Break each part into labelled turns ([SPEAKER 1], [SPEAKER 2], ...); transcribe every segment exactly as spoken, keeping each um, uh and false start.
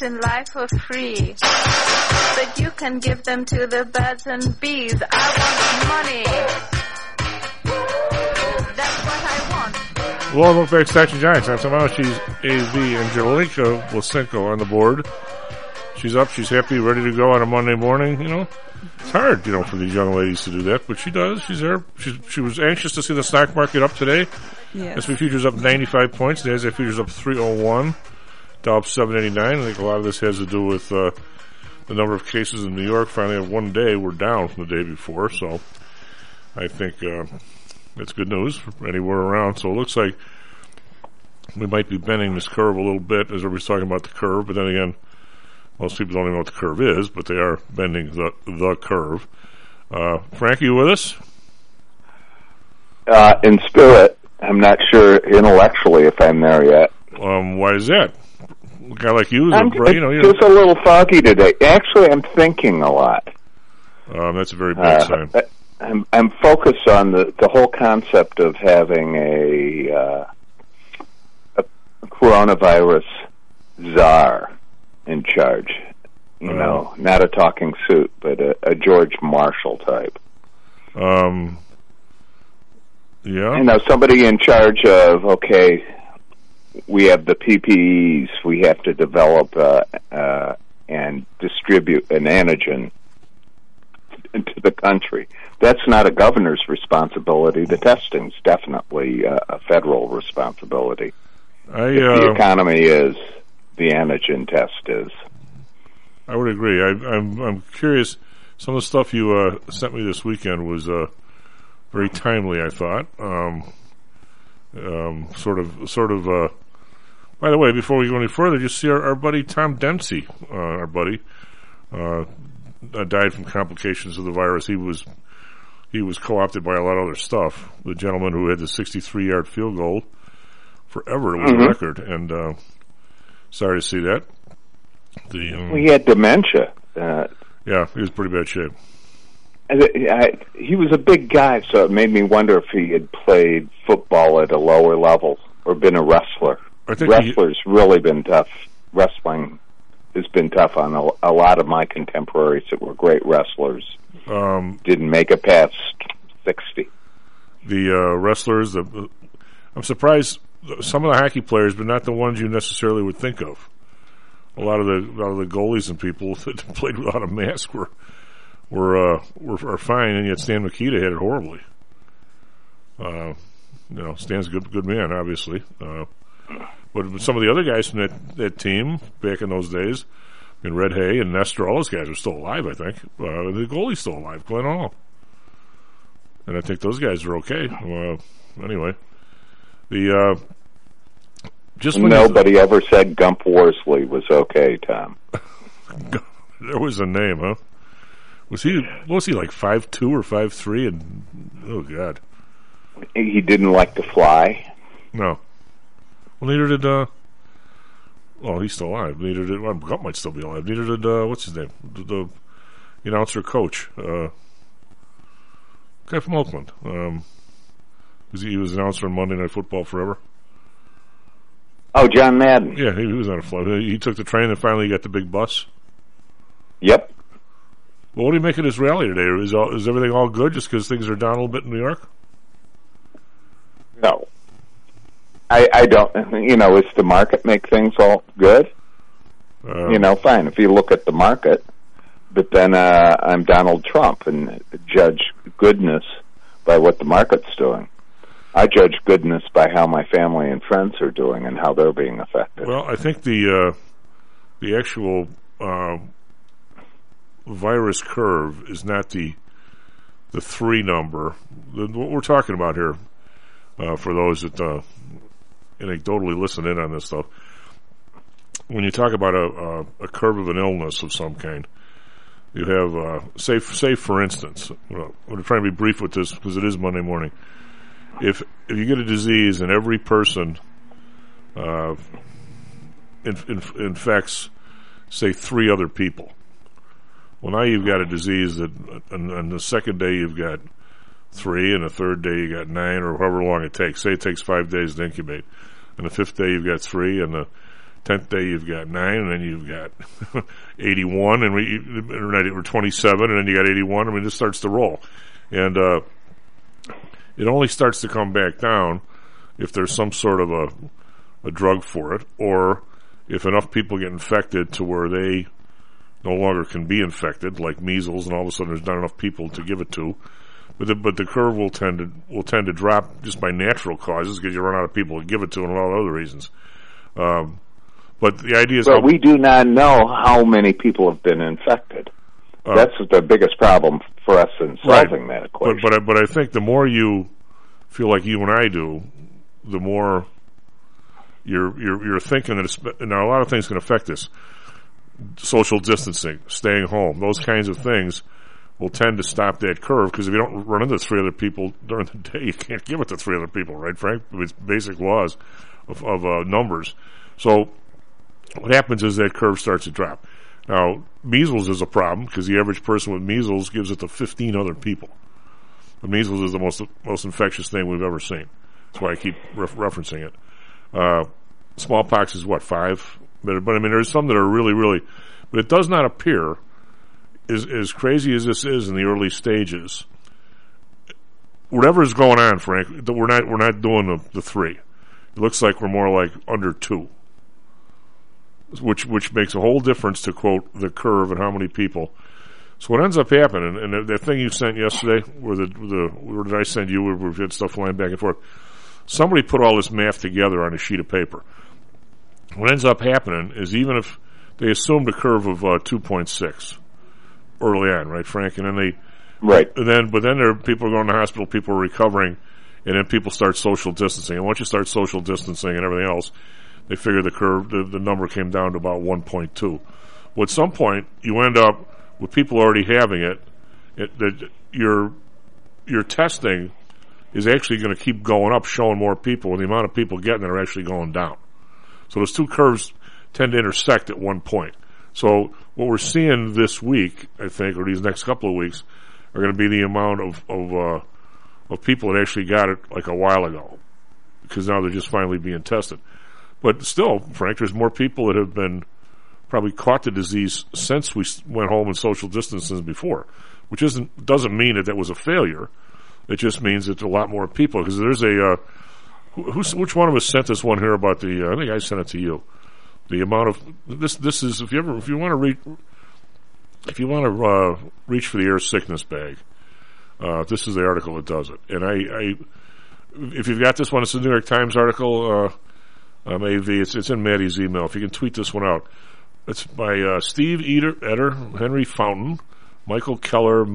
[SPEAKER 1] in life for free. But you can give them to the birds and bees. I want money. That's what I want.
[SPEAKER 2] Well, look back, Statue Giants. After now, she's A V Angelica Lasenko on the board. She's up, she's happy, ready to go on a Monday morning, you know. It's hard, you know, for these young ladies to do that, but she does. She's there. She's, she was anxious to see the stock market up today.
[SPEAKER 3] Yes.
[SPEAKER 2] S and P futures up ninety-five points. The Nasdaq futures up three oh one. Dow up seven eighty-nine. I think a lot of this has to do with uh, the number of cases in New York. Finally, in one day, we're down from the day before. So I think uh, that's good news for anywhere around. So it looks like we might be bending this curve a little bit as everybody's talking about the curve. But then again, most people don't even know what the curve is, but they are bending the the curve. Uh, Frank, you with us?
[SPEAKER 4] Uh, in spirit. I'm not sure intellectually if I'm there yet.
[SPEAKER 2] Um, why is that? A guy like you is
[SPEAKER 4] I'm
[SPEAKER 2] a brain, you know,
[SPEAKER 4] just a little foggy today. Actually, I'm thinking a lot.
[SPEAKER 2] Um, that's a very bad
[SPEAKER 4] uh,
[SPEAKER 2] sign.
[SPEAKER 4] I'm, I'm focused on the, the whole concept of having a, uh, a coronavirus czar in charge. You uh, know, not a talking suit, but a, a George Marshall type.
[SPEAKER 2] Um. Yeah.
[SPEAKER 4] You know, somebody in charge of, okay, we have the P P Es, we have to develop uh, uh, and distribute an antigen into the country. That's not a governor's responsibility. The testing's definitely uh, a federal responsibility.
[SPEAKER 2] I, uh,
[SPEAKER 4] the economy is, the antigen test is.
[SPEAKER 2] I would agree. I, I'm I'm curious. Some of the stuff you uh, sent me this weekend was uh, very timely, I thought. Um, um, sort of, sort of. Uh, by the way, before we go any further, you see our, our buddy Tom Dempsey, uh, our buddy, uh, died from complications of the virus. He was he was co-opted by a lot of other stuff. The gentleman who had the sixty-three yard field goal forever, it was
[SPEAKER 4] mm-hmm.
[SPEAKER 2] a record, and uh, sorry to see that. The um,
[SPEAKER 4] well, he had dementia. Uh,
[SPEAKER 2] yeah, he was in pretty bad shape.
[SPEAKER 4] I, I, he was a big guy, so it made me wonder if he had played football at a lower level or been a wrestler.
[SPEAKER 2] I think
[SPEAKER 4] Wrestlers
[SPEAKER 2] he,
[SPEAKER 4] really been tough. Wrestling has been tough on a, a lot of my contemporaries that were great wrestlers.
[SPEAKER 2] Um,
[SPEAKER 4] Didn't make it past sixty.
[SPEAKER 2] The uh, wrestlers, the, I'm surprised some of the hockey players, but not the ones you necessarily would think of. A lot of the a lot of the goalies and people that played without a mask were were uh, were are fine, and yet Stan Mikita had it horribly. Uh, you know, Stan's a good good man, obviously. Uh, but some of the other guys from that, that team back in those days, I mean, Red Hay and Nestor, all those guys are still alive, I think. Uh, the goalie's still alive, Glenn Hall. And I think those guys are okay. Uh, anyway, the uh, just when
[SPEAKER 4] nobody th- ever said Gump Worsley was okay, Tom.
[SPEAKER 2] There was a name, huh? Was he? What was he, like five two or five three? And oh god,
[SPEAKER 4] he didn't like to fly.
[SPEAKER 2] No. Well, neither did. Uh, well, he's still alive. Neither did. Well, Gump might still be alive. Neither did. Uh, what's his name? The, the announcer coach. Uh, guy from Oakland. Um, was he, he was an announcer on Monday Night Football forever.
[SPEAKER 4] Oh, John Madden.
[SPEAKER 2] Yeah, he, he was on a flight. He, he took the train and finally got the big bus.
[SPEAKER 4] Yep.
[SPEAKER 2] Well, what do you make of this rally today? Is all, is everything all good just because things are down a little bit in New York?
[SPEAKER 4] No. I, I don't, you know, is the market make things all good? Uh, you know, fine, if you look at the market, but then uh, I'm Donald Trump and judge goodness by what the market's doing. I judge goodness by how my family and friends are doing and how they're being affected.
[SPEAKER 2] Well, I think the uh, the actual uh, virus curve is not the the three number. The, what we're talking about here, uh, for those that uh, anecdotally listen in on this stuff, when you talk about a, a, a curve of an illness of some kind, you have, uh, say, say for instance, well, I'm going to try and be brief with this because it is Monday morning. If if you get a disease and every person uh, inf- inf- infects, say, three other people, well, now you've got a disease that, and, and the second day you've got three, and the third day you got nine, or however long it takes. Say it takes five days to incubate, and the fifth day you've got three, and the tenth day you've got nine, and then you've got eighty-one, and we or twenty-seven, and then you got eighty-one. I mean, this starts to roll, and uh, it only starts to come back down if there's some sort of a a drug for it, or if enough people get infected to where they no longer can be infected, like measles, and all of a sudden there's not enough people to give it to. But the, but the curve will tend to will tend to drop just by natural causes because you run out of people to give it to, and a lot of other reasons. Um, but the idea is,
[SPEAKER 4] but we do not know how many people have been infected. Uh, That's the biggest problem for us in solving
[SPEAKER 2] right.
[SPEAKER 4] that equation.
[SPEAKER 2] But but I, but I think the more you feel like you and I do, the more you're you're, you're thinking that it's, now a lot of things can affect this. Social distancing, staying home, those kinds of things will tend to stop that curve, because if you don't run into three other people during the day, you can't give it to three other people, right, Frank? It's basic laws of, of uh, numbers. So what happens is that curve starts to drop. Now, measles is a problem, because the average person with measles gives it to fifteen other people. The measles is the most most infectious thing we've ever seen. That's why I keep ref- referencing it. Uh, smallpox is what, five? But, but I mean, there's some that are really, really, but it does not appear, as, as crazy as this is in the early stages, whatever is going on, Frank, we're not, we're not doing the, the three. It looks like we're more like under two, which, which makes a whole difference to quote the curve and how many people. So what ends up happening, and the, the thing you sent yesterday, where the, the, where did I send you, where we had stuff flying back and forth, somebody put all this math together on a sheet of paper. What ends up happening is, even if they assumed a curve of uh, two point six early on, right, Frank? And then they,
[SPEAKER 4] right.
[SPEAKER 2] And then, but then there are people going to the hospital, people are recovering, and then people start social distancing. And once you start social distancing and everything else, they figure the curve, the, the number came down to about one point two. Well, at some point, you end up with people already having it, it that your your testing is actually going to keep going up, showing more people, and the amount of people getting it are actually going down. So those two curves tend to intersect at one point. So what we're seeing this week, I think, or these next couple of weeks, are going to be the amount of of, uh, of people that actually got it like a while ago, because now they're just finally being tested. But still, Frank, there's more people that have been probably caught the disease since we went home and social distancing before, which isn't doesn't mean that that was a failure. It just means that a lot more people, because there's a uh, who's, which one of us sent this one here about the? Uh, I think I sent it to you. The amount of this this is if you ever if you want to reach if you want to uh, reach for the air sickness bag, uh, this is the article that does it. And I, I if you've got this one, it's the New York Times article. Uh, um, A V, it's it's in Maddie's email. If you can tweet this one out, it's by uh, Steve Eder, Eder, Henry Fountain, Michael Keller,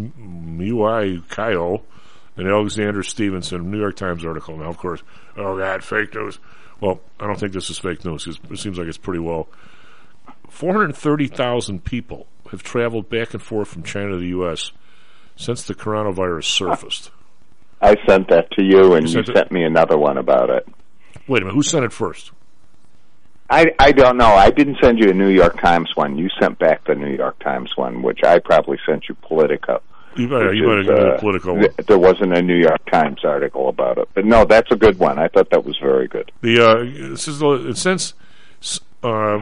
[SPEAKER 2] Muai Kaio, and Alexander Stevenson. New York Times article. Now, of course, oh God, fake news. Well, I don't think this is fake news. It seems like it's pretty well. four hundred thirty thousand people have traveled back and forth from China to the U S since the coronavirus surfaced.
[SPEAKER 4] I sent that to you, and you,
[SPEAKER 2] you
[SPEAKER 4] sent, sent me another one about it.
[SPEAKER 2] Wait a minute. Who sent it first?
[SPEAKER 4] I, I don't know. I didn't send you a New York Times one. You sent back the New York Times one, which I probably sent you Politico.
[SPEAKER 2] You better, you better
[SPEAKER 4] is,
[SPEAKER 2] give me
[SPEAKER 4] uh,
[SPEAKER 2] a Politico one.
[SPEAKER 4] Th- there wasn't a New York Times article about it. But no, that's a good one. I thought that was very good.
[SPEAKER 2] The uh, this is the, since uh,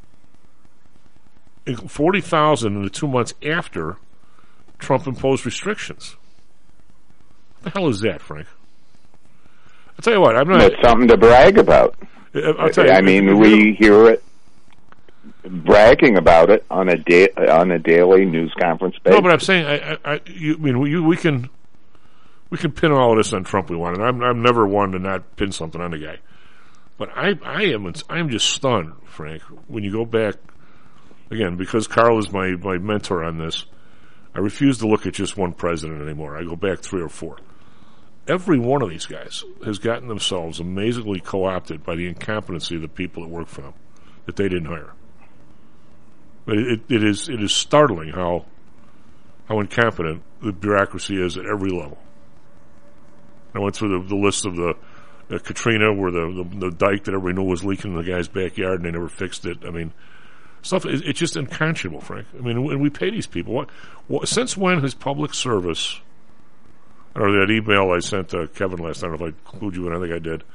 [SPEAKER 2] forty thousand in the two months after Trump imposed restrictions. What the hell is that, Frank? I'll tell you what. I'm not.
[SPEAKER 4] It's something to brag about.
[SPEAKER 2] I'll tell you,
[SPEAKER 4] I mean, we hear it bragging about it on a da- on a daily news conference basis.
[SPEAKER 2] No, but I'm saying, I, I, I, you, I mean, we, we can we can pin all of this on Trump we want, and I'm I'm never one to not pin something on the guy. But I I am I am just stunned, Frank, when you go back again, because Carl is my my mentor on this. I refuse to look at just one president anymore. I go back three or four. Every one of these guys has gotten themselves amazingly co-opted by the incompetency of the people that work for them, that they didn't hire. But it, it is it is startling how how incompetent the bureaucracy is at every level. I went through the, the list of the uh, Katrina, where the, the the dike that everybody knew was leaking in the guy's backyard, and they never fixed it. I mean, stuff. It, it's just unconscionable, Frank. I mean, when we pay these people, what, what since when has public service? Or that email I sent to Kevin last time, if I clued you in, I think I did.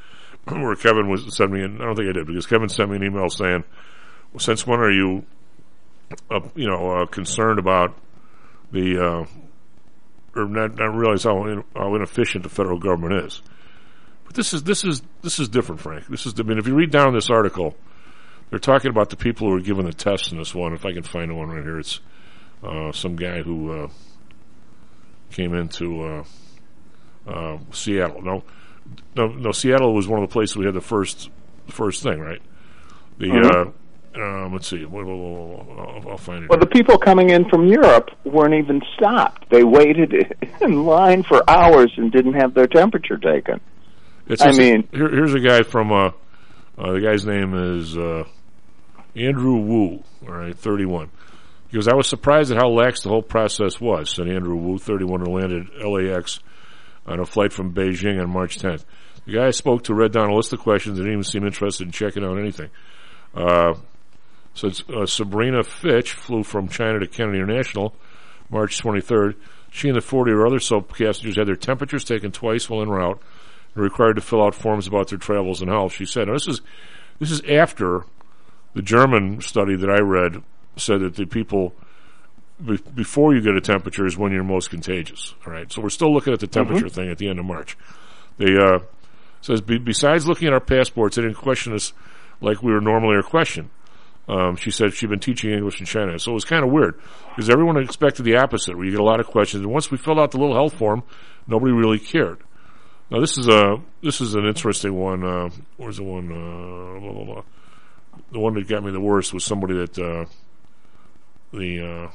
[SPEAKER 2] where Kevin was sent me, an, I don't think I did, because Kevin sent me an email saying, well, since when are you, uh, you know, uh, concerned about the, uh, or not, not realize how, in, how inefficient the federal government is. But this is, this is, this is different, Frank. This is, I mean, if you read down this article, they're talking about the people who are given the tests in this one. If I can find one right here, it's, uh, some guy who, uh, came into, uh, uh, Seattle. No, no, no, Seattle was one of the places we had the first, first thing, right? The, mm-hmm. uh, Um, let's see. I'll, I'll find it.
[SPEAKER 4] Well, the people coming in from Europe weren't even stopped. They waited in line for hours and didn't have their temperature taken.
[SPEAKER 2] It's
[SPEAKER 4] I
[SPEAKER 2] just,
[SPEAKER 4] mean,
[SPEAKER 2] here, here's a guy from. Uh, uh, the guy's name is uh, Andrew Wu. All right, thirty-one. He goes, I was surprised at how lax the whole process was, said Andrew Wu, thirty-one, who landed at L A X on a flight from Beijing on March tenth. The guy I spoke to read down a list of questions and didn't even seem interested in checking out anything. Uh, So uh, Sabrina Fitch flew from China to Kennedy International March twenty-third. She and the forty other soap passengers had their temperatures taken twice while en route and were required to fill out forms about their travels and health. She said, now this is this is after the German study that I read said that the people be, before you get a temperature is when you're most contagious. All right, so we're still looking at the temperature mm-hmm. thing at the end of March. They uh, says be, besides looking at our passports, they didn't question us like we were normally are questioned. Um, she said she'd been teaching English in China. So it was kind of weird because everyone expected the opposite, where you get a lot of questions. And once we filled out the little health form, nobody really cared. Now this is a this is an interesting one. Uh, where's the one? Uh, blah, blah, blah. The one that got me the worst was somebody that uh, the uh,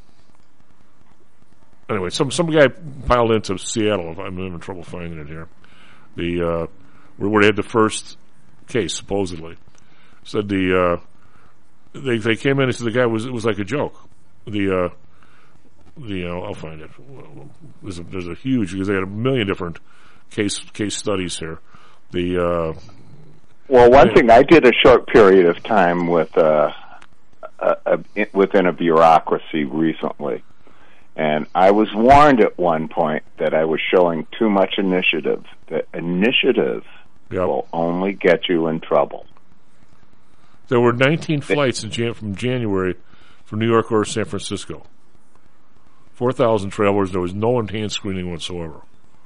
[SPEAKER 2] anyway some some guy piled into Seattle. I'm having trouble finding it here. The uh, where, where they had the first case supposedly said the. Uh, They they came in and said the guy was it was like a joke. The uh, the uh, I'll find it. There's a, there's a huge because they had a million different case case studies here. The uh,
[SPEAKER 4] well, one thing I did a short period of time with uh, a, a, within a bureaucracy recently, and I was warned at one point that I was showing too much initiative. That initiative yep. will only get you in trouble.
[SPEAKER 2] There were nineteen flights in Jan- from January from New York or San Francisco. four thousand travelers. There was no enhanced screening whatsoever.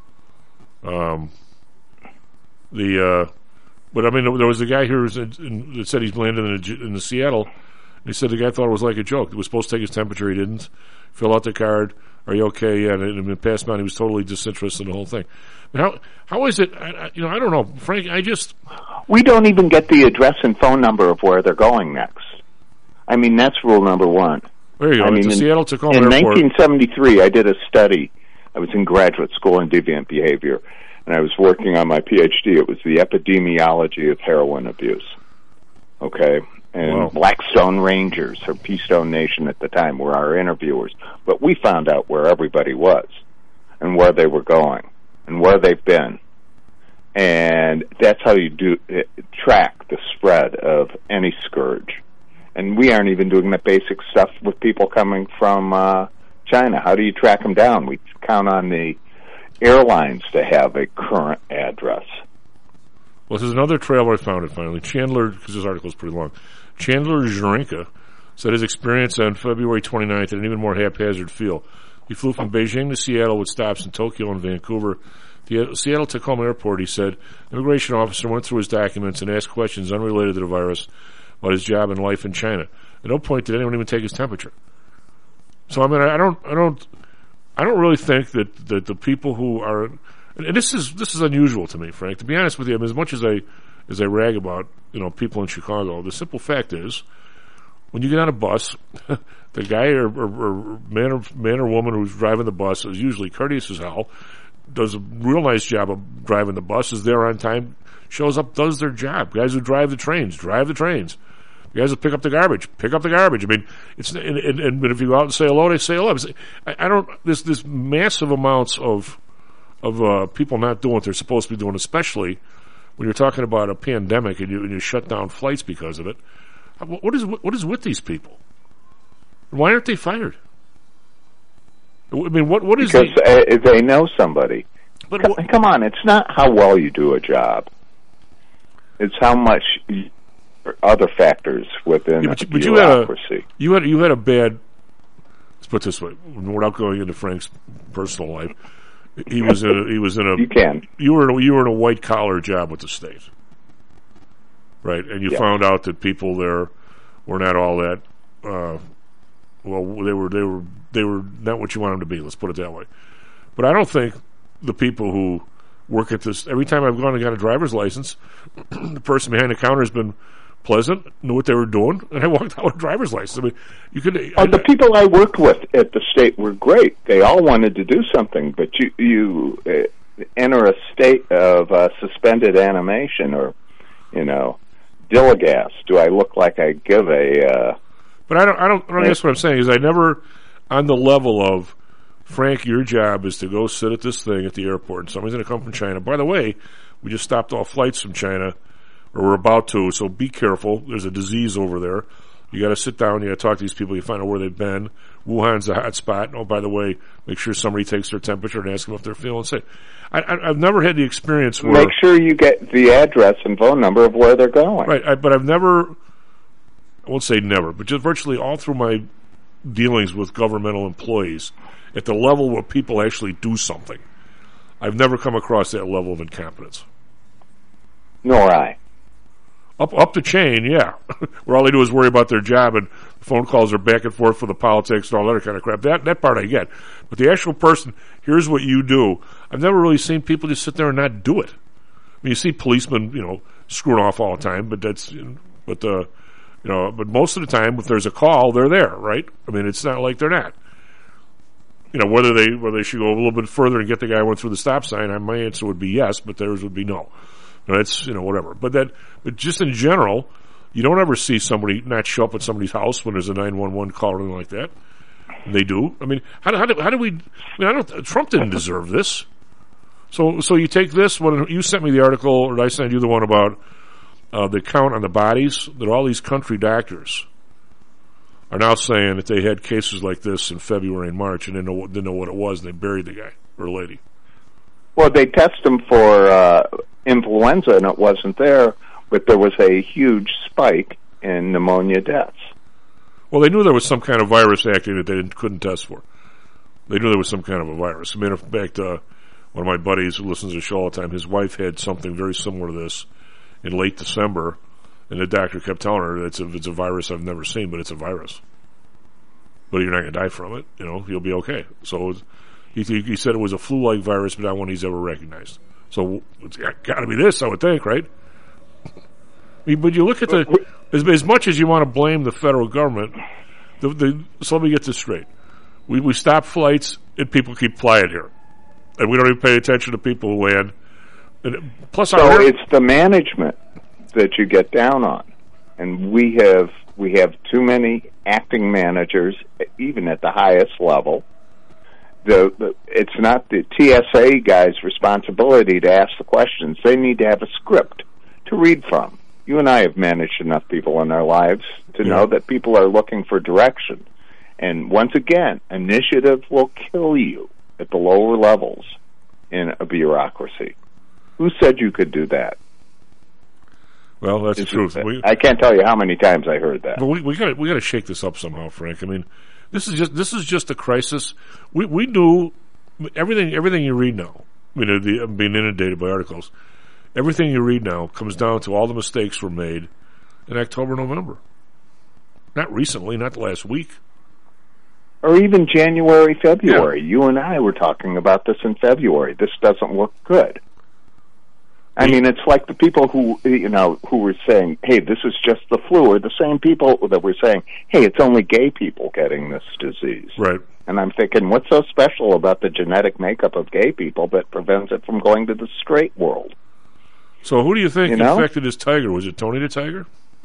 [SPEAKER 2] Um, the uh, but I mean, there was a guy here that said he's landed in, a, in the Seattle. And he said the guy thought it was like a joke. He was supposed to take his temperature. He didn't. Fill out the card. Are you okay? Yeah, and it had been passed on. He was totally disinterested in the whole thing. But how how is it? I, I, you know, I don't know, Frank. I just
[SPEAKER 4] we don't even get the address and phone number of where they're going next. I mean, that's rule number one.
[SPEAKER 2] There you go.
[SPEAKER 4] I mean,
[SPEAKER 2] in, Seattle Tacoma
[SPEAKER 4] in
[SPEAKER 2] Airport.
[SPEAKER 4] nineteen seventy-three, I did a study. I was in graduate school in deviant behavior, and I was working on my P H D. It was the epidemiology of heroin abuse. Okay. And
[SPEAKER 2] wow.
[SPEAKER 4] Blackstone Rangers, or Peastone Nation at the time, were our interviewers. But we found out where everybody was and where they were going and where they've been. And that's how you do it, track the spread of any scourge. And we aren't even doing the basic stuff with people coming from uh, China. How do you track them down? We count on the airlines to have a current address.
[SPEAKER 2] Well, there's another trailer I found it finally. Chandler, because this article is pretty long. Chandler Zherenka said his experience on February twenty-ninth had an even more haphazard feel. He flew from Beijing to Seattle with stops in Tokyo and Vancouver. The Seattle Tacoma Airport, he said, an immigration officer went through his documents and asked questions unrelated to the virus about his job and life in China. At no point did anyone even take his temperature. So I mean, I don't, I don't, I don't really think that, that the people who are, and this is this is unusual to me, Frank. To be honest with you, I mean, as much as I as I rag about you know people in Chicago, the simple fact is, when you get on a bus, the guy or, or, or man or man or woman who's driving the bus is usually courteous as hell, does a real nice job of driving the bus, is there on time, shows up, does their job. Guys who drive the trains, drive the trains. The guys who pick up the garbage, pick up the garbage. I mean, it's and, and, and if you go out and say hello, they say hello. I, I don't. There's this massive amounts of of uh, people not doing what they're supposed to be doing, especially when you're talking about a pandemic and you and you shut down flights because of it. What is what is with these people? Why aren't they fired? I mean, what what is
[SPEAKER 4] because
[SPEAKER 2] the,
[SPEAKER 4] uh, they know somebody.
[SPEAKER 2] But
[SPEAKER 4] come,
[SPEAKER 2] what,
[SPEAKER 4] come on, it's not how well you do a job. It's how much other factors within
[SPEAKER 2] yeah, but,
[SPEAKER 4] the
[SPEAKER 2] but
[SPEAKER 4] bureaucracy.
[SPEAKER 2] You had, a, you had you had a bad. Let's put it this way: without going into Frank's personal life, he was in a, he was in a.
[SPEAKER 4] You can.
[SPEAKER 2] You were in a, you were in a white collar job with the state, right? And you
[SPEAKER 4] yes.
[SPEAKER 2] found out that people there were not all that. Uh, well, they were they were they were not what you want them to be. Let's put it that way. But I don't think the people who work at this. Every time I've gone and got a driver's license, the person behind the counter has been pleasant, knew what they were doing, and I walked out with a driver's license. I mean, you could.
[SPEAKER 4] Oh,
[SPEAKER 2] I,
[SPEAKER 4] the people I worked with at the state were great. They all wanted to do something, but you you uh, enter a state of uh, suspended animation, or you know, Dillagas. Do I look like I give a? Uh,
[SPEAKER 2] but I don't. I don't. I don't guess what I'm saying is I never, on the level of Frank, your job is to go sit at this thing at the airport, and somebody's going to come from China. By the way, we just stopped all flights from China. Or we're about to, so be careful. There's a disease over there. You got to sit down. You got to talk to these people. You find out where they've been. Wuhan's a hot spot. Oh, by the way, make sure somebody takes their temperature and ask them if they're feeling sick. I, I, I've never had the experience where
[SPEAKER 4] make sure you get the address and phone number of where they're going.
[SPEAKER 2] Right, I, but I've never. I won't say never, but just virtually all through my dealings with governmental employees, at the level where people actually do something, I've never come across that level of incompetence.
[SPEAKER 4] Nor I.
[SPEAKER 2] Up up the chain, yeah. Where all they do is worry about their job and phone calls are back and forth for the politics and all that other kind of crap. That that part I get. But the actual person, here's what you do. I've never really seen people just sit there and not do it. I mean, you see policemen, you know, screwing off all the time, but that's, but uh, you know, but most of the time, if there's a call, they're there, right? I mean, it's not like they're not. You know, whether they whether they should go a little bit further and get the guy who went through the stop sign, my answer would be yes, but theirs would be no. It's, you know, whatever. But that, but just in general, you don't ever see somebody not show up at somebody's house when there's a nine one one call or anything like that. And they do. I mean, how do, how do, how do we, I mean, I don't, Trump didn't deserve this. So, so you take this, when you sent me the article, or did I send you the one about uh, the count on the bodies, that all these country doctors are now saying that they had cases like this in February and March and didn't know, didn't know what it was, and they buried the guy or lady.
[SPEAKER 4] Well, they test them for uh, influenza, and it wasn't there, but there was a huge spike in pneumonia deaths.
[SPEAKER 2] Well, they knew there was some kind of virus acting that they didn't, couldn't test for. They knew there was some kind of a virus. I mean, in fact, uh, one of my buddies who listens to the show all the time, his wife had something very similar to this in late December, and the doctor kept telling her it's a, it's a virus I've never seen, but it's a virus. But you're not going to die from it. You know, you'll be okay. So he, he said it was a flu-like virus, but not one he's ever recognized. So it's got to be this, I would think, right? I mean, but you look at the as, as much as you want to blame the federal government. The, the, so let me get this straight: we we stop flights and people keep flying here, and we don't even pay attention to people who land. And plus,
[SPEAKER 4] so
[SPEAKER 2] our
[SPEAKER 4] it's the management that you get down on, and we have we have too many acting managers, even at the highest level. The, the, it's not the T S A guy's responsibility to ask the questions. They need to have a script to read from. You and I have managed enough people in our lives to
[SPEAKER 2] yeah.
[SPEAKER 4] know that people are looking for direction. And once again, initiative will kill you at the lower levels in a bureaucracy. Who said you could do that?
[SPEAKER 2] Well, that's
[SPEAKER 4] It's
[SPEAKER 2] the truth.
[SPEAKER 4] just,
[SPEAKER 2] We,
[SPEAKER 4] I can't tell you how many times I heard that.
[SPEAKER 2] but we we got we got to shake this up somehow, Frank. I mean, this is just this is just a crisis. We we knew everything everything you read now. I mean, the, I'm being inundated by articles. Everything you read now comes down to all the mistakes were made in October, November. Not recently, not the last week.
[SPEAKER 4] Or even January, February. Yeah. You and I were talking about this in February. This doesn't look good. I mean, it's like the people who, you know, who were saying, hey, this is just the flu, are the same people that were saying, hey, it's only gay people getting this disease.
[SPEAKER 2] Right.
[SPEAKER 4] And I'm thinking, what's so special about the genetic makeup of gay people that prevents it from going to the straight world?
[SPEAKER 2] So who do you think
[SPEAKER 4] you know?
[SPEAKER 2] infected this tiger? Was it Tony the Tiger?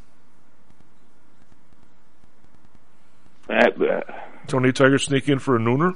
[SPEAKER 4] Uh, uh,
[SPEAKER 2] Tony the Tiger sneak in for a nooner?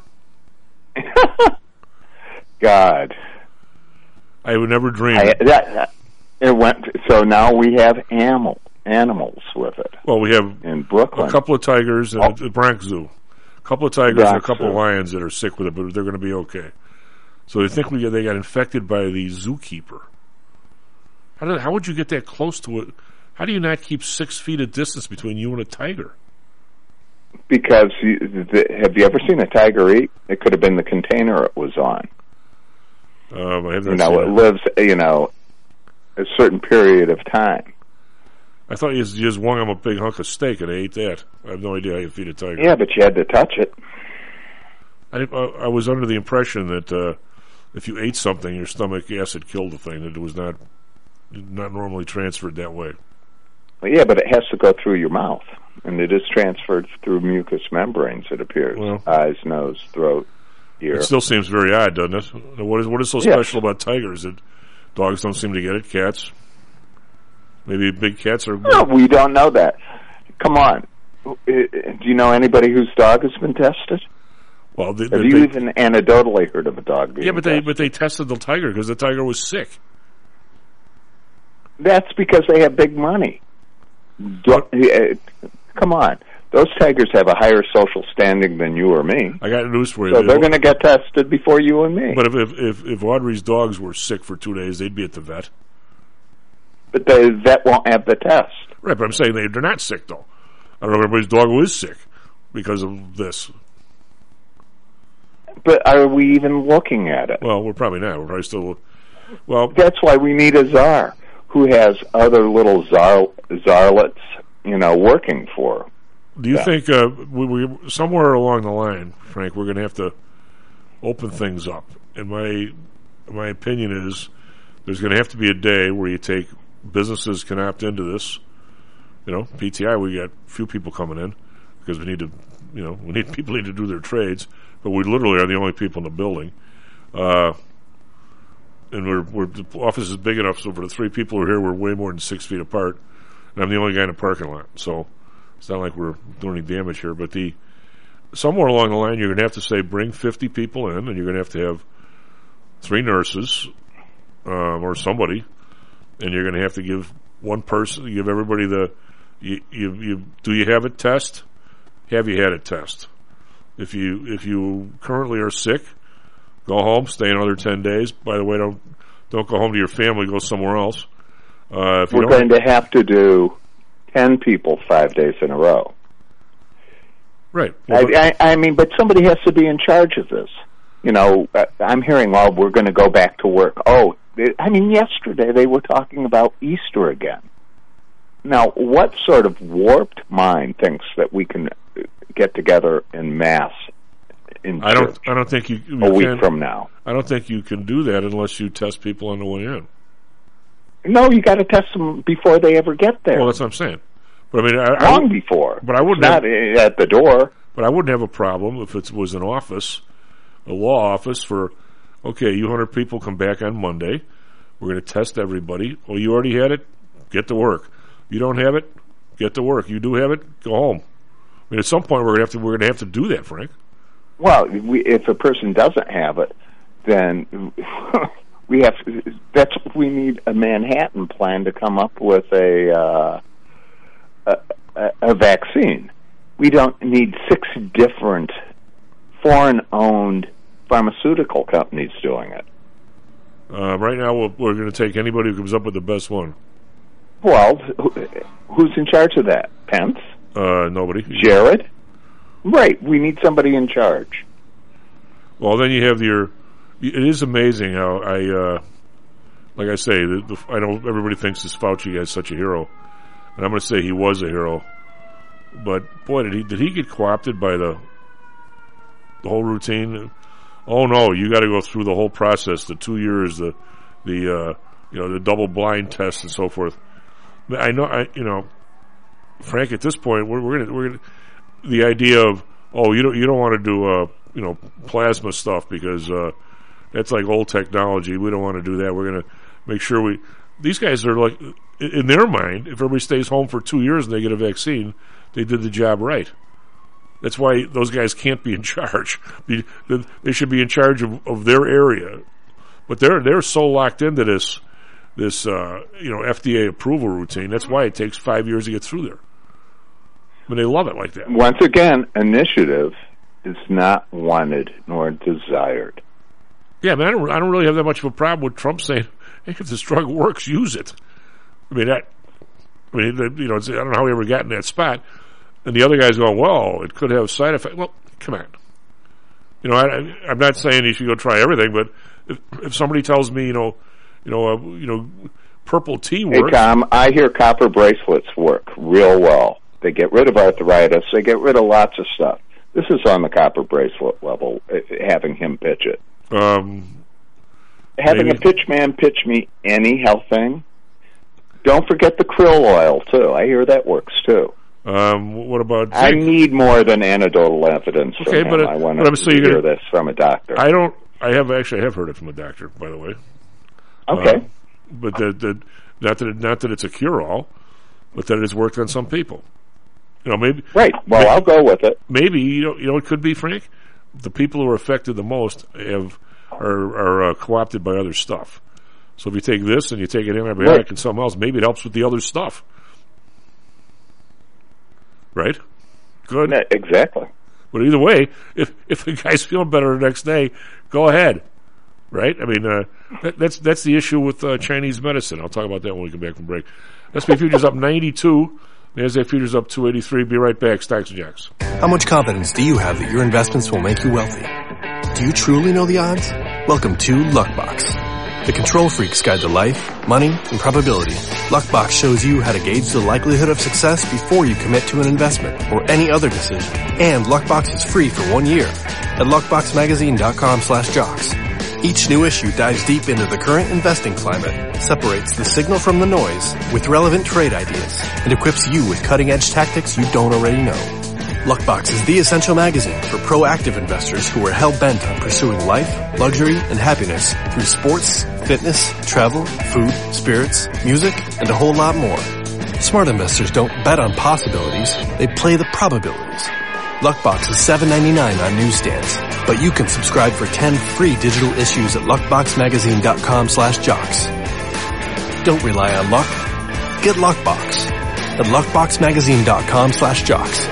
[SPEAKER 4] God.
[SPEAKER 2] I would never dream.
[SPEAKER 4] I, that, it went, so now we have animal, animals with it.
[SPEAKER 2] Well, we have
[SPEAKER 4] in Brooklyn.
[SPEAKER 2] a couple of tigers and
[SPEAKER 4] oh.
[SPEAKER 2] the Bronx Zoo. A couple of tigers
[SPEAKER 4] Bronx
[SPEAKER 2] and a couple
[SPEAKER 4] Zoo.
[SPEAKER 2] of lions that are sick with it, but they're going to be okay. So they think we they got infected by the zookeeper. How, did, how would you get that close to it? How do you not keep six feet of distance between you and a tiger?
[SPEAKER 4] Because you, the, have you ever seen a tiger eat? It could have been the container it was on.
[SPEAKER 2] Um, I have not
[SPEAKER 4] you know,
[SPEAKER 2] seen
[SPEAKER 4] it
[SPEAKER 2] it
[SPEAKER 4] lives, you know, a certain period of time.
[SPEAKER 2] I thought you just, you just wung him a big hunk of steak and I ate that. I have no idea how you feed a tiger.
[SPEAKER 4] Yeah, but you had to touch it.
[SPEAKER 2] I, I was under the impression that uh, if you ate something, your stomach acid killed the thing. That it was not not normally transferred that way.
[SPEAKER 4] Well, yeah, but it has to go through your mouth, and it is transferred through mucous membranes. It appears, well, eyes, nose, throat, ear.
[SPEAKER 2] It still seems very odd, doesn't it? What is what is so
[SPEAKER 4] yes.
[SPEAKER 2] special about tigers that dogs don't seem to get it? Cats, maybe big cats are.
[SPEAKER 4] No, we don't know that. Come on, do you know anybody whose dog has been tested?
[SPEAKER 2] Well, they,
[SPEAKER 4] have
[SPEAKER 2] they,
[SPEAKER 4] you
[SPEAKER 2] they,
[SPEAKER 4] even anecdotally heard of a dog being
[SPEAKER 2] Yeah, but
[SPEAKER 4] tested?
[SPEAKER 2] they but they tested the tiger because the tiger was sick.
[SPEAKER 4] That's because they have big money. Do, uh, come on. Those tigers have a higher social standing than you or me.
[SPEAKER 2] I got news for you.
[SPEAKER 4] So they're going to get tested before you and me.
[SPEAKER 2] But if, if if if Audrey's dogs were sick for two days, they'd be at the vet.
[SPEAKER 4] But the vet won't have the test.
[SPEAKER 2] Right, but I'm saying they, they're not sick, though. I don't know if everybody's dog was sick because of this.
[SPEAKER 4] But are we even looking at it?
[SPEAKER 2] Well, we're probably not. We're probably still... Well,
[SPEAKER 4] that's why we need a czar who has other little czar, czarlets, you know, working for.
[SPEAKER 2] Do you
[SPEAKER 4] them.
[SPEAKER 2] think uh, we, we somewhere along the line, Frank, we're going to have to open things up? And my my opinion is there's going to have to be a day where you take businesses can opt into this. You know, P T I, we got a few people coming in because we need to, you know, we need people need to do their trades, but we literally are the only people in the building. Uh, and we're, we're the office is big enough so for the three people who are here, we're way more than six feet apart, and I'm the only guy in the parking lot. So it's not like we're doing any damage here. But the somewhere along the line, you're going to have to say bring fifty people in, and you're going to have to have three nurses um, or somebody, and you're going to have to give one person, give everybody the you, you, you do you have a test? Have you had a test? If you if you currently are sick, go home, stay another ten days. By the way, don't don't go home to your family. Go somewhere else. Uh, if you
[SPEAKER 4] We're
[SPEAKER 2] don't,
[SPEAKER 4] going to have to do ten people five days in a row.
[SPEAKER 2] Right. Well,
[SPEAKER 4] I, I, I mean, but somebody has to be in charge of this. You know, I'm hearing, oh, we're going to go back to work. Oh, I mean, yesterday they were talking about Easter again. Now, what sort of warped mind thinks that we can get together in mass in
[SPEAKER 2] I don't. I don't think you, you
[SPEAKER 4] a week
[SPEAKER 2] can,
[SPEAKER 4] from now?
[SPEAKER 2] I don't think you can do that unless you test people on the way in.
[SPEAKER 4] No, you got to test them before they ever get there.
[SPEAKER 2] Well, that's what I'm saying. But I mean, I,
[SPEAKER 4] long
[SPEAKER 2] I,
[SPEAKER 4] before.
[SPEAKER 2] But I wouldn't
[SPEAKER 4] not
[SPEAKER 2] have,
[SPEAKER 4] at the door.
[SPEAKER 2] But I wouldn't have a problem if it was an office, a law office for. Okay, you hundred people come back on Monday. We're going to test everybody. Oh, you already had it? Get to work. You don't have it? Get to work. You do have it? Go home. I mean, at some point we're going to have to we're going to have to do that, Frank.
[SPEAKER 4] Well, we, if a person doesn't have it, then we have. That's we need a Manhattan plan to come up with a uh, a, a vaccine. We don't need six different foreign-owned pharmaceutical companies doing it.
[SPEAKER 2] Uh, right now, we're, we're going to take anybody who comes up with the best one.
[SPEAKER 4] Well, who's in charge of that? Pence?
[SPEAKER 2] Uh, nobody.
[SPEAKER 4] Jared? Right. We need somebody in charge.
[SPEAKER 2] Well, then you have your. It is amazing how I, uh, like I say, the, the, I know everybody thinks this Fauci guy is such a hero, and I'm going to say he was a hero. But boy, did he did he get co-opted by the the whole routine? Oh no, you got to go through the whole process, the two years, the the uh, you know the double blind test and so forth. I know, I you know, Frank. At this point, we're, we're gonna we're gonna the idea of oh you don't you don't want to do uh you know plasma stuff because uh, that's like old technology. We don't want to do that. We're gonna make sure we these guys are like in their mind. If everybody stays home for two years and they get a vaccine, they did the job right. That's why those guys can't be in charge. They should be in charge of, of their area, but they're they're so locked into this this uh, you know F D A approval routine. That's why it takes five years to get through there. But they love it like that.
[SPEAKER 4] Once again, initiative is not wanted nor desired.
[SPEAKER 2] Yeah, man, I don't, I don't really have that much of a problem with Trump saying, hey, if this drug works, use it. I mean, that, I mean, the, you know, it's, I don't know how he ever got in that spot. And the other guy's going, well, it could have side effects. Well, come on. You know, I, I'm not saying you should go try everything, but if, if somebody tells me, you know, you know, uh, you know, purple tea works.
[SPEAKER 4] Hey, Tom, I hear copper bracelets work real well. They get rid of arthritis. They get rid of lots of stuff. This is on the copper bracelet level, having him pitch it.
[SPEAKER 2] Um,
[SPEAKER 4] having maybe. a pitch man pitch me any health thing. Don't forget the krill oil, too. I hear that works, too.
[SPEAKER 2] Um, what about zinc?
[SPEAKER 4] I need more than anecdotal evidence
[SPEAKER 2] okay,
[SPEAKER 4] from
[SPEAKER 2] but
[SPEAKER 4] him.
[SPEAKER 2] it,
[SPEAKER 4] I want
[SPEAKER 2] to
[SPEAKER 4] so
[SPEAKER 2] hear
[SPEAKER 4] gonna, this from a doctor.
[SPEAKER 2] I don't. I have actually I have heard it from a doctor, by the way.
[SPEAKER 4] Okay.
[SPEAKER 2] Uh, but that, that, not that it, not that it's a cure-all, but that it has worked on some people. You know, maybe
[SPEAKER 4] right. Well, maybe, I'll go with it.
[SPEAKER 2] Maybe you know, you know, it could be, Frank. The people who are affected the most have are are uh, co-opted by other stuff. So if you take this and you take an antibiotic right. and something else, maybe it helps with the other stuff. Right? Good.
[SPEAKER 4] Yeah, exactly.
[SPEAKER 2] But either way, if if the guy's feeling better the next day, go ahead. Right? I mean, uh, that, that's that's the issue with uh, Chinese medicine. I'll talk about that when we come back from break. S and P futures up ninety-two. NASDAQ futures up two eighty-three. Be right back. Stocks and Jocks.
[SPEAKER 3] How much confidence do you have that your investments will make you wealthy? Do you truly know the odds? Welcome to Luckbox, the control freak's guide to life, money, and probability. Luckbox shows you how to gauge the likelihood of success before you commit to an investment or any other decision. And Luckbox is free for one year at luckboxmagazine.com slash jocks. Each new issue dives deep into the current investing climate, separates the signal from the noise with relevant trade ideas, and equips you with cutting-edge tactics you don't already know. Luckbox is the essential magazine for proactive investors who are hell-bent on pursuing life, luxury, and happiness through sports, fitness, travel, food, spirits, music, and a whole lot more. Smart investors don't bet on possibilities, they play the probabilities. Luckbox is seven ninety-nine on newsstands, but you can subscribe for ten free digital issues at luckboxmagazine.com slash jocks. Don't rely on luck. Get Luckbox at luckboxmagazine.com slash jocks.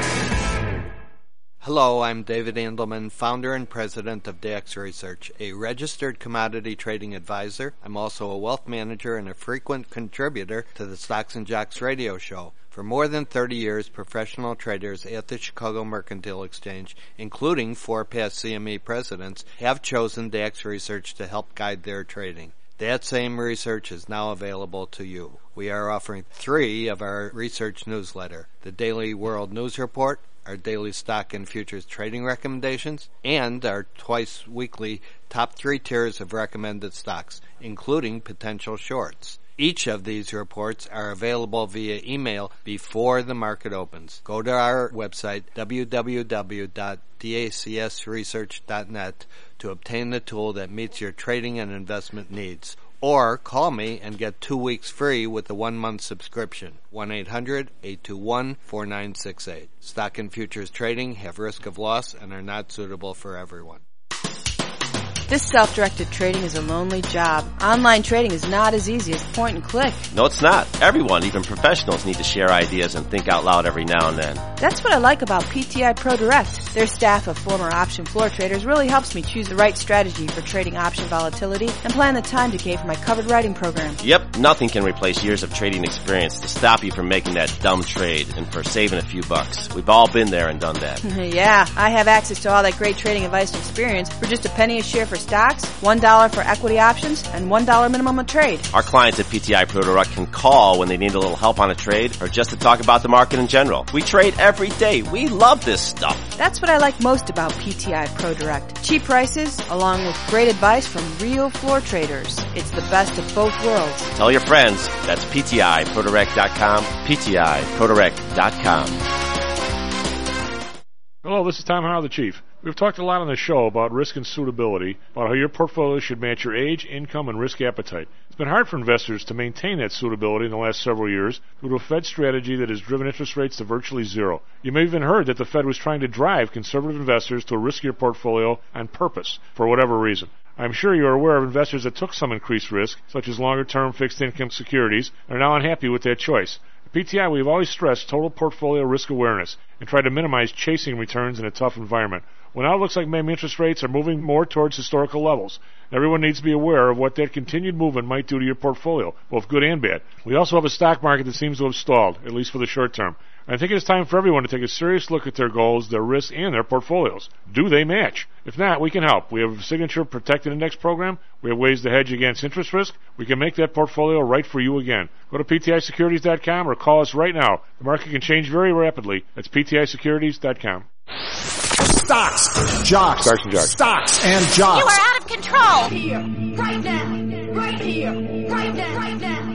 [SPEAKER 5] Hello, I'm David Andelman, founder and president of D X Research, a registered commodity trading advisor. I'm also a wealth manager and a frequent contributor to the Stocks and Jocks radio show. For more than thirty years, professional traders at the Chicago Mercantile Exchange, including four past C M E presidents, have chosen D X Research to help guide their trading. That same research is now available to you. We are offering three of our research newsletter, the Daily World News Report, our daily stock and futures trading recommendations, and our twice-weekly top three tiers of recommended stocks, including potential shorts. Each of these reports are available via email before the market opens. Go to our website, w w w dot dacs research dot net, to obtain the tool that meets your trading and investment needs. Or call me and get two weeks free with a one-month subscription. one eight hundred eight two one four nine six eight. Stock and futures trading have risk of loss and are not suitable for everyone.
[SPEAKER 6] This self-directed trading is a lonely job. Online trading is not as easy as point and click.
[SPEAKER 7] No, it's not. Everyone, even professionals, need to share ideas and think out loud every now and then.
[SPEAKER 6] That's what I like about P T I Pro Direct. Their staff of former option floor traders really helps me choose the right strategy for trading option volatility and plan the time decay for my covered writing program.
[SPEAKER 7] Yep, nothing can replace years of trading experience to stop you from making that dumb trade and for saving a few bucks. We've all been there and done that.
[SPEAKER 6] Yeah, I have access to all that great trading advice and experience for just a penny a share for stocks, one dollar for equity options, and one dollar minimum a trade.
[SPEAKER 7] Our clients at P T I Pro Direct can call when they need a little help on a trade or just to talk about the market in general. We trade every day. We love this stuff.
[SPEAKER 6] That's what I like most about P T I Pro Direct. Cheap prices, along with great advice from real floor traders. It's the best of both worlds.
[SPEAKER 7] Tell your friends. That's P T I Pro Direct dot com, P T I Pro Direct dot com.
[SPEAKER 2] Hello, this is Tom Howell, the Chief. We've talked a lot on the show about risk and suitability, about how your portfolio should match your age, income, and risk appetite. It's been hard for investors to maintain that suitability in the last several years due to a Fed strategy that has driven interest rates to virtually zero. You may have even heard that the Fed was trying to drive conservative investors to a riskier portfolio on purpose, for whatever reason. I'm sure you are aware of investors that took some increased risk, such as longer-term fixed-income securities, and are now unhappy with that choice. At P T I, we've always stressed total portfolio risk awareness and tried to minimize chasing returns in a tough environment. Well, now it looks like maybe interest rates are moving more towards historical levels. Everyone needs to be aware of what that continued movement might do to your portfolio, both good and bad. We also have a stock market that seems to have stalled, at least for the short term. I think it's time for everyone to take a serious look at their goals, their risks, and their portfolios. Do they match? If not, we can help. We have a Signature Protected Index program. We have ways to hedge against interest risk. We can make that portfolio right for you again. Go to P T I securities dot com or call us right now. The market can change very rapidly. That's P T I securities dot com.
[SPEAKER 8] Stocks, jocks,
[SPEAKER 2] Stocks and jocks.
[SPEAKER 8] Stocks and jocks.
[SPEAKER 9] You are out of control.
[SPEAKER 10] Here, right now, right here, right now, right now.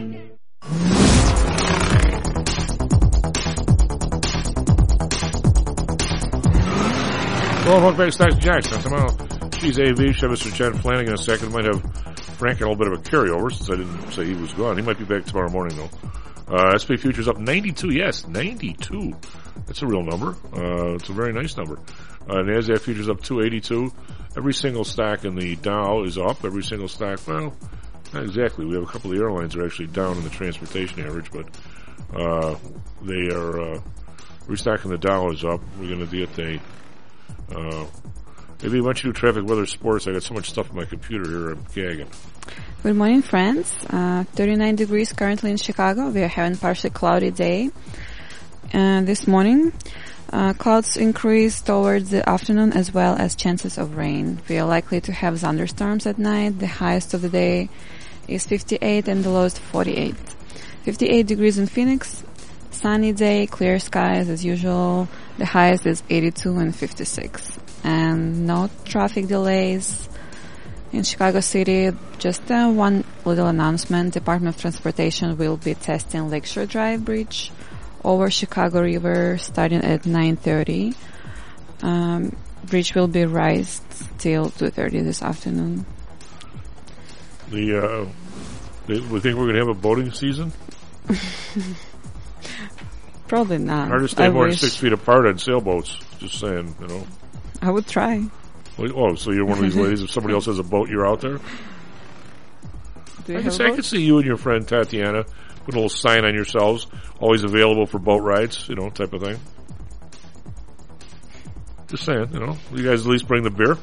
[SPEAKER 2] Well, welcome back to Stocks and Jocks. Now, tomorrow, she's A V. Should have Mister Chad Flanagan in a second. Might have Frank in a little bit of a carryover since I didn't say he was gone. He might be back tomorrow morning, though. Uh, S and P futures up ninety-two. Yes, ninety-two. That's a real number. Uh, it's a very nice number. Uh, NASDAQ futures up two eighty-two. Every single stock in the Dow is up. Every single stock, well, not exactly. We have a couple of the airlines that are actually down in the transportation average, but uh, they are, uh, every stock in the Dow is up. We're going to get a, uh, maybe once you do traffic, weather, sports, I got so much stuff on my computer here, I'm gagging.
[SPEAKER 11] Good morning, friends. Uh, thirty-nine degrees currently in Chicago. We are having a partially cloudy day. Uh, this morning, uh, clouds increase towards the afternoon as well as chances of rain. We are likely to have thunderstorms at night. The highest of the day is fifty-eight and the lowest forty-eight. fifty-eight degrees in Phoenix. Sunny day, clear skies as usual. The highest is eighty-two and fifty-six. And no traffic delays in Chicago City. Just uh, one little announcement. Department of Transportation will be testing Lakeshore Drive Bridge over Chicago River starting at nine thirty. Um, bridge will be raised till two thirty this afternoon.
[SPEAKER 2] The, uh, they, we think we're going to have a boating season?
[SPEAKER 11] Probably not.
[SPEAKER 2] Hard to stay
[SPEAKER 11] I
[SPEAKER 2] more
[SPEAKER 11] wish.
[SPEAKER 2] than six feet apart on sailboats. Just saying, you know.
[SPEAKER 11] I would try.
[SPEAKER 2] Oh, so you're one of these ladies. If somebody else has a boat, you're out there?
[SPEAKER 11] Do you
[SPEAKER 2] I,
[SPEAKER 11] have
[SPEAKER 2] can,
[SPEAKER 11] a
[SPEAKER 2] see- I
[SPEAKER 11] boat?
[SPEAKER 2] can see you and your friend Tatiana put a little sign on yourselves, always available for boat rides, you know, type of thing. Just saying, you know. You guys at least bring the beer?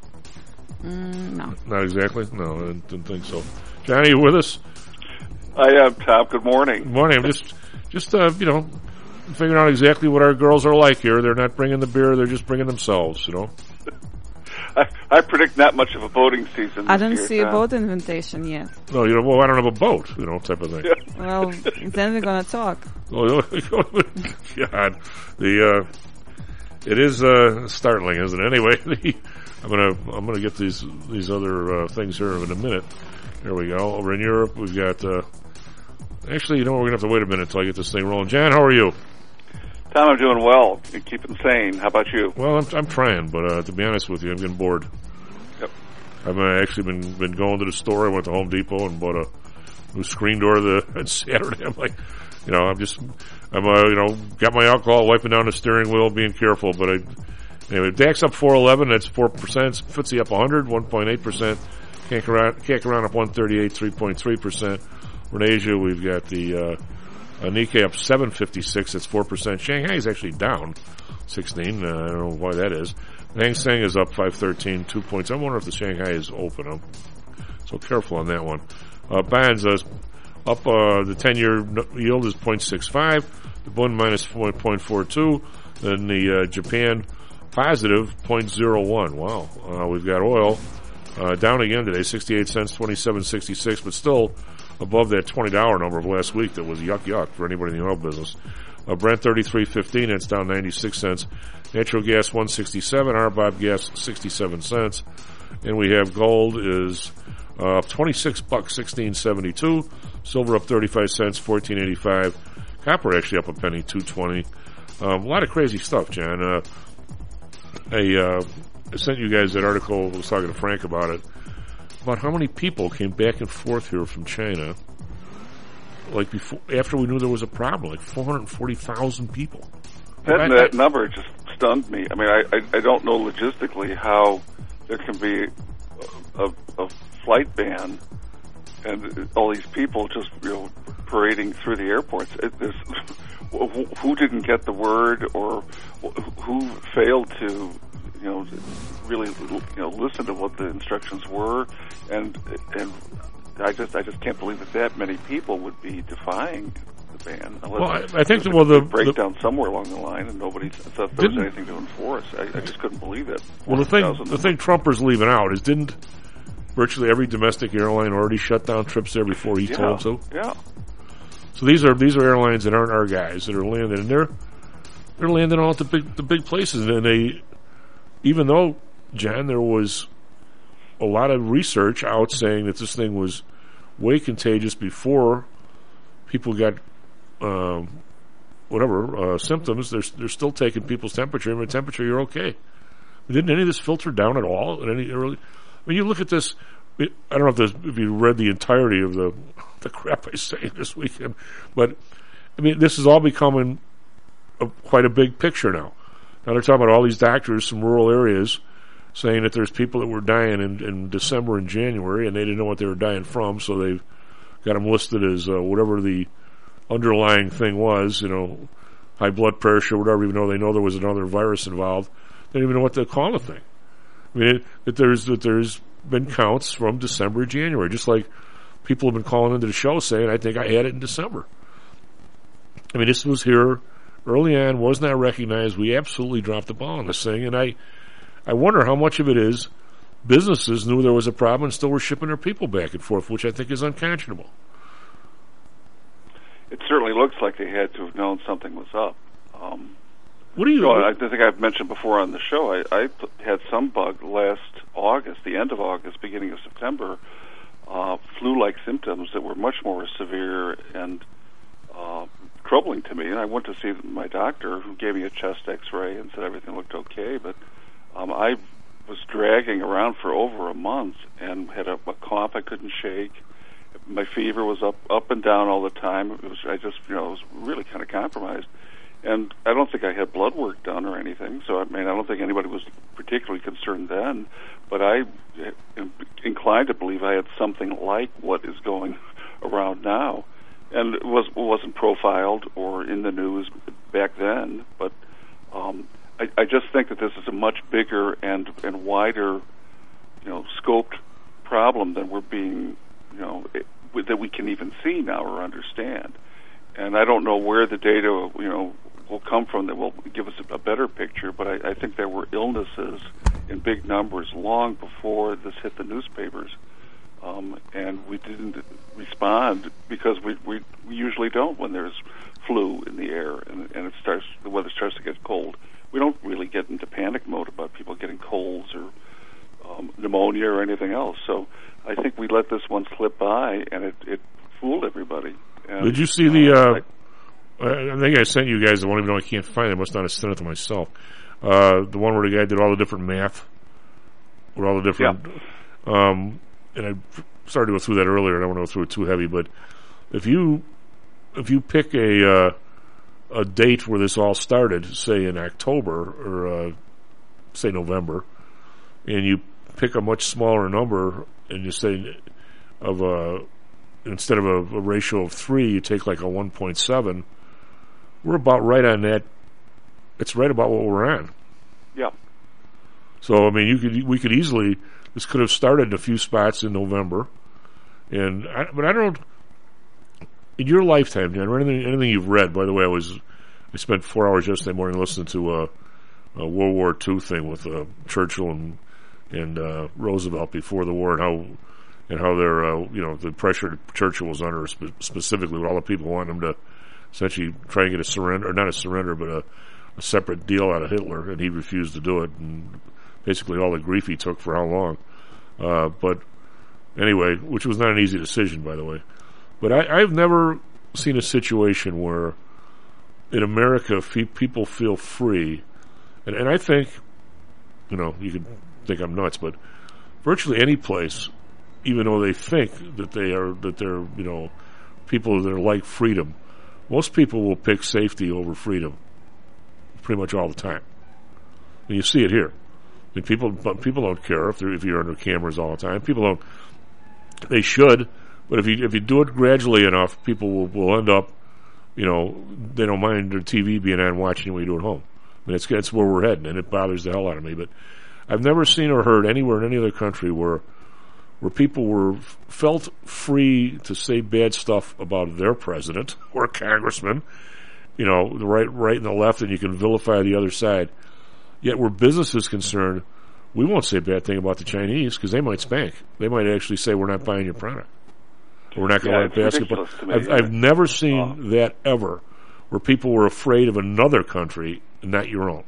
[SPEAKER 11] Mm, no.
[SPEAKER 2] Not exactly? No, I didn't, didn't think so. Johnny, you with us?
[SPEAKER 12] I am, Tom. Good morning.
[SPEAKER 2] Good morning. I'm just, just uh, you know, figuring out exactly what our girls are like here. They're not bringing the beer, they're just bringing themselves, you know.
[SPEAKER 12] I, I predict not much of a boating season.
[SPEAKER 11] I don't
[SPEAKER 12] year,
[SPEAKER 11] see a
[SPEAKER 12] Tom.
[SPEAKER 11] boat invitation yet.
[SPEAKER 2] No, you know, well, I don't have a boat, you know, type of thing.
[SPEAKER 12] Yeah.
[SPEAKER 11] Well, then we're gonna talk.
[SPEAKER 2] Oh, God, the uh, it is uh, startling, isn't it? Anyway, the, I'm gonna I'm gonna get these these other uh, things here in a minute. There we go. Over in Europe, we've got. Uh, actually, you know, we're gonna have to wait a minute until I get this thing rolling. Jan, how are you?
[SPEAKER 12] Tom, I'm doing well. You keeping sane. How about you?
[SPEAKER 2] Well, I'm I'm trying, but uh, to be honest with you, I'm getting bored.
[SPEAKER 12] Yep.
[SPEAKER 2] I've uh, actually been been going to the store. I went to Home Depot and bought a new screen door the on Saturday. I'm like, you know, I'm just, I'm uh, you know, got my alcohol, wiping down the steering wheel, being careful. But I, anyway, D A X up four eleven. That's four percent. F T S E up one hundred, one point eight percent. Can't around, can't around up one thirty-eight, three point three percent. In Asia, we've got the uh, uh, Nikkei up seven fifty-six. That's four percent. Shanghai is actually down sixteen. Uh, I don't know why that is. Hang Seng is up five thirteen, two points. I wonder if the Shanghai is open. I'm so careful on that one. Uh, bonds uh, up. Uh, the ten-year yield is zero point six five. The Bund minus zero point four two. Then the uh, Japan positive zero point zero one. Wow. Uh, we've got oil uh, down again today, sixty-eight cents, twenty-seven sixty-six, but still above that twenty dollar number of last week that was yuck yuck for anybody in the oil business. Uh, Brent thirty-three fifteen, it's down ninety-six cents. Natural gas one sixty-seven, R B O B gas sixty-seven cents. And we have gold is uh, up twenty-six bucks, sixteen seventy-two. Silver up thirty-five cents, fourteen eighty-five. Copper actually up a penny, two twenty. Um, a lot of crazy stuff, John. Uh, I, uh, I sent you guys that article. I was talking to Frank about it. About how many people came back and forth here from China, like before, after we knew there was a problem, like four hundred forty thousand people.
[SPEAKER 12] That,
[SPEAKER 2] I,
[SPEAKER 12] that
[SPEAKER 2] I,
[SPEAKER 12] number just stunned me. I mean, I, I, I don't know logistically how there can be a, a, a flight ban and all these people just, you know, parading through the airports. It, there's, who didn't get the word, or who failed to you know, really, you know, listen to what the instructions were, and and I just I just can't believe that that many people would be defying the ban. Unless
[SPEAKER 2] well, I, I think the, well the
[SPEAKER 12] breakdown
[SPEAKER 2] the,
[SPEAKER 12] somewhere along the line, and nobody thought there was anything to enforce. I, I just couldn't believe it.
[SPEAKER 2] Well, the thing the thing Trumper's leaving out is didn't virtually every domestic airline already shut down trips there before he
[SPEAKER 12] yeah,
[SPEAKER 2] told them so?
[SPEAKER 12] Yeah.
[SPEAKER 2] So these are these are airlines that aren't our guys that are landing, and they're they're landing all at the big the big places, and they even though John there was a lot of research out saying that this thing was way contagious before people got um, whatever uh, symptoms. They're they're still taking people's temperature, and the temperature you're okay. Didn't any of this filter down at all? At any early, I mean, you look at this. I don't know if, this, if you read the entirety of the the crap I say this weekend, but I mean, this is all becoming a, quite a big picture now. Now they're talking about all these doctors from rural areas saying that there's people that were dying in, in December and January, and they didn't know what they were dying from, so they've got them listed as uh, whatever the underlying thing was, you know, high blood pressure, whatever, even though they know there was another virus involved. They don't even know what to call the thing. I mean, it, that there's that there's been counts from December, January, just like people have been calling into the show saying, I think I had it in December. I mean, this was here early on, was not recognized. We absolutely dropped the ball on this thing, and I, I wonder how much of it is businesses knew there was a problem and still were shipping their people back and forth, which I think is unconscionable.
[SPEAKER 12] It certainly looks like they had to have known something was up. Um,
[SPEAKER 2] What do you?
[SPEAKER 12] So I think I've mentioned before on the show. I, I had some bug last August, the end of August, beginning of September, uh, flu-like symptoms that were much more severe and uh, troubling to me. And I went to see my doctor, who gave me a chest X-ray and said everything looked okay. But um, I was dragging around for over a month and had a, a cough I couldn't shake. My fever was up, up and down all the time. It was, I just, you know, was really kind of compromised. And I don't think I had blood work done or anything, so I mean, I don't think anybody was particularly concerned then, but I am inclined to believe I had something like what is going around now. And it was, wasn't profiled or in the news back then, but um, I, I just think that this is a much bigger and, and wider, you know, scoped problem than we're being, you know, it, that we can even see now or understand. And I don't know where the data, you know, will come from that will give us a, a better picture, but I, I think there were illnesses in big numbers long before this hit the newspapers. Um, and we didn't respond because we, we, we usually don't when there's flu in the air and, and it starts, the weather starts to get cold. We don't really get into panic mode about people getting colds or um, pneumonia or anything else. So I think we let this one slip by, and it, it fooled everybody. And,
[SPEAKER 2] did you see the? Uh, I, I think I sent you guys the one, even though I can't find it. I must not have sent it to myself. Uh, the one where the guy did all the different math, with all the different. Yeah. Um, and I started to go through that earlier. And I don't want to go through it too heavy, but if you if you pick a uh, a date where this all started, say in October or uh, say November, and you pick a much smaller number, and you say of a instead of a, a ratio of three, you take like a one point seven. We're about right on that. It's right about what we're on.
[SPEAKER 12] Yeah.
[SPEAKER 2] So I mean, you could we could easily this could have started in a few spots in November, and I, but I don't. In your lifetime, John, or anything, anything you've read. By the way, I was I spent four hours yesterday morning listening to a, a World War Two thing with uh, Churchill and and uh, Roosevelt before the war, and how and how they're uh, you know the pressure Churchill was under spe- specifically with all the people wanting him to essentially try and get a surrender, or not a surrender, but a, a separate deal out of Hitler, and he refused to do it, and basically all the grief he took for how long. Uh, but anyway, which was not an easy decision, by the way. But I, I've never seen a situation where in America fe- people feel free, and, and I think, you know, you can think I'm nuts, but virtually any place, even though they think that they are, that they're, you know, people that are like freedom, most people will pick safety over freedom pretty much all the time. And you see it here. I mean, people, people don't care if they're, if you're under cameras all the time. People don't, they should, but if you, if you do it gradually enough, people will, will end up, you know, they don't mind their T V being on watching you when you do it at home. I And it's, it's where we're heading, and it bothers the hell out of me. But I've never seen or heard anywhere in any other country where where people were felt free to say bad stuff about their president or congressman, you know, the right, right and the left, and you can vilify the other side. Yet where business is concerned, we won't say a bad thing about the Chinese because they might spank. They might actually say, we're not buying your product. We're not going
[SPEAKER 12] yeah,
[SPEAKER 2] to let basketball.
[SPEAKER 12] Me,
[SPEAKER 2] I've,
[SPEAKER 12] yeah.
[SPEAKER 2] I've never seen
[SPEAKER 12] oh.
[SPEAKER 2] that ever, where people were afraid of another country, not your own.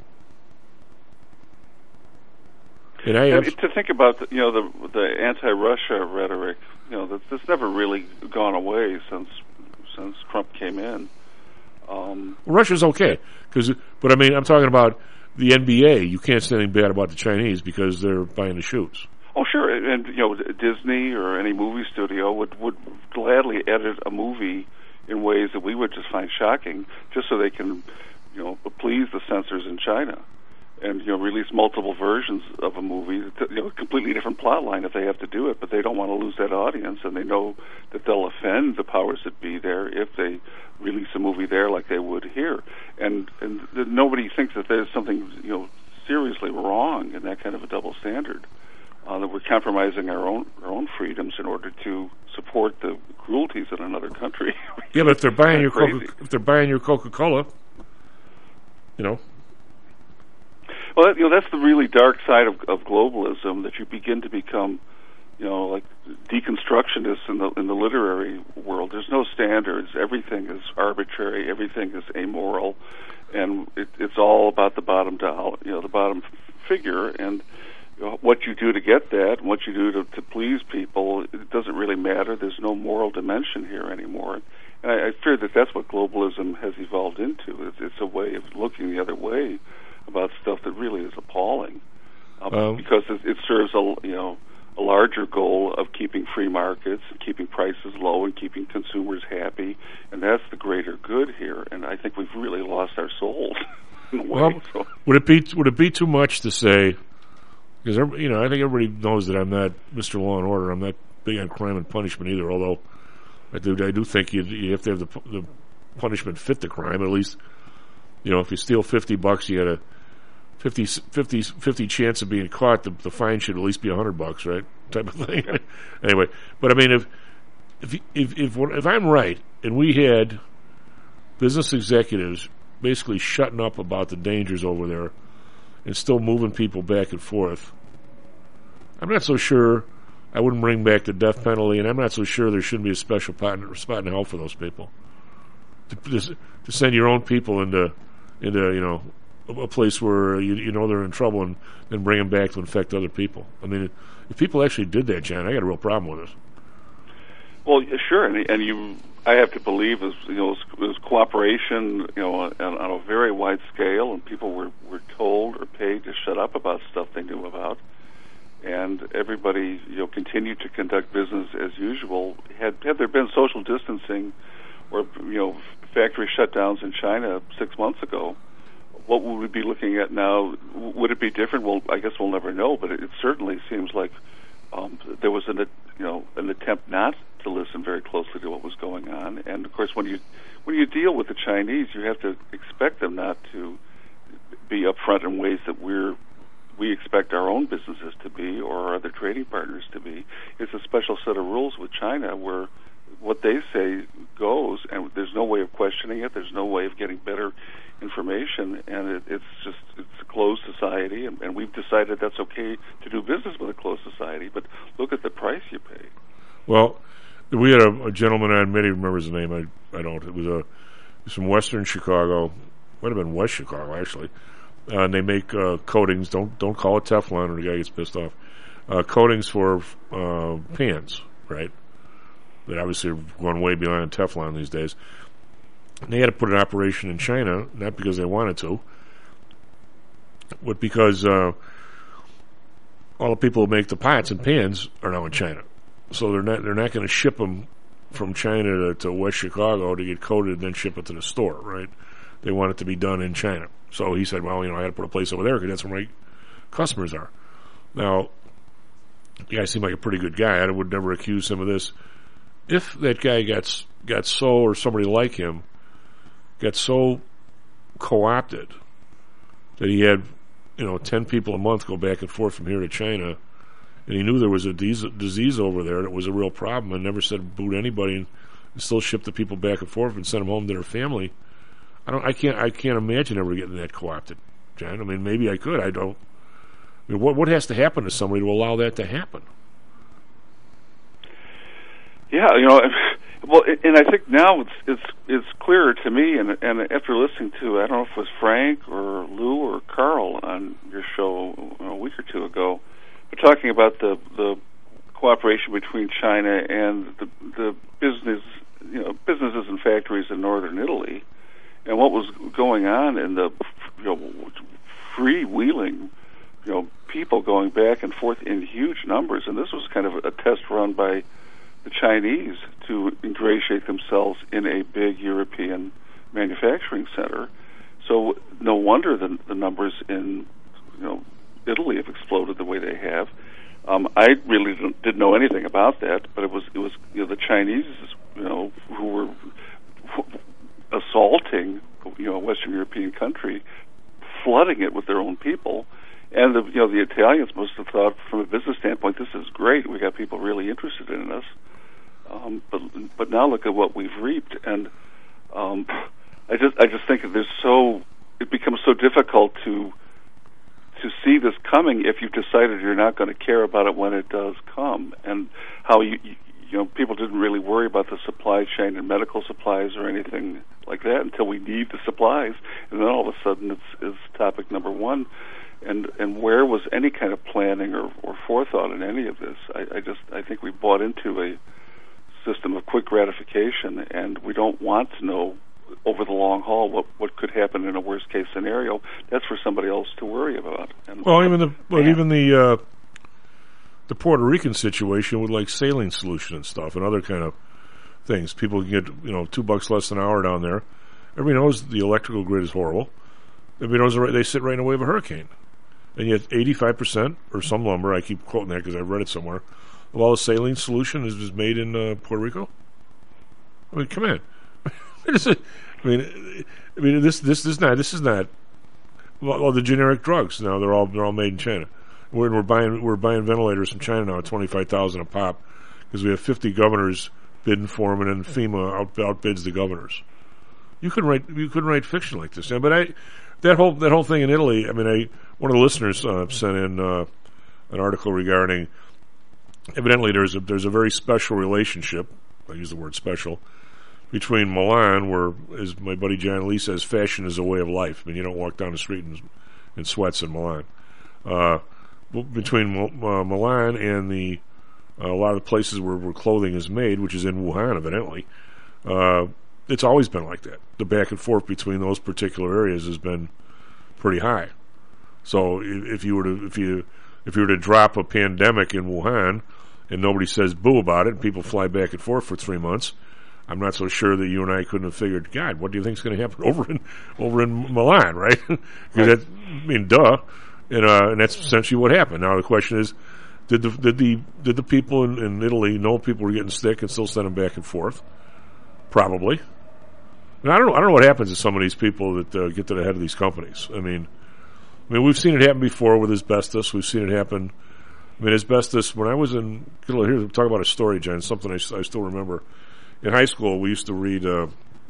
[SPEAKER 2] And I have,
[SPEAKER 12] and to think about, the, you know, the the anti-Russia rhetoric, you know, that this never really gone away since since Trump came in. Um,
[SPEAKER 2] well, Russia's okay, cause, but I mean, I'm talking about the N B A. You can't say anything bad about the Chinese because they're buying the shoes.
[SPEAKER 12] Oh, sure, and you know, Disney or any movie studio would would gladly edit a movie in ways that we would just find shocking, just so they can, you know, please the censors in China. And, you know, release multiple versions of a movie, you know, completely different plot line if they have to do it, but they don't want to lose that audience, and they know that they'll offend the powers that be there if they release a movie there like they would here. And and th- nobody thinks that there's something, you know, seriously wrong in that kind of a double standard, uh, that we're compromising our own our own freedoms in order to support the cruelties in another country.
[SPEAKER 2] Yeah, but if they're buying your
[SPEAKER 12] crazy.
[SPEAKER 2] Coca- if they're buying your Coca-Cola, you know.
[SPEAKER 12] Well, that, you know, that's the really dark side of, of globalism, that you begin to become, you know, like deconstructionists in the in the literary world. There's no standards. Everything is arbitrary. Everything is amoral, and it, it's all about the bottom dollar, you know, the bottom figure, and you know, what you do to get that, and what you do to, to please people. It doesn't really matter. There's no moral dimension here anymore. And I, I fear that that's what globalism has evolved into. It's, it's a way of looking the other way about stuff that really is appalling, um, um, because it, it serves a you know a larger goal of keeping free markets, keeping prices low, and keeping consumers happy, and that's the greater good here. And I think we've really lost our souls in a way.
[SPEAKER 2] Well,
[SPEAKER 12] so.
[SPEAKER 2] would it be would it be too much to say? Because you know, I think everybody knows that I'm not Mister Law and Order. I'm not big on crime and punishment either. Although I do I do think you you have to have the the punishment fit the crime. At least, you know, if you steal fifty bucks, you got a fifty, fifty, fifty chance of being caught. The, the fine should at least be a hundred bucks, right? Type of thing. Anyway, but I mean, if if if if if I'm right, and we had business executives basically shutting up about the dangers over there, and still moving people back and forth, I'm not so sure I wouldn't bring back the death penalty, and I'm not so sure there shouldn't be a special spot in hell for those people. To, to send your own people into into you know. a place where you, you know they're in trouble, and then bring them back to infect other people. I mean, if people actually did that, John, I got a real problem with it.
[SPEAKER 12] Well, sure, and, and you, I have to believe, it was, you know, it was cooperation, you know, on, on a very wide scale, and people were, were told or paid to shut up about stuff they knew about, and everybody, you know, continued to conduct business as usual. Had had there been social distancing or, you know, factory shutdowns in China six months ago, what would we be looking at now? Would it be different? Well, I guess we'll never know, but it, it certainly seems like um, there was an, you know, an attempt not to listen very closely to what was going on. And of course, when you when you deal with the Chinese, you have to expect them not to be upfront in ways that we're we expect our own businesses to be or our other trading partners to be. It's a special set of rules with China where what they say goes, and there's no way of questioning it. There's no way of getting better information, and it, it's just it's a closed society, and, and we've decided that's okay to do business with a closed society. But look at the price you pay.
[SPEAKER 2] Well, we had a, a gentleman on. Maybe remembers the name. I I don't. It was a it was from Western Chicago. Might have been West Chicago actually. Uh, and they make uh, coatings. Don't don't call it Teflon, or the guy gets pissed off. Uh, coatings for uh, pans, right? That obviously are going way beyond Teflon these days. And they had to put an operation in China, not because they wanted to, but because uh, all the people who make the pots and pans are now in China. So they're not they're not going to ship them from China to, to West Chicago to get coated and then ship it to the store, right? They want it to be done in China. So he said, well, you know, I got to put a place over there because that's where my customers are. Now, the guy seemed like a pretty good guy. I would never accuse him of this. If that guy got got so, or somebody like him, got so co-opted that he had, you know, ten people a month go back and forth from here to China, and he knew there was a dis- disease over there that was a real problem, and never said boot anybody, and, and still shipped the people back and forth and sent them home to their family. I don't. I can't. I can't imagine ever getting that co-opted, John. I mean, maybe I could. I don't. I mean, what what has to happen to somebody to allow that to happen?
[SPEAKER 12] Yeah, you know, well, and I think now it's it's it's clearer to me, and and after listening to, I don't know if it was Frank or Lou or Carl on your show a week or two ago, but talking about the the cooperation between China and the the business, you know, businesses and factories in northern Italy, and what was going on in the, you know, freewheeling, you know, people going back and forth in huge numbers, and this was kind of a test run by the Chinese to ingratiate themselves in a big European manufacturing center. So no wonder the, the numbers in, you know, Italy have exploded the way they have. Um, I really didn't, didn't know anything about that, but it was it was you know, the Chinese, you know, who were assaulting, you know, a Western European country, flooding it with their own people. And the you know the Italians must have thought, from a business standpoint, this is great. We got people really interested in us. Um, but but now look at what we've reaped, and um, I just I just think that there's so it becomes so difficult to to see this coming if you've decided you're not going to care about it when it does come, and how you, you you know people didn't really worry about the supply chain and medical supplies or anything like that until we need the supplies, and then all of a sudden it's it's topic number one. And and where was any kind of planning or, or forethought in any of this? I, I just I think we bought into a system of quick gratification, and we don't want to know over the long haul what, what could happen in a worst case scenario. That's for somebody else to worry about. And
[SPEAKER 2] well, even the well, even the uh, the Puerto Rican situation with like saline solution and stuff and other kind of things. People can get, you know, two bucks less an hour down there. Everybody knows the electrical grid is horrible. Everybody knows they sit right in the way of a hurricane. And yet eighty-five percent, or some lumber, I keep quoting that because I've read it somewhere, of all the saline solution is, is made in uh, Puerto Rico? I mean, come on. I mean, I mean, this this is not this is not well, the generic drugs. Now they're all they're all made in China. We're we're buying we're buying ventilators from China now at twenty-five thousand a pop because we have fifty governors bidding for them, and then FEMA out, outbids the governors. You couldn't write you couldn't write fiction like this, but I that whole that whole thing in Italy. I mean, I one of the listeners uh, sent in uh, an article regarding. Evidently, there's a there's a very special relationship. I use the word special between Milan, where, as my buddy John Lee says, fashion is a way of life. I mean, you don't walk down the street in, in sweats in Milan. Uh, between uh, Milan and the uh, a lot of the places where, where clothing is made, which is in Wuhan, evidently, uh, it's always been like that. The back and forth between those particular areas has been pretty high. So if you were to if you if you were to drop a pandemic in Wuhan and nobody says boo about it, and people fly back and forth for three months, I'm not so sure that you and I couldn't have figured, God, what do you think is going to happen over in over in Milan, right? Because that, I mean, duh, and uh, and that's essentially what happened. Now the question is, did the did the did the people in, in Italy know people were getting sick and still send them back and forth? Probably. And I don't know. I don't know what happens to some of these people that uh, get to the head of these companies. I mean, I mean, we've seen it happen before with asbestos. We've seen it happen. I mean, asbestos. When I was in, here, talk about a story, Jen. Something I, I still remember. In high school, we used to read. Uh,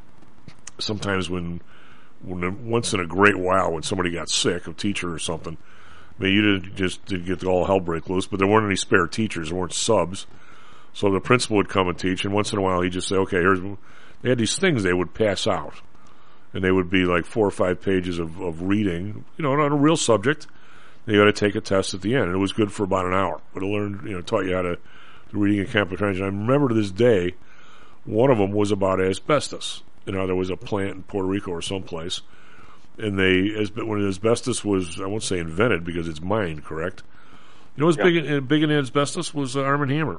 [SPEAKER 2] sometimes when, when once in a great while, when somebody got sick, a teacher or something. I mean, you didn't just didn't get all hell break loose, but there weren't any spare teachers. There weren't subs, so the principal would come and teach. And once in a while, he'd just say, "Okay, here's." They had these things they would pass out, and they would be like four or five pages of, of reading, you know, on a real subject. You got to take a test at the end, and it was good for about an hour. But it learned, you know, taught you how to do reading and comprehension. I remember to this day, one of them was about asbestos. You know, there was a plant in Puerto Rico or someplace, and they, as when asbestos was, I won't say invented because it's mined, correct? You know, what's yeah. big in, big in asbestos was uh, Arm and Hammer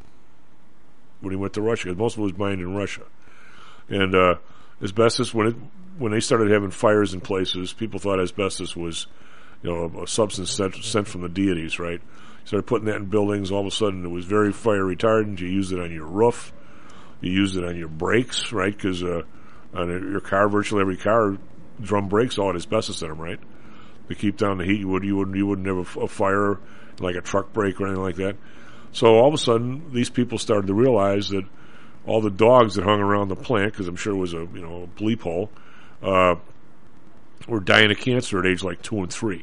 [SPEAKER 2] when he went to Russia, because most of it was mined in Russia. And uh, asbestos, when it when they started having fires in places, people thought asbestos was, you know, a, a substance sent, sent from the deities, right? Started putting that in buildings. All of a sudden, it was very fire retardant. You used it on your roof. You used it on your brakes, right? Because uh, on your car, virtually every car, drum brakes all had asbestos in them, right? to keep down the heat. You would you wouldn't you wouldn't have a, f- a fire like a truck break or anything like that. So all of a sudden, these people started to realize that all the dogs that hung around the plant, because I'm sure it was a you know a bleep hole, uh, were dying of cancer at age like two and three.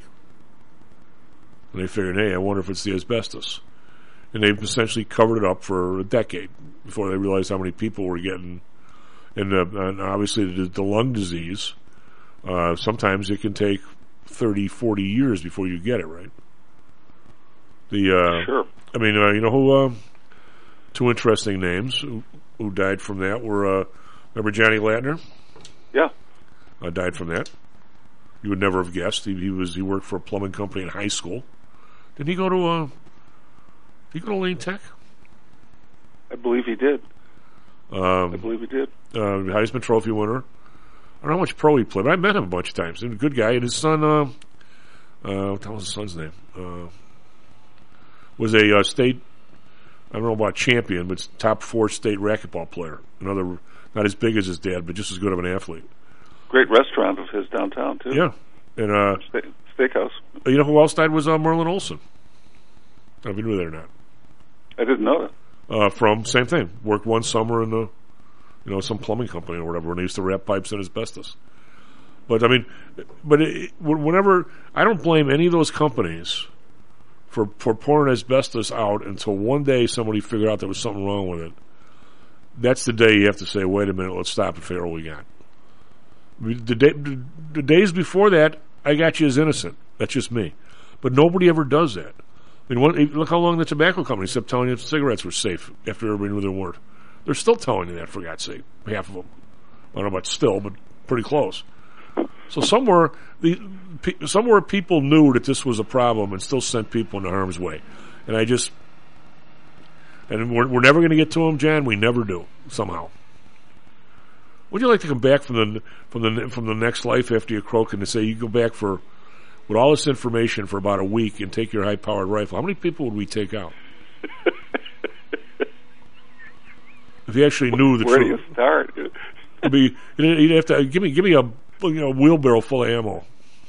[SPEAKER 2] And they figured, hey, I wonder if it's the asbestos. And they've essentially covered it up for a decade before they realized how many people were getting. And, uh, and obviously the, the lung disease, uh, sometimes it can take thirty, forty years before you get it, right? The uh,
[SPEAKER 12] Sure.
[SPEAKER 2] I mean, uh, you know who, uh, two interesting names who, who died from that were, uh, remember Johnny Latner?
[SPEAKER 12] Yeah.
[SPEAKER 2] Uh, died from that. You would never have guessed. He, he was, he worked for a plumbing company in high school. Didn't he go to, uh, did he go to Lane Tech?
[SPEAKER 12] I believe he did.
[SPEAKER 2] Um,
[SPEAKER 12] I believe he did.
[SPEAKER 2] Uh, Heisman Trophy winner. I don't know how much pro he played, but I met him a bunch of times. He's a good guy. And his son, uh, uh, what was his son's name? Uh, was a uh, state, I don't know about champion, but top four state racquetball player. Another, not as big as his dad, but just as good of an athlete.
[SPEAKER 12] Great restaurant of his downtown, too.
[SPEAKER 2] Yeah. And, uh,
[SPEAKER 12] Ste- steakhouse.
[SPEAKER 2] You know who else died was uh, Merlin Olsen. I don't know if you knew that or not.
[SPEAKER 12] I didn't know that.
[SPEAKER 2] Uh, from, same thing. Worked one summer in the, you know, some plumbing company or whatever, and they used to wrap pipes in asbestos. But, I mean, but it, whenever, I don't blame any of those companies for, for pouring asbestos out until one day somebody figured out there was something wrong with it. That's the day you have to say, wait a minute, let's stop and figure out what we got. The, day, the days before that, I got you as innocent. That's just me. But nobody ever does that. I mean, what, look how long the tobacco companies kept telling you cigarettes were safe after everybody knew they weren't. They're still telling you that, for God's sake. Half of them. I don't know about still, but pretty close. So somewhere, the somewhere people knew that this was a problem and still sent people into harm's way. And I just, and we're, we're never going to get to them, Jan. We never do, somehow. Would you like to come back from the from the from the next life after you croak and to say you go back for with all this information for about a week and take your high-powered rifle? How many people would we take out? If you actually knew the
[SPEAKER 12] Where
[SPEAKER 2] truth.
[SPEAKER 12] do you start?
[SPEAKER 2] It'd be, you'd have to give me give me a you know, wheelbarrow full of ammo.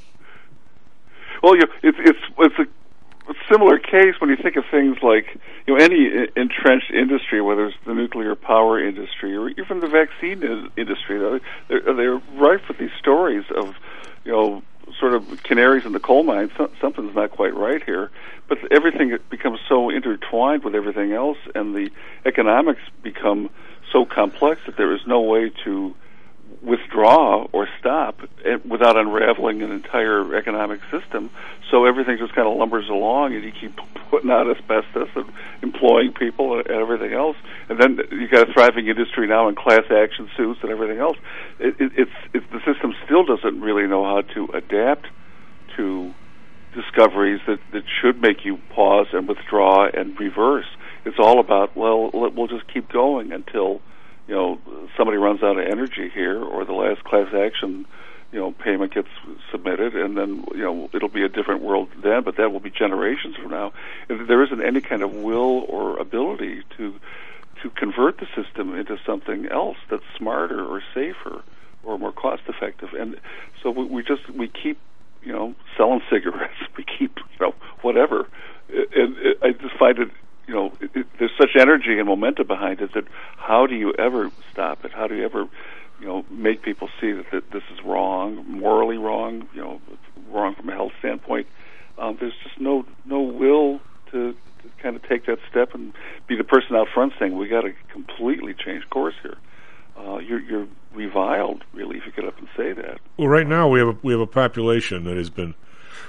[SPEAKER 12] Well, you, it's it's it's a similar case when you think of things like you know any entrenched industry, whether it's the nuclear power industry or even the vaccine industry. They're, they're rife with these stories of you know sort of canaries in the coal mine. So, something's not quite right here, but everything becomes so intertwined with everything else, and the economics become so complex that there is no way to withdraw or stop without unraveling an entire economic system. So everything just kind of lumbers along, and you keep putting out asbestos and employing people and everything else. And then you got a thriving industry now in class action suits and everything else. It, it, it's, it's the system still doesn't really know how to adapt to discoveries that, that should make you pause and withdraw and reverse. It's all about, well, we'll just keep going until you know, somebody runs out of energy here, or the last class action, you know, payment gets submitted, and then, you know, it'll be a different world then, but that will be generations from now. If there isn't any kind of will or ability to to convert the system into something else that's smarter or safer or more cost effective. And so we, we just, we keep, you know, selling cigarettes, we keep, you know, whatever. And it, I just find it, you know, it, it, there's such energy and momentum behind it that how do you ever stop it? How do you ever, you know, make people see that, that this is wrong, morally wrong, you know, wrong from a health standpoint? Um, there's just no no will to, to kind of take that step and be the person out front saying we got to completely change course here. Uh, you're, you're reviled, really, if you get up and say that.
[SPEAKER 2] Well, right now we have a, we have a population that has been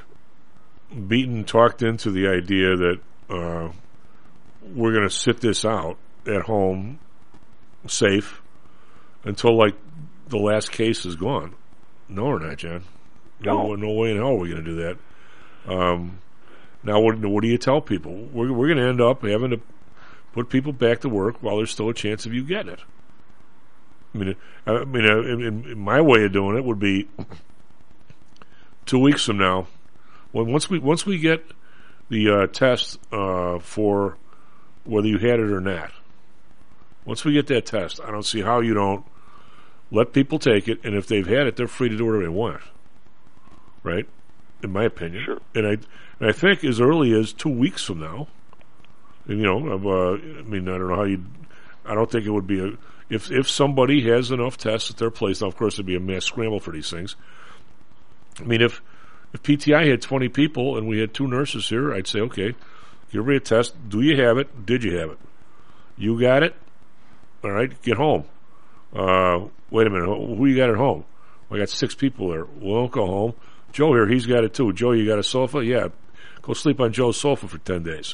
[SPEAKER 2] beaten, talked into the idea that. Uh, we're going to sit this out at home, safe, until, like, the last case is gone. No, we're not, John. No, no, no way in hell are we going to do that. Um, now, what, what do you tell people? We're, we're going to end up having to put people back to work while there's still a chance of you getting it. I mean, I mean, in, in my way of doing it would be two weeks from now. When once we once we get the uh, test uh, for whether you had it or not. Once we get that test, I don't see how you don't let people take it, and if they've had it, they're free to do whatever they want. Right? in my opinion.
[SPEAKER 12] Sure.
[SPEAKER 2] And I and I think as early as two weeks from now, and, you know, uh, I mean, I don't know how you. I don't think it would be a if if somebody has enough tests at their place. Now, of course, it'd be a mass scramble for these things. I mean, if if P T I had twenty people and we had two nurses here, I'd say, okay, give me a test. Do you have it? Did you have it? You got it? All right, get home. Uh, wait a minute. Who you got at home? I got six people there. Well, don't go home. Joe here, he's got it too. Joe, you got a sofa? Yeah. Go sleep on Joe's sofa for ten days.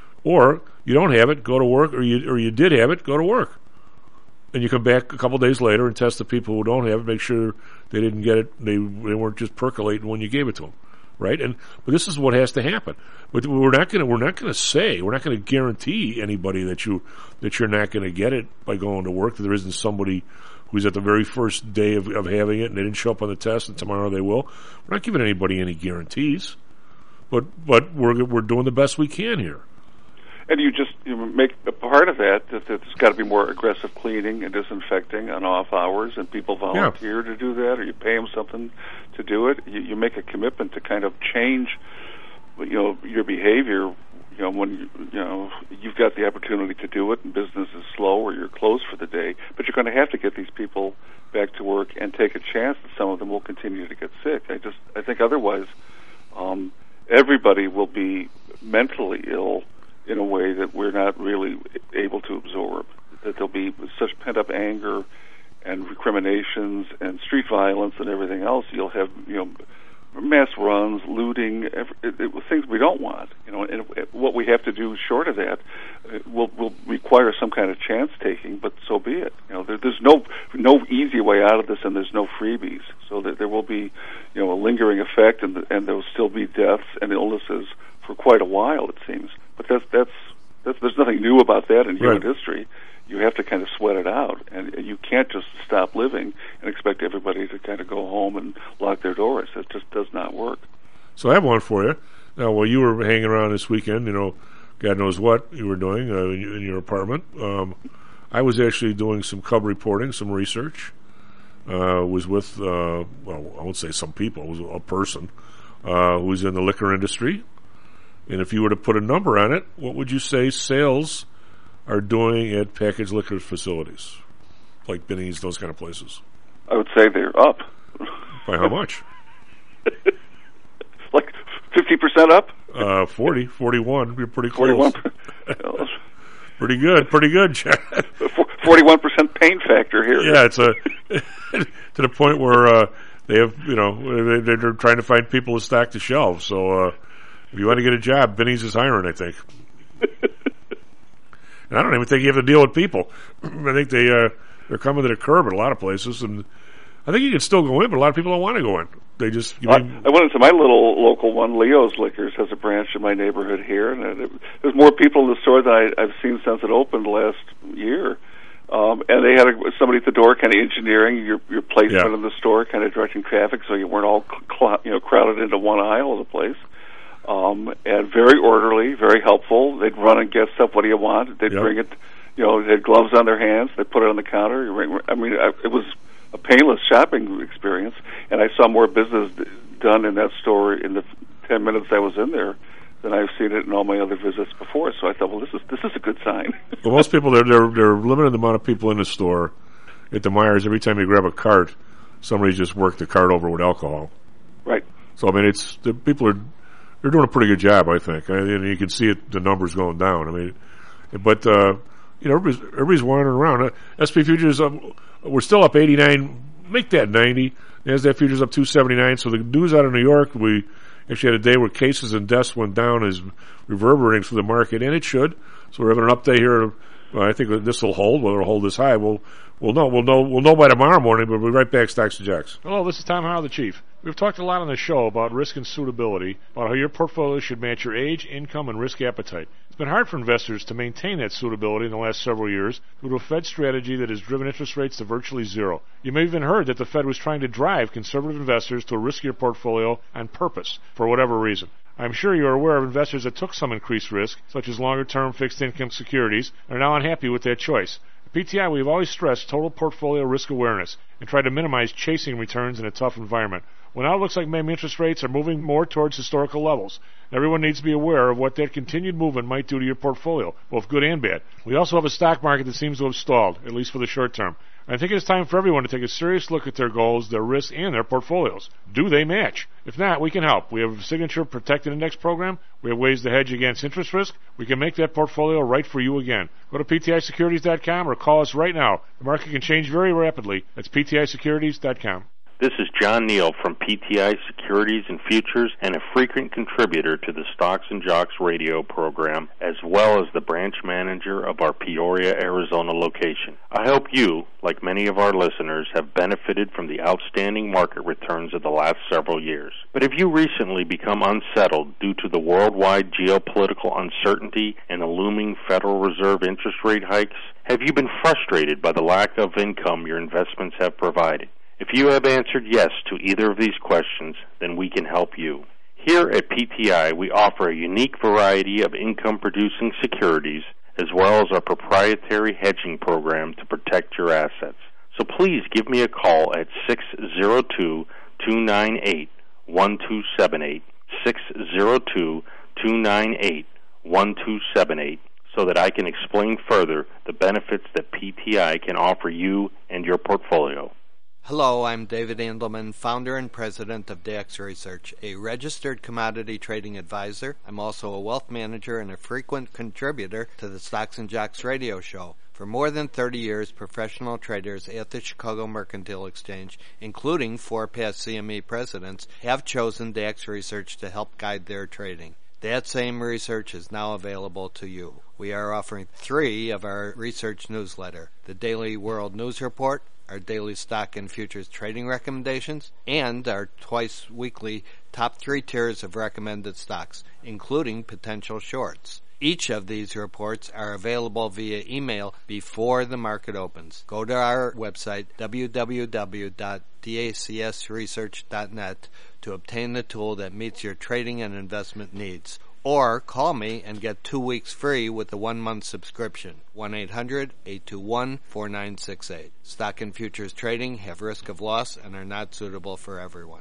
[SPEAKER 2] Or you don't have it, go to work, or you or you did have it, go to work. And you come back a couple days later and test the people who don't have it, make sure they didn't get it, they, they weren't just percolating when you gave it to them. Right? And but this is what has to happen. But we're not going to we're not going to say we're not going to guarantee anybody that you that you're not going to get it by going to work. That there isn't somebody who's at the very first day of, of having it and they didn't show up on the test and tomorrow they will. We're not giving anybody any guarantees. But but we're we're doing the best we can here.
[SPEAKER 12] And you just you make a part of that that there's got to be more aggressive cleaning and disinfecting on off hours, and people volunteer yeah. to do that, or you pay them something to do it. You, you make a commitment to kind of change, you know, your behavior. You know, when you, you know you've got the opportunity to do it, and business is slow, or you're closed for the day, but you're going to have to get these people back to work and take a chance that some of them will continue to get sick. I just I think otherwise, um, everybody will be mentally ill in a way that we're not really able to absorb, that there'll be such pent-up anger and recriminations and street violence and everything else. You'll have, you know, mass runs, looting, every, it, it, things we don't want. You know, and it, what we have to do short of that uh, will will require some kind of chance-taking, but so be it. You know, there, there's no no easy way out of this, and there's no freebies. So that there will be, you know, a lingering effect, and and there will still be deaths and illnesses for quite a while, it seems. But that's, that's, that's, there's nothing new about that in human right. history. You have to kind of sweat it out, and, and you can't just stop living and expect everybody to kind of go home and lock their doors. It just does not work.
[SPEAKER 2] So I have one for you. Now, while you were hanging around this weekend, you know, God knows what you were doing uh, in your apartment, um, I was actually doing some cub reporting, some research. Uh, was with, uh, well, I won't say some people, it was a person uh, who was in the liquor industry. And if you were to put a number on it, what would you say sales are doing at packaged liquor facilities, like Binny's, those kind of places?
[SPEAKER 12] I would say they're up.
[SPEAKER 2] By how much?
[SPEAKER 12] Like fifty percent up?
[SPEAKER 2] Uh, forty, forty-one. You're pretty close.
[SPEAKER 12] forty-one
[SPEAKER 2] Pretty good, pretty good, Chad.
[SPEAKER 12] forty-one percent pain factor here.
[SPEAKER 2] Yeah, it's a to the point where uh, they have, you know, they, they're trying to find people to stock the shelves. So, uh, if you want to get a job, Binny's is hiring, I think. And I don't even think you have to deal with people. I think they, uh, they're coming to the curb at a lot of places, and I think you can still go in, but a lot of people don't want to go in. They just... You
[SPEAKER 12] I,
[SPEAKER 2] mean,
[SPEAKER 12] I went into my little local one, Leo's Liquors, has a branch in my neighborhood here, and it, there's more people in the store than I, I've seen since it opened last year. Um, and they had a, somebody at the door kind of engineering your, your placement
[SPEAKER 2] yeah.
[SPEAKER 12] in the store, kind of directing traffic so you weren't all cl- you know crowded into one aisle of the place. Um, and very orderly, very helpful. They'd run and get stuff. What do you want? They'd
[SPEAKER 2] yep.
[SPEAKER 12] bring it. You know, they had gloves on their hands. They put it on the counter. I mean, it was a painless shopping experience. And I saw more business done in that store in the ten minutes I was in there than I've seen it in all my other visits before. So I thought, well, this is this is a good sign.
[SPEAKER 2] Well, most people they're they're they're limited the amount of people in the store. At the Myers, every time you grab a cart, somebody just worked the cart over with alcohol.
[SPEAKER 12] Right.
[SPEAKER 2] So I mean, it's the people are. They're doing a pretty good job, I think. I mean, you can see it, the numbers going down. I mean, but uh, you know, everybody's, everybody's wandering around. Uh, S and P futures, up, we're still up eighty-nine. Make that ninety. NASDAQ futures up two seventy-nine. So the news out of New York, we actually had a day where cases and deaths went down, is reverberating through the market, and it should. So we're having an update here. Well, I think this will hold. Whether it'll hold this high, we'll we'll know. We'll know. We'll know by tomorrow morning. But we'll be right back. Stocks and Jocks.
[SPEAKER 9] Hello, this is Tom Howell, the Chief. We've talked a lot on the show about risk and suitability, about how your portfolio should match your age, income, and risk appetite. It's been hard for investors to maintain that suitability in the last several years due to a Fed strategy that has driven interest rates to virtually zero. You may have even heard that the Fed was trying to drive conservative investors to a riskier portfolio on purpose, for whatever reason. I'm sure you are aware of investors that took some increased risk, such as longer-term fixed income securities, and are now unhappy with that choice. At P T I, we have always stressed total portfolio risk awareness and tried to minimize chasing returns in a tough environment. Well, now it looks like maybe interest rates are moving more towards historical levels. Everyone needs to be aware of what that continued movement might do to your portfolio, both good and bad. We also have a stock market that seems to have stalled, at least for the short term. I think it's time for everyone to take a serious look at their goals, their risks, and their portfolios. Do they match? If not, we can help. We have a Signature Protected Index program. We have ways to hedge against interest risk. We can make that portfolio right for you again. Go to P T I securities dot com or call us right now. The market can change very rapidly. That's P T I securities dot com.
[SPEAKER 13] This is John Neal from P T I Securities and Futures and a frequent contributor to the Stocks and Jocks radio program, as well as the branch manager of our Peoria, Arizona location. I hope you, like many of our listeners, have benefited from the outstanding market returns of the last several years. But have you recently become unsettled due to the worldwide geopolitical uncertainty and the looming Federal Reserve interest rate hikes? Have you been frustrated by the lack of income your investments have provided? If you have answered yes to either of these questions, then we can help you. Here at P T I, we offer a unique variety of income-producing securities, as well as our proprietary hedging program to protect your assets. So please give me a call at six zero two, two nine eight, one two seven eight, six zero two, two nine eight, one two seven eight, so that I can explain further the benefits that P T I can offer you and your portfolio.
[SPEAKER 5] Hello, I'm David Andelman, founder and president of D A X Research, a registered commodity trading advisor. I'm also a wealth manager and a frequent contributor to the Stocks and Jocks radio show. For more than thirty years, professional traders at the Chicago Mercantile Exchange, including four past C M E presidents, have chosen D A X Research to help guide their trading. That same research is now available to you. We are offering three of our research newsletter: the Daily World News Report, our daily stock and futures trading recommendations, and our twice-weekly top three tiers of recommended stocks, including potential shorts. Each of these reports are available via email before the market opens. Go to our website, w w w dot d a c s research dot net, to obtain the tool that meets your trading and investment needs. Or call me and get two weeks free with a one-month subscription. one eight hundred, eight two one, four nine six eight. Stock and futures trading have risk of loss and are not suitable for everyone.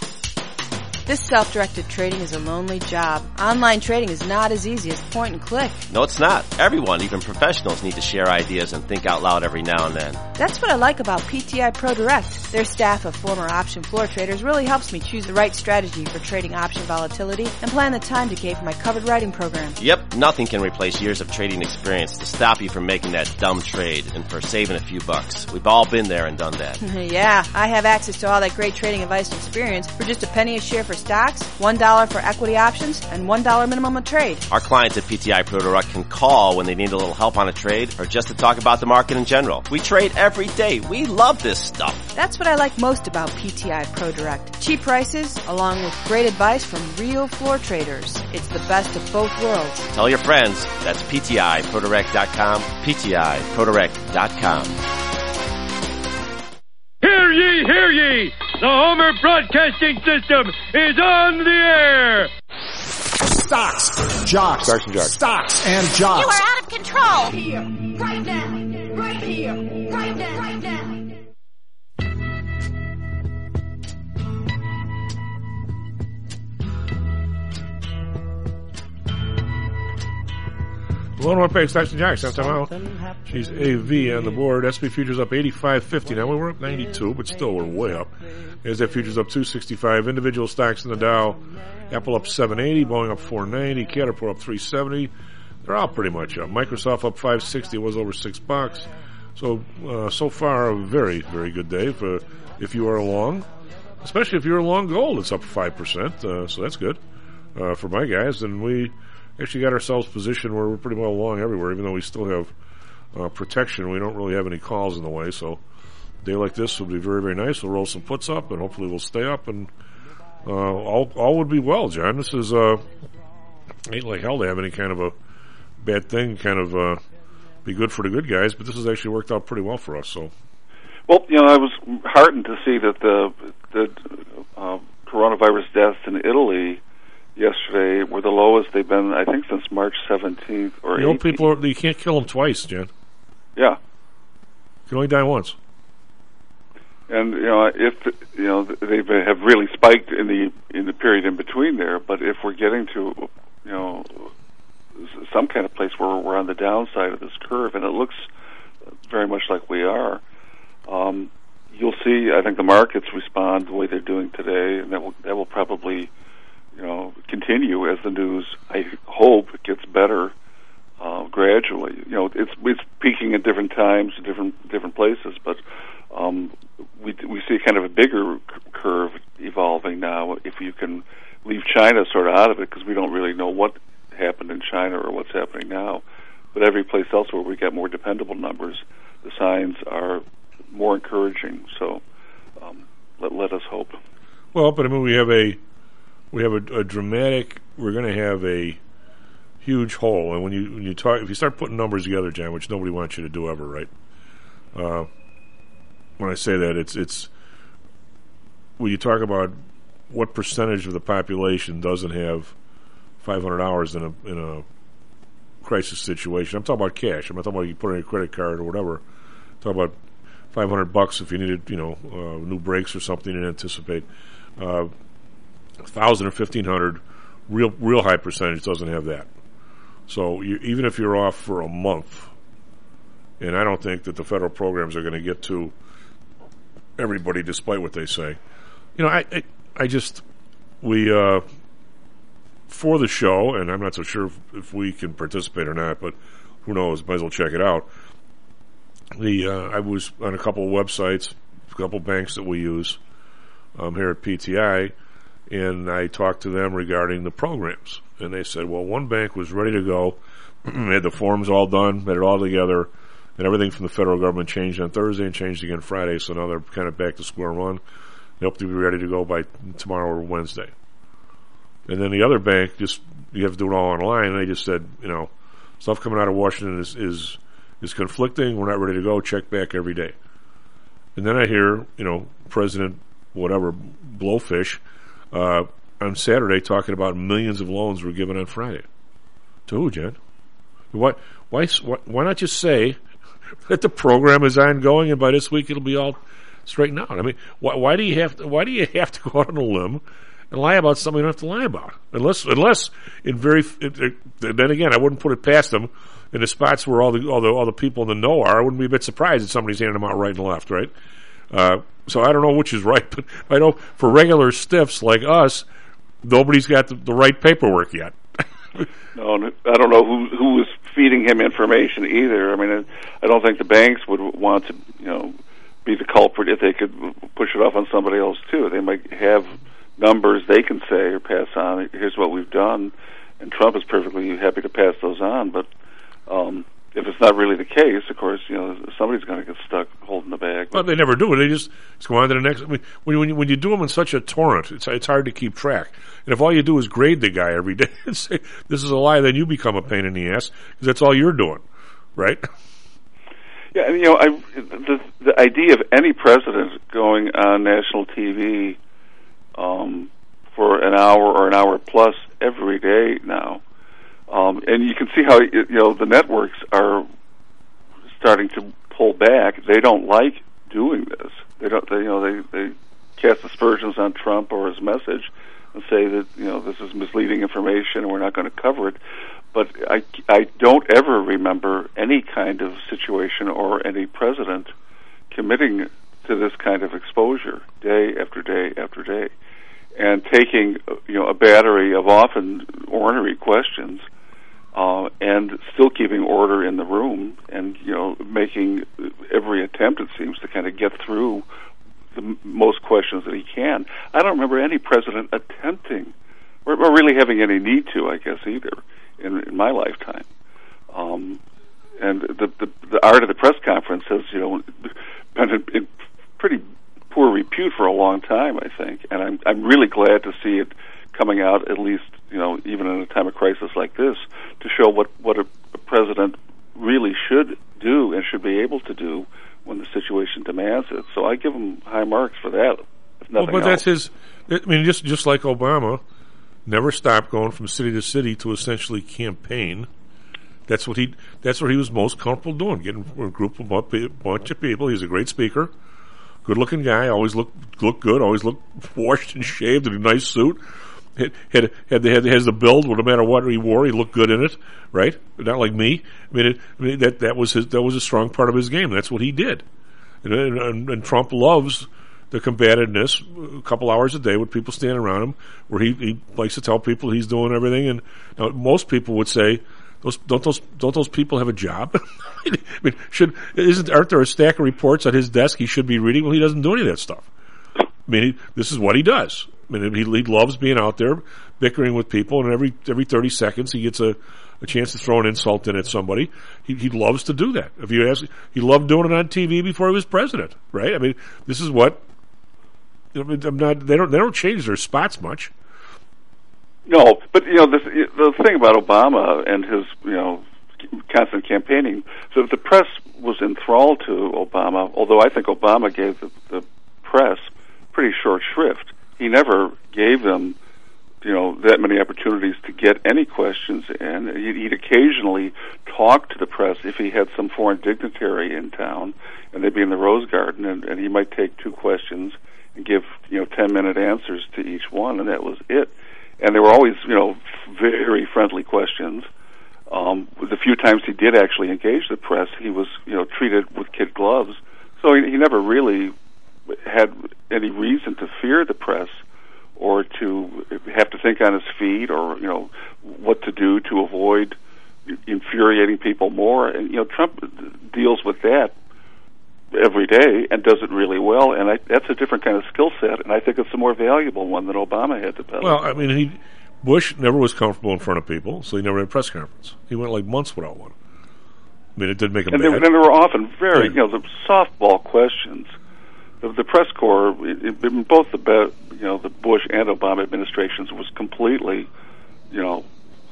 [SPEAKER 6] This self-directed trading is a lonely job. Online trading is not as easy as point and click.
[SPEAKER 7] No, it's not. Everyone, even professionals, need to share ideas and think out loud every now and then.
[SPEAKER 6] That's what I like about P T I Pro Direct. Their staff of former option floor traders really helps me choose the right strategy for trading option volatility and plan the time decay for my covered writing program.
[SPEAKER 7] Yep, nothing can replace years of trading experience to stop you from making that dumb trade and for saving a few bucks. We've all been there and done that.
[SPEAKER 6] Yeah, I have access to all that great trading advice and experience for just a penny a share for stocks, one dollar for equity options, and one dollar minimum a trade.
[SPEAKER 7] Our clients at P T I Pro Direct can call when they need a little help on a trade or just to talk about the market in general. We trade every day. We love this stuff.
[SPEAKER 6] That's what I like most about P T I Pro Direct. Cheap prices, along with great advice from real floor traders. It's the best of both worlds.
[SPEAKER 7] Tell your friends. That's P T I Pro Direct dot com, P T I Pro Direct dot com.
[SPEAKER 14] Hear ye, hear ye! The Homer Broadcasting System is on the air!
[SPEAKER 8] Stocks, jocks,
[SPEAKER 2] Stocks and jocks.
[SPEAKER 8] Stocks and jocks.
[SPEAKER 10] You are out of control! Here, right now, right here, right now, right now.
[SPEAKER 2] One more page, Stocks and Jocks. That's time out. She's A V on the board. S and P futures up eighty-five fifty. Now we were up ninety-two, but still we're way up. NASDAQ futures up two sixty-five. Individual stocks in the Dow. Apple up seven eighty. Boeing up four ninety. Caterpillar up three seventy. They're all pretty much up. Microsoft up five sixty. It was over six bucks. So uh, so far a very very good day for if you are long, especially if you're long gold. It's up five percent. Uh, so that's good uh, for my guys. And we actually got ourselves positioned where we're pretty well along everywhere, even though we still have uh, protection. We don't really have any calls in the way, so a day like this will be very, very nice. We'll roll some puts up, and hopefully we'll stay up, and uh, all all would be well, John. This is uh, ain't like hell to have any kind of a bad thing kind of uh, be good for the good guys, but this has actually worked out pretty well for us. So,
[SPEAKER 12] well, you know, I was heartened to see that the the uh, coronavirus deaths in Italy yesterday were the lowest they've been, I think, since March seventeenth or
[SPEAKER 2] you know, people are, you can't kill them twice, Jan.
[SPEAKER 12] Yeah.
[SPEAKER 2] You can only die once.
[SPEAKER 12] And you know, if you know they have really spiked in the in the period in between there, but if we're getting to you know some kind of place where we're on the downside of this curve, and it looks very much like we are, um, you'll see. I think the markets respond the way they're doing today, and that will that will probably you know continue as the news, I hope, gets better uh, gradually. You know, it's it's peaking at different times, in different different places, but um, we we see kind of a bigger c- curve evolving now. If you can leave China sort of out of it, because we don't really know what happened in China or what's happening now, but every place else where we get more dependable numbers, the signs are more encouraging. So um, let let us hope.
[SPEAKER 2] Well, but I mean, we have a we have a, a dramatic. We're going to have a huge hole, and when you when you talk, if you start putting numbers together, John, which nobody wants you to do ever, right? Uh, when I say that, it's it's when you talk about what percentage of the population doesn't have five hundred hours in a in a crisis situation. I'm talking about cash. I'm not talking about you put in a credit card or whatever. I'm talking about five hundred bucks if you needed, you know, uh, new brakes or something and anticipate. Uh, one thousand or fifteen hundred, real real high percentage doesn't have that. So you, even if you're off for a month, and I don't think that the federal programs are going to get to everybody despite what they say. You know, I I, I just, we, uh, for the show, and I'm not so sure if, if we can participate or not, but who knows, might as well check it out. The uh, I was on a couple of websites, a couple of banks that we use um, here at P T I, and I talked to them regarding the programs. And they said, well, one bank was ready to go, they had the forms all done, had it all together, and everything from the federal government changed on Thursday and changed again Friday, so now they're kind of back to square one. They hope to be ready to go by tomorrow or Wednesday. And then the other bank, just you have to do it all online, and they just said, you know, stuff coming out of Washington is is, is conflicting, we're not ready to go, check back every day. And then I hear, you know, President whatever, Blowfish, uh, on Saturday talking about millions of loans were given on Friday. To who, Jen? Why, why, why not just say that the program is ongoing and by this week it'll be all straightened out? I mean, why, why do you have to, why do you have to go out on a limb and lie about something you don't have to lie about? Unless, unless in very, it, it, then again, I wouldn't put it past them in the spots where all the, all the, all the people in the know are. I wouldn't be a bit surprised if somebody's handing them out right and left, right? Uh, so I don't know which is right, but I know for regular stiffs like us, nobody's got the, the right paperwork yet.
[SPEAKER 12] No, I don't know who who was feeding him information either. I mean, I don't think the banks would want to, you know, be the culprit if they could push it off on somebody else too. They might have numbers they can say or pass on. Here's what we've done, and Trump is perfectly happy to pass those on. But um, if it's not really the case, of course, you know, somebody's going to get stuck holding the bag.
[SPEAKER 2] Well, they never do it. They just, just go on to the next. I mean, when, when, you, when you do them in such a torrent, it's it's hard to keep track. And if all you do is grade the guy every day and say, this is a lie, then you become a pain in the ass, because that's all you're doing, right?
[SPEAKER 12] Yeah, and, you know, I, the, the idea of any president going on national T V um, for an hour or an hour plus every day now, Um, and you can see how, you know, the networks are starting to pull back. They don't like doing this. They don't. They, you know, they, they cast aspersions on Trump or his message and say that, you know, this is misleading information and we're not going to cover it. But I, I don't ever remember any kind of situation or any president committing to this kind of exposure day after day after day, and taking, you know, a battery of often ornery questions. Uh, and still keeping order in the room, and, you know, making every attempt, it seems, to kind of get through the m- most questions that he can. I don't remember any president attempting, or, or really having any need to, I guess, either, in, in my lifetime. Um, and the, the the art of the press conference has, you know, been in, in pretty poor repute for a long time, I think, and I'm I'm really glad to see it coming out, at least, you know, even in a time of crisis like this, to show what, what a, a president really should do and should be able to do when the situation demands it. So I give him high marks for that, if nothing
[SPEAKER 2] well, but
[SPEAKER 12] else.
[SPEAKER 2] that's his, I mean, just just like Obama, never stopped going from city to city to essentially campaign. That's what he that's what he was most comfortable doing, getting a group of a bunch of people. He's a great speaker. good-looking guy, always looked looked good, always looked washed and shaved in a nice suit. Had had had, had has the build. Well, no matter what he wore, he looked good in it, right? Not like me. I mean, it, I mean that that was his that was a strong part of his game. That's what he did. And, and, and Trump loves the combativeness. A couple hours a day with people standing around him, where he, he likes to tell people he's doing everything. And you know, most people would say, "Those don't those don't those people have a job?" I mean, should isn't aren't there a stack of reports at his desk he should be reading? Well, he doesn't do any of that stuff. I mean, he, this is what he does. I mean, he, he loves being out there, bickering with people, and every every thirty seconds he gets a, a chance to throw an insult in at somebody. He he loves to do that. If you ask, he loved doing it on T V before he was president, right? I mean, this is what. I mean, I'm not. They don't. They don't change their spots much.
[SPEAKER 12] No, but you know this, the thing about Obama and his you know constant campaigning. So the press was enthralled to Obama, although I think Obama gave the, the press pretty short shrift. He never gave them, you know, that many opportunities to get any questions in. He'd, he'd occasionally talk to the press if he had some foreign dignitary in town, and they'd be in the Rose Garden, and, and he might take two questions and give, you know, ten-minute answers to each one, and that was it. And they were always, you know, very friendly questions. Um, the few times he did actually engage the press, he was, you know, treated with kid gloves. So he, he never really had any reason to fear the press or to have to think on his feet or, you know, what to do to avoid infuriating people more. And, you know, Trump deals with that every day and does it really well, and I, that's a different kind of skill set, and I think it's a more valuable one than Obama had to peddle.
[SPEAKER 2] Well, I mean, he Bush never was comfortable in front of people, so he never had a press conference. He went like months without one. I mean, it did make him
[SPEAKER 12] and
[SPEAKER 2] bad.
[SPEAKER 12] They, and there were often very, you know, the softball questions. The, the press corps, it, it, both the you know the Bush and Obama administrations, was completely, you know,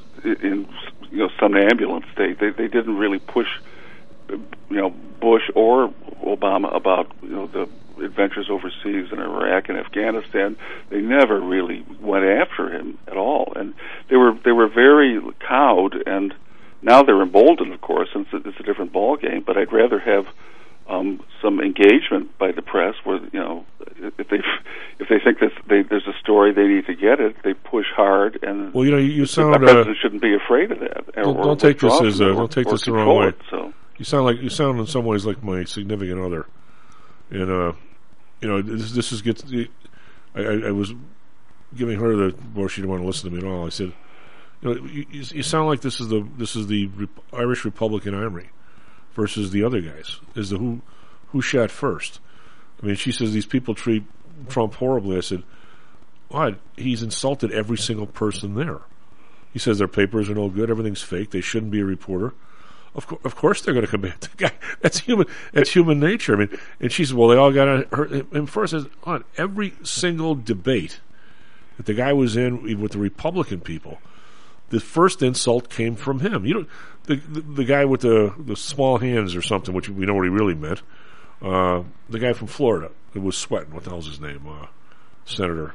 [SPEAKER 12] in you know somnambulent state. They they didn't really push, you know, Bush or Obama about you know the adventures overseas in Iraq and Afghanistan. They never really went after him at all, and they were they were very cowed. And now they're emboldened, of course, since it's a different ball game. But I'd rather have um, some engagement by the press, where you know if they if they think that they, there's a story they need to get it, they push hard. And
[SPEAKER 2] well, you know, you, you sound
[SPEAKER 12] the president
[SPEAKER 2] uh,
[SPEAKER 12] shouldn't be afraid of that.
[SPEAKER 2] Don't,
[SPEAKER 12] or
[SPEAKER 2] don't take this as a,
[SPEAKER 12] or,
[SPEAKER 2] don't take this the wrong way.
[SPEAKER 12] It, so.
[SPEAKER 2] You sound like you sound in some ways like my significant other, and uh, you know this, this is gets. I, I, I was giving her the well, she didn't want to listen to me at all. I said, you know, you, you sound like this is the this is the Re- Irish Republican Army versus the other guys. Is the who who shot first? I mean, she says these people treat Trump horribly. I said, what? He's insulted every single person there. He says their papers are no good. Everything's fake. They shouldn't be a reporter. Of, co- of course they're going to combat the guy. That's human. That's human nature. I mean, and she said, "Well, they all got on her." And first, says, on every single debate that the guy was in with the Republican people, the first insult came from him. You know, the the, the guy with the the small hands or something, which we know what he really meant. Uh, the guy from Florida who was sweating. What the hell's his name? Uh, Senator.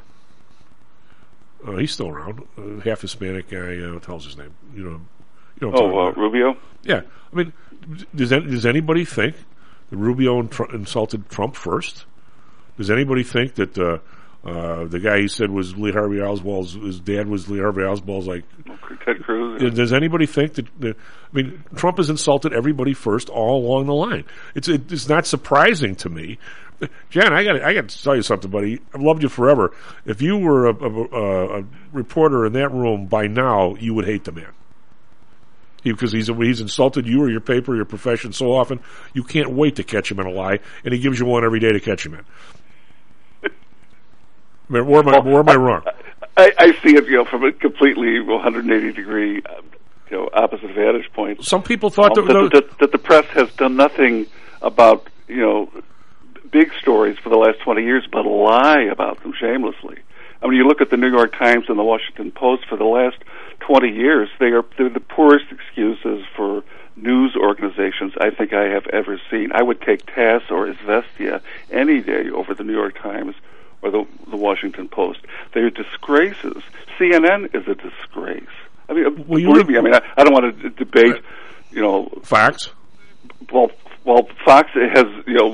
[SPEAKER 2] Uh, he's still around. Uh, half Hispanic guy. Uh, what the hell's his name? You know. You know
[SPEAKER 12] oh, uh, Rubio?
[SPEAKER 2] Yeah. I mean, does any, does anybody think that Rubio and Tr- insulted Trump first? Does anybody think that uh, uh, the guy he said was Lee Harvey Oswald's, his dad was Lee Harvey Oswald's, like...
[SPEAKER 12] Ted Cruz? Yeah.
[SPEAKER 2] Does anybody think that, that... I mean, Trump has insulted everybody first all along the line. It's it, it's not surprising to me. Jan, I got I got to tell you something, buddy. I've loved you forever. If you were a, a, a reporter in that room by now, you would hate the man. Because he's he's insulted you or your paper, or your profession so often, you can't wait to catch him in a lie, and he gives you one every day to catch him in. I mean, where am I, where am I wrong?
[SPEAKER 12] I, I see it, you know, from a completely one hundred eighty degree, uh, you know, opposite vantage point.
[SPEAKER 2] Some people thought
[SPEAKER 12] um,
[SPEAKER 2] that,
[SPEAKER 12] that, that, that the press has done nothing about, you know, big stories for the last twenty years, but lie about them shamelessly. I mean, you look at the New York Times and the Washington Post for the last twenty years, they are they're the poorest excuses for news organizations I think I have ever seen. I would take T A S S or Izvestia any day over the New York Times or the, the Washington Post. They are disgraces. C N N is a disgrace. I mean, well, believe me, I mean, I, I don't want to debate, you know...
[SPEAKER 2] Fox?
[SPEAKER 12] Well, well, Fox has, you know,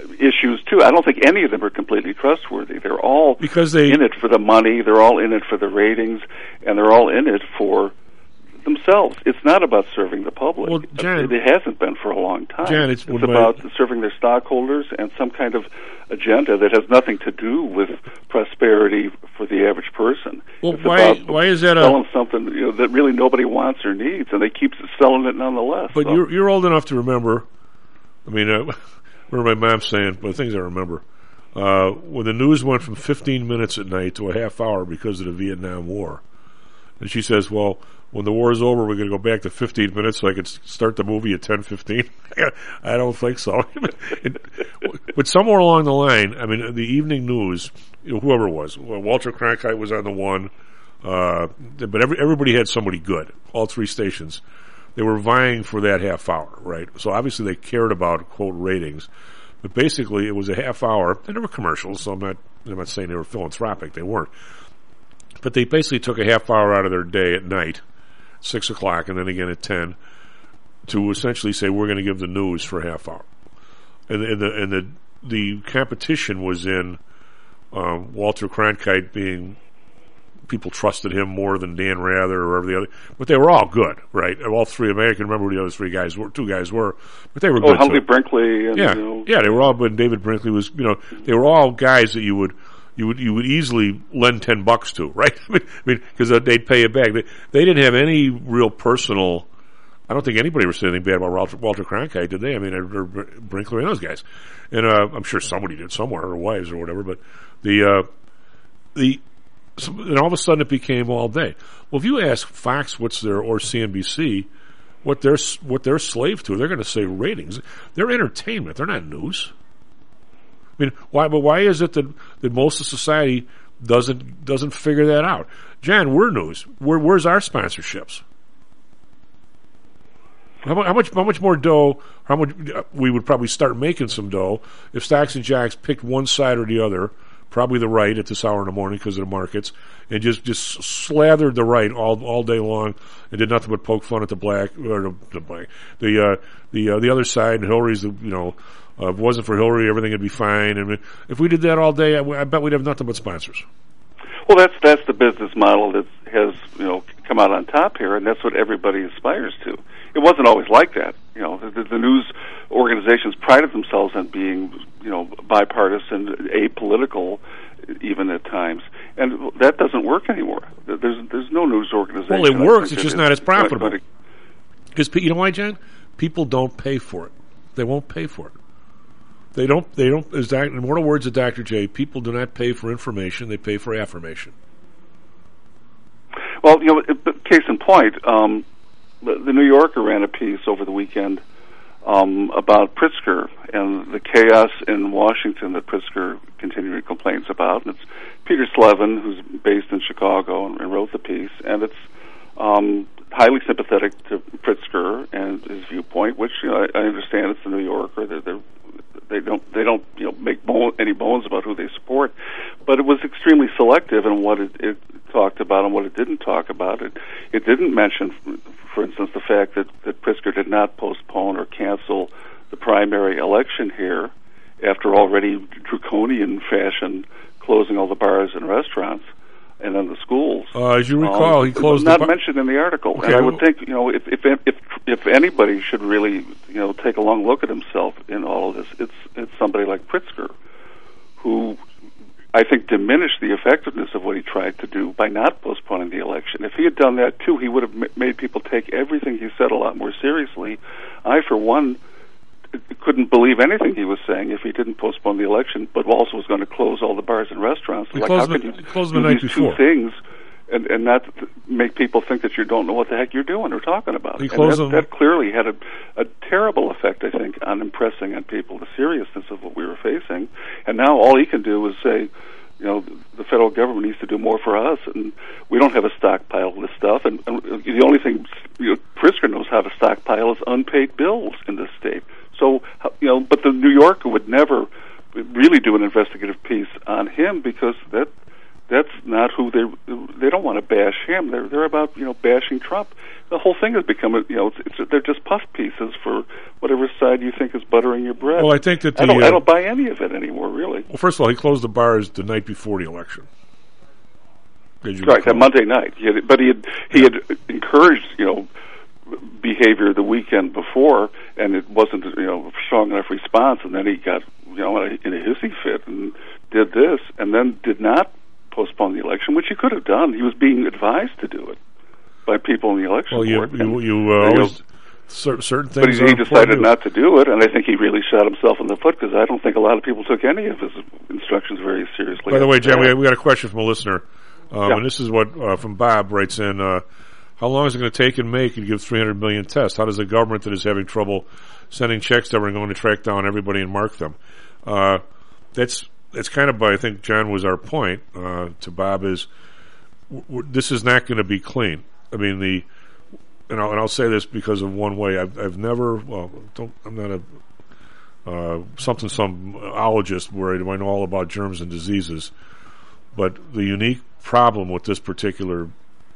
[SPEAKER 12] issues too. I don't think any of them are completely trustworthy. They're all
[SPEAKER 2] because they
[SPEAKER 12] in it for the money. They're all in it for the ratings, and they're all in it for themselves. It's not about serving the public.
[SPEAKER 2] Well, Jan,
[SPEAKER 12] it hasn't been for a long time.
[SPEAKER 2] Jan, it's,
[SPEAKER 12] it's about my, serving their stockholders and some kind of agenda that has nothing to do with prosperity for the average person.
[SPEAKER 2] Well,
[SPEAKER 12] it's
[SPEAKER 2] why
[SPEAKER 12] about
[SPEAKER 2] why is that
[SPEAKER 12] selling
[SPEAKER 2] a,
[SPEAKER 12] something you know, that really nobody wants or needs, and they keep selling it nonetheless.
[SPEAKER 2] But
[SPEAKER 12] so.
[SPEAKER 2] you're you're old enough to remember. I mean, uh, what my mom's saying, but things I remember. Uh, when the news went from fifteen minutes at night to a half hour because of the Vietnam War, and she says, "Well, when the war is over, we're going to go back to fifteen minutes so I could start the movie at ten fifteen." I don't think so. it, but somewhere along the line, I mean, the evening news, you know, whoever it was, well, Walter Cronkite was on the one, uh, but every, everybody had somebody good, all three stations. They were vying for that half hour, right? So obviously they cared about, quote, ratings. But basically it was a half hour, and there were commercials, so I'm not, I'm not saying they were philanthropic, they weren't. But they basically took a half hour out of their day at night, six o'clock, and then again at ten, to essentially say we're going to give the news for a half hour. And, and the and the the competition was in um, Walter Cronkite being, people trusted him more than Dan Rather or whatever the other, but they were all good, right? All three. I mean, I can remember who the other three guys were. Two guys were, but they were
[SPEAKER 12] oh,
[SPEAKER 2] good.
[SPEAKER 12] Huntley
[SPEAKER 2] too.
[SPEAKER 12] Brinkley. And,
[SPEAKER 2] yeah,
[SPEAKER 12] you know.
[SPEAKER 2] yeah, they were all. But David Brinkley was, you know, they were all guys that you would. You would you would easily lend ten bucks to, right? I mean, because they'd pay you back. They, they didn't have any real personal. I don't think anybody was saying anything bad about Walter, Walter Cronkite, did they? I mean, or, or Brinkley and those guys, and uh, I'm sure somebody did somewhere, or wives or whatever. But the uh, the and all of a sudden it became all day. Well, if you ask Fox what's their or C N B C what they're what they're slave to, they're going to say ratings. They're entertainment. They're not news. I mean, why? But why is it that, that most of society doesn't doesn't figure that out? Jan, we're news. Where, where's our sponsorships? How, how much? How much more dough? How much we would probably start making some dough if Stocks and Jocks picked one side or the other, probably the right at this hour in the morning because of the markets, and just, just slathered the right all all day long and did nothing but poke fun at the black or the, the black the uh, the uh, the other side. And Hillary's the you know. Uh, if it wasn't for Hillary, everything would be fine. And if we did that all day, I, I bet we'd have nothing but sponsors.
[SPEAKER 12] Well, that's that's the business model that has you know come out on top here, and that's what everybody aspires to. It wasn't always like that. You know, the, the news organizations prided themselves on being you know bipartisan, apolitical, even at times, and that doesn't work anymore. There's there's no news organization.
[SPEAKER 2] Well, it works. It's just not as profitable. Because you know why, John? People don't pay for it. They won't pay for it. They don't, they don't, as doc, in mortal words of Doctor J, people do not pay for information, they pay for affirmation.
[SPEAKER 12] Well, you know, case in point, um, the, the New Yorker ran a piece over the weekend um, about Pritzker and the chaos in Washington that Pritzker continually complains about. And it's Peter Slevin, who's based in Chicago, and, and wrote the piece, and it's um, highly sympathetic to Pritzker and his viewpoint, which you know, I, I understand it's the New Yorker. They're, they're, they don't they don't you know make bone, any bones about who they support, but it was extremely selective in what it, it talked about and what it didn't talk about. It it didn't mention, for instance, the fact that, that Pritzker did not postpone or cancel the primary election here after already draconian fashion closing all the bars and restaurants. And then the schools.
[SPEAKER 2] Uh, as you recall,
[SPEAKER 12] um,
[SPEAKER 2] he closed.
[SPEAKER 12] Not
[SPEAKER 2] the bar-
[SPEAKER 12] mentioned in the article,
[SPEAKER 2] okay.
[SPEAKER 12] And I would think, you know, if if if if anybody should really, you know, take a long look at himself in all of this, it's it's somebody like Pritzker, who I think diminished the effectiveness of what he tried to do by not postponing the election. If he had done that too, he would have m- made people take everything he said a lot more seriously. I, for one, couldn't believe anything he was saying if he didn't postpone the election, but also was going to close all the bars and restaurants.
[SPEAKER 2] He
[SPEAKER 12] like,
[SPEAKER 2] closed
[SPEAKER 12] how
[SPEAKER 2] the,
[SPEAKER 12] can you
[SPEAKER 2] closed
[SPEAKER 12] do
[SPEAKER 2] the night
[SPEAKER 12] these
[SPEAKER 2] before.
[SPEAKER 12] two things and, and not make people think that you don't know what the heck you're doing or talking about?
[SPEAKER 2] He
[SPEAKER 12] and
[SPEAKER 2] closed
[SPEAKER 12] that,
[SPEAKER 2] them.
[SPEAKER 12] that clearly had a, a terrible effect, I think, on impressing on people the seriousness of what we were facing. And now all he can do is say, you know, the federal government needs to do more for us, and we don't have a stockpile of this stuff. And, and the only thing you know, Pritzker knows how to stockpile is unpaid bills in this state. So, you know, but the New Yorker would never really do an investigative piece on him because that that's not who they they don't want to bash him. They're they're about you know bashing Trump. the whole thing has become, you know, it's, it's, they're just puff pieces for whatever side you think is buttering your bread.
[SPEAKER 2] Well, I think that the,
[SPEAKER 12] I don't,
[SPEAKER 2] uh,
[SPEAKER 12] I don't buy any of it anymore, really.
[SPEAKER 2] Well, first of all, he closed the bars the night before the election.
[SPEAKER 12] Right, that Monday night. He had, but he had he had encouraged, you know, behavior the weekend before, and it wasn't, you know, strong enough response. And then he got, you know, in a, in a hissy fit and did this, and then did not postpone the election, which he could have done. He was being advised to do it by people in the election
[SPEAKER 2] well, you,
[SPEAKER 12] board.
[SPEAKER 2] You, you, uh, always, cer- certain things.
[SPEAKER 12] But he, he decided not to do it, and I think he really shot himself in the foot because I don't think a lot of people took any of his instructions very seriously.
[SPEAKER 2] By the way, Jen, we, we got a question from a listener. Um,
[SPEAKER 12] Yeah.
[SPEAKER 2] And this is what uh, from Bob writes in: uh, how long is it going to take and make and give three hundred million tests? How does the government that is having trouble sending checks to everyone going to track down everybody and mark them? Uh, that's that's kind of, I think, John, was our point uh, to Bob is w- w- this is not going to be clean. I mean the, and I'll, and I'll say this because of one way. I've I've never well, don't I'm not a uh, something someologist where I know all about germs and diseases, but the unique problem with this particular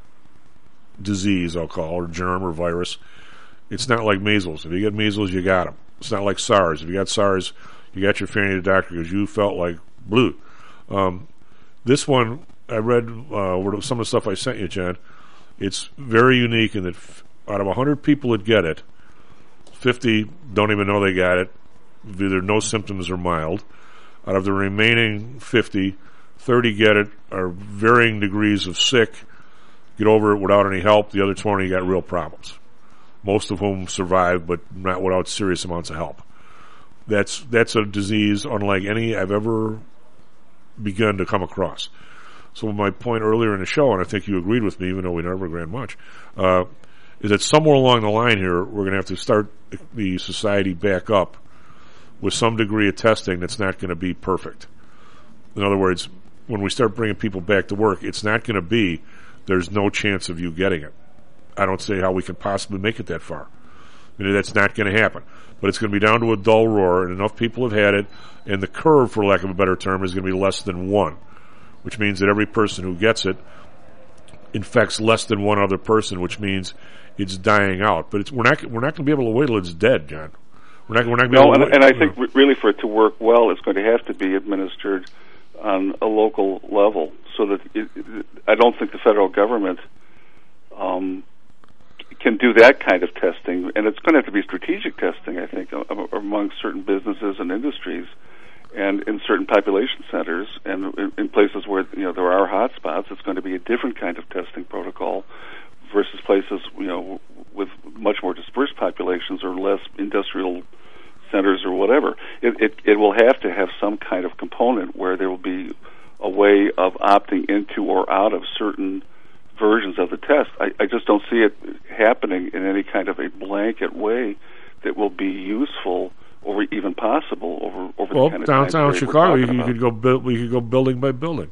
[SPEAKER 2] disease, I'll call, or germ or virus, it's not like measles. If you get measles, you got them. It's not like SARS. If you got SARS, you got your fanny to the doctor because you felt like blue. Um, this one, I read uh, some of the stuff I sent you, Jen. It's very unique in that f- out of one hundred people that get it, fifty don't even know they got it. Either no symptoms or mild. Out of the remaining fifty, thirty get it, are varying degrees of sick, get over it without any help. The other twenty got real problems, most of whom survive, but not without serious amounts of help. That's that's a disease unlike any I've ever begun to come across. So my point earlier in the show, and I think you agreed with me, even though we never agreed much, uh, is that somewhere along the line here, we're going to have to start the society back up with some degree of testing that's not going to be perfect. In other words, when we start bringing people back to work, it's not going to be there's no chance of you getting it. I don't see how we can possibly make it that far. I mean, that's not going to happen. But it's going to be down to a dull roar, and enough people have had it, and the curve, for lack of a better term, is going to be less than one, which means that every person who gets it infects less than one other person, which means it's dying out. But it's, we're not we're not going to be able to wait till it's dead, John. We're not we're not going to
[SPEAKER 12] no,
[SPEAKER 2] be able
[SPEAKER 12] and,
[SPEAKER 2] to wait,
[SPEAKER 12] and I
[SPEAKER 2] you
[SPEAKER 12] think
[SPEAKER 2] know.
[SPEAKER 12] re- really for it to work well, it's going to have to be administered on a local level, so that it, it, I don't think the federal government um, can do that kind of testing, and it's going to have to be strategic testing, I think, among certain businesses and industries, and in certain population centers, and in, in places where you know there are hot spots. It's going to be a different kind of testing protocol versus places you know with much more dispersed populations or less industrial centers or whatever. It, it, it will have to have some kind of component where there will be a way of opting into or out of certain versions of the test. I, I just don't see it happening in any kind of a blanket way that will be useful or even possible over over
[SPEAKER 2] well,
[SPEAKER 12] the kind of
[SPEAKER 2] downtown
[SPEAKER 12] time
[SPEAKER 2] Chicago, you, you
[SPEAKER 12] about.
[SPEAKER 2] could go build, we could go building by building.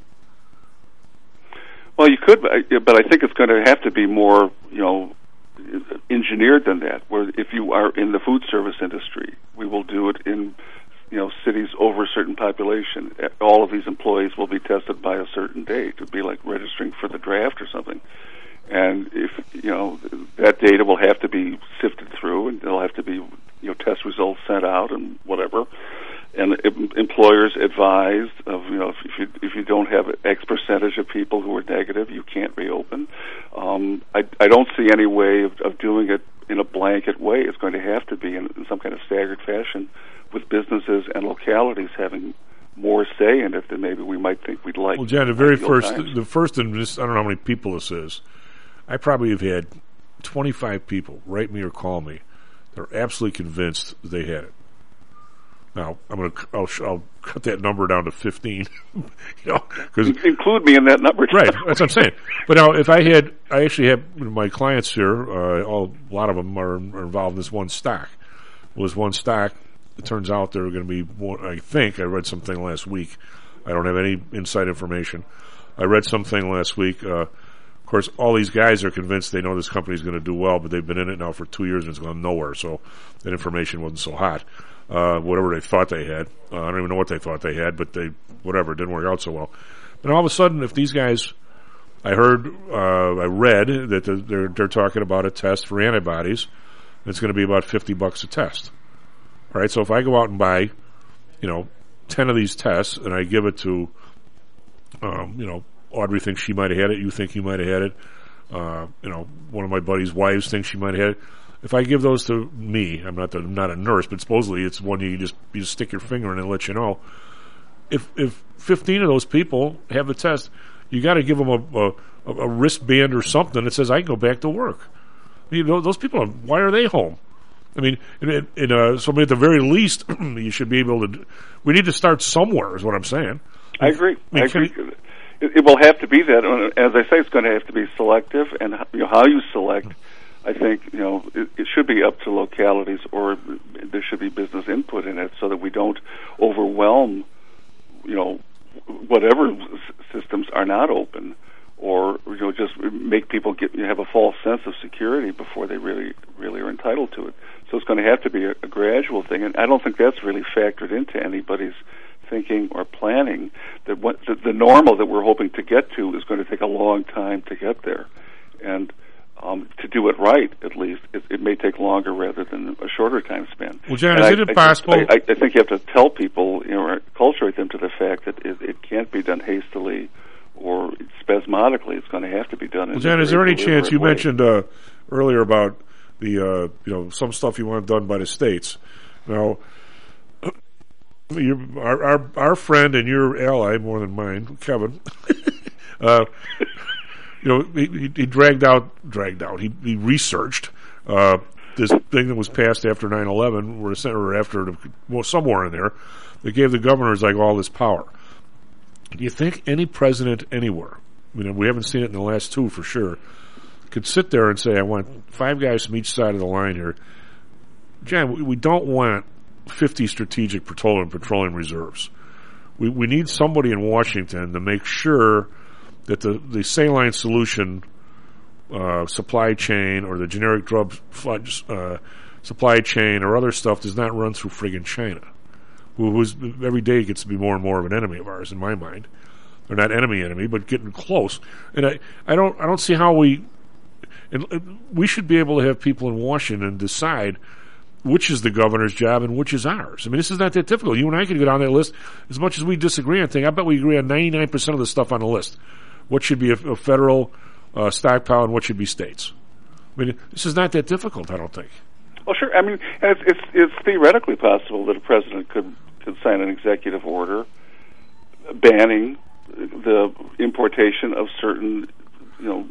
[SPEAKER 12] Well, you could, but I, but I think it's going to have to be more, you know, engineered than that. Where if you are in the food service industry, we will do it in, you know, cities over a certain population. All of these employees will be tested by a certain date. It would be like registering for the draft or something. And if you know that data will have to be sifted through, and there'll have to be you know test results sent out and whatever. And em- employers advised of you know if, if you if you don't have X percentage of people who are negative, you can't reopen. Um, I I don't see any way of, of doing it in a blanket way. It's going to have to be in, in some kind of staggered fashion, with businesses and localities having more say in it than maybe we might think we'd like.
[SPEAKER 2] Well, Jen, the very
[SPEAKER 12] ideal
[SPEAKER 2] first,
[SPEAKER 12] times.
[SPEAKER 2] the first, and this, I don't know how many people this is. I probably have had twenty-five people write me or call me. They're absolutely convinced they had it. Now I'm going to I'll, I'll cut that number down to fifteen. you know, because
[SPEAKER 12] include me in that number.
[SPEAKER 2] Right, that's what I'm saying. But now, if I had, I actually have my clients here. Uh, all, a lot of them are, are involved in this one stock. Well, this one stock, it turns out there are going to be one, I think I read something last week. I don't have any inside information. I read something last week. Uh, of course, all these guys are convinced they know this company is going to do well, but they've been in it now for two years and it's gone nowhere. So that information wasn't so hot. Uh, whatever they thought they had, uh, I don't even know what they thought they had, but they whatever it didn't work out so well. But all of a sudden, if these guys I heard, uh, I read that the, they're they're talking about a test for antibodies. It's going to be about fifty bucks a test. All right, so if I go out and buy, you know, ten of these tests, and I give it to, um, you know, Audrey thinks she might have had it. You think you might have had it. Uh, you know, one of my buddy's wives thinks she might have had it. If I give those to me, I'm not the, I'm not a nurse, but supposedly it's one you just you just stick your finger in and let you know. If if fifteen of those people have the test, you got to give them a, a a wristband or something that says I can go back to work. You know, those people, why are they home? I mean, in, in, uh, so at the very least, you should be able to. Do, we need to start somewhere, is what I'm saying.
[SPEAKER 12] I agree.
[SPEAKER 2] I, mean,
[SPEAKER 12] I agree. You, it, it will have to be that. As I say, it's going to have to be selective, and you know, how you select. I think you know it, it should be up to localities, or there should be business input in it, so that we don't overwhelm. You know, whatever s- systems are not open, or you know, just make people get you know, have a false sense of security before they really, really are entitled to it. So it's going to have to be a, a gradual thing, and I don't think that's really factored into anybody's thinking or planning. That what the, the normal that we're hoping to get to is going to take a long time to get there, and um, to do it right, at least, it, it may take longer rather than a shorter time span.
[SPEAKER 2] Well, John,
[SPEAKER 12] and
[SPEAKER 2] is
[SPEAKER 12] I,
[SPEAKER 2] it
[SPEAKER 12] I,
[SPEAKER 2] possible?
[SPEAKER 12] I, I think you have to tell people, you know, or culturate them to the fact that it, it can't be done hastily or spasmodically. It's going to have to be done.
[SPEAKER 2] Well,
[SPEAKER 12] in
[SPEAKER 2] John,
[SPEAKER 12] a
[SPEAKER 2] is there any
[SPEAKER 12] deliberate
[SPEAKER 2] chance you
[SPEAKER 12] way.
[SPEAKER 2] mentioned uh, earlier about the uh, you know some stuff you want done by the states? Now, your, our, our our friend and your ally, more than mine, Kevin. uh, You know, he, he dragged out, dragged out. He, he researched uh, this thing that was passed after nine eleven, or after the, well, somewhere in there, that gave the governors like all this power. Do you think any president anywhere, I mean, we haven't seen it in the last two for sure, could sit there and say, "I want five guys from each side of the line here"? John, we, we don't want fifty strategic petroleum petroleum reserves. We we need somebody in Washington to make sure that the, the saline solution uh, supply chain or the generic drug uh, supply chain or other stuff does not run through friggin' China, who who's, every day gets to be more and more of an enemy of ours, in my mind. They're not enemy enemy, but getting close. And I, I don't I don't see how we and, and we should be able to have people in Washington decide which is the governor's job and which is ours. I mean, this is not that difficult. You and I could go down that list as much as we disagree on things. I bet we agree on ninety-nine percent of the stuff on the list. What should be a, a federal uh, stockpile and what should be states? I mean, this is not that difficult, I don't think.
[SPEAKER 12] Well, sure. I mean, it's, it's, it's theoretically possible that a president could, could sign an executive order banning the importation of certain, you know,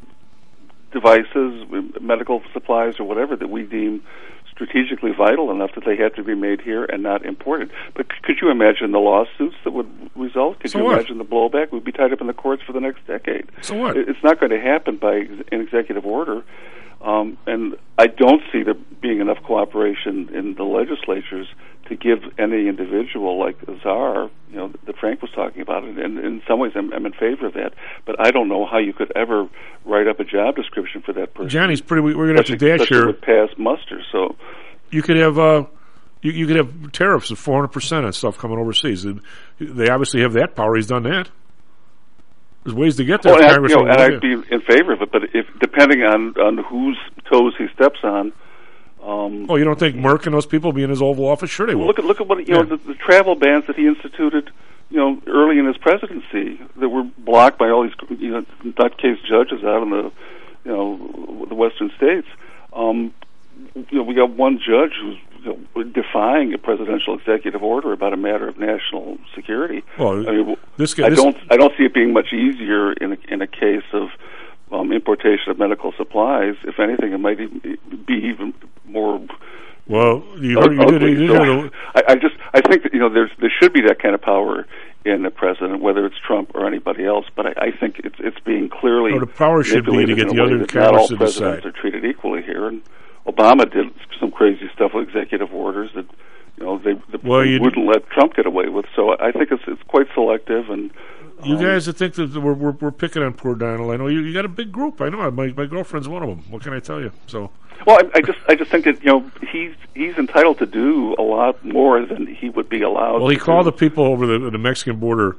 [SPEAKER 12] devices, medical supplies, or whatever that we deem strategically vital enough that they had to be made here and not imported. But c- could you imagine the lawsuits that would result? Could
[SPEAKER 2] so
[SPEAKER 12] you
[SPEAKER 2] what?
[SPEAKER 12] imagine the blowback? We'd be tied up in the courts for the next decade.
[SPEAKER 2] So what?
[SPEAKER 12] It, it's not going to happen by ex- an executive order. Um, and I don't see there being enough cooperation in the legislatures to give any individual like Azar, you know, that Frank was talking about. And, and in some ways, I'm, I'm in favor of that. But I don't know how you could ever write up a job description for that person.
[SPEAKER 2] Johnny's pretty. We're going to have to dash
[SPEAKER 12] such
[SPEAKER 2] here.
[SPEAKER 12] Would pass muster. So
[SPEAKER 2] you could have uh, you, you could have tariffs of four hundred percent on stuff coming overseas. They, they obviously have that power. He's done that. There's ways to get there.
[SPEAKER 12] Well, and,
[SPEAKER 2] Congress
[SPEAKER 12] I, you know, and
[SPEAKER 2] will
[SPEAKER 12] I'd be in favor of it. But if depending on on whose toes he steps on. Um,
[SPEAKER 2] oh, you don't think Merck and those people will be in his Oval Office? Sure they will.
[SPEAKER 12] Look at look at what you
[SPEAKER 2] yeah.
[SPEAKER 12] know the, the travel bans that he instituted, you know, early in his presidency that were blocked by all these you know nutcase judges out in the you know the western states. Um, you know, we got one judge who's you know, defying a presidential executive order about a matter of national security.
[SPEAKER 2] Well,
[SPEAKER 12] I mean,
[SPEAKER 2] this guy,
[SPEAKER 12] I
[SPEAKER 2] this
[SPEAKER 12] don't I don't see it being much easier in a, in a case of um, importation of medical supplies. If anything, it might even be even more.
[SPEAKER 2] Well, you heard, you did, you did
[SPEAKER 12] so
[SPEAKER 2] hear the,
[SPEAKER 12] I, I just I think that you know there's there should be that kind of power in the president, whether it's Trump or anybody else. But I, I think it's it's being clearly
[SPEAKER 2] no, the power should be to get the other
[SPEAKER 12] Congress
[SPEAKER 2] to
[SPEAKER 12] not all
[SPEAKER 2] decide.
[SPEAKER 12] presidents are treated equally here, and Obama did some crazy stuff with executive orders that you know they, they
[SPEAKER 2] well,
[SPEAKER 12] wouldn't let Trump get away with. So I think it's it's quite selective and.
[SPEAKER 2] You
[SPEAKER 12] um,
[SPEAKER 2] guys that think that we're, we're we're picking on poor Donald, I know you, you got a big group. I know my my girlfriend's one of them. What can I tell you? So,
[SPEAKER 12] well, I, I just I just think that you know he's he's entitled to do a lot more than he would be allowed.
[SPEAKER 2] Well, he
[SPEAKER 12] to
[SPEAKER 2] called
[SPEAKER 12] do.
[SPEAKER 2] the people over the the Mexican border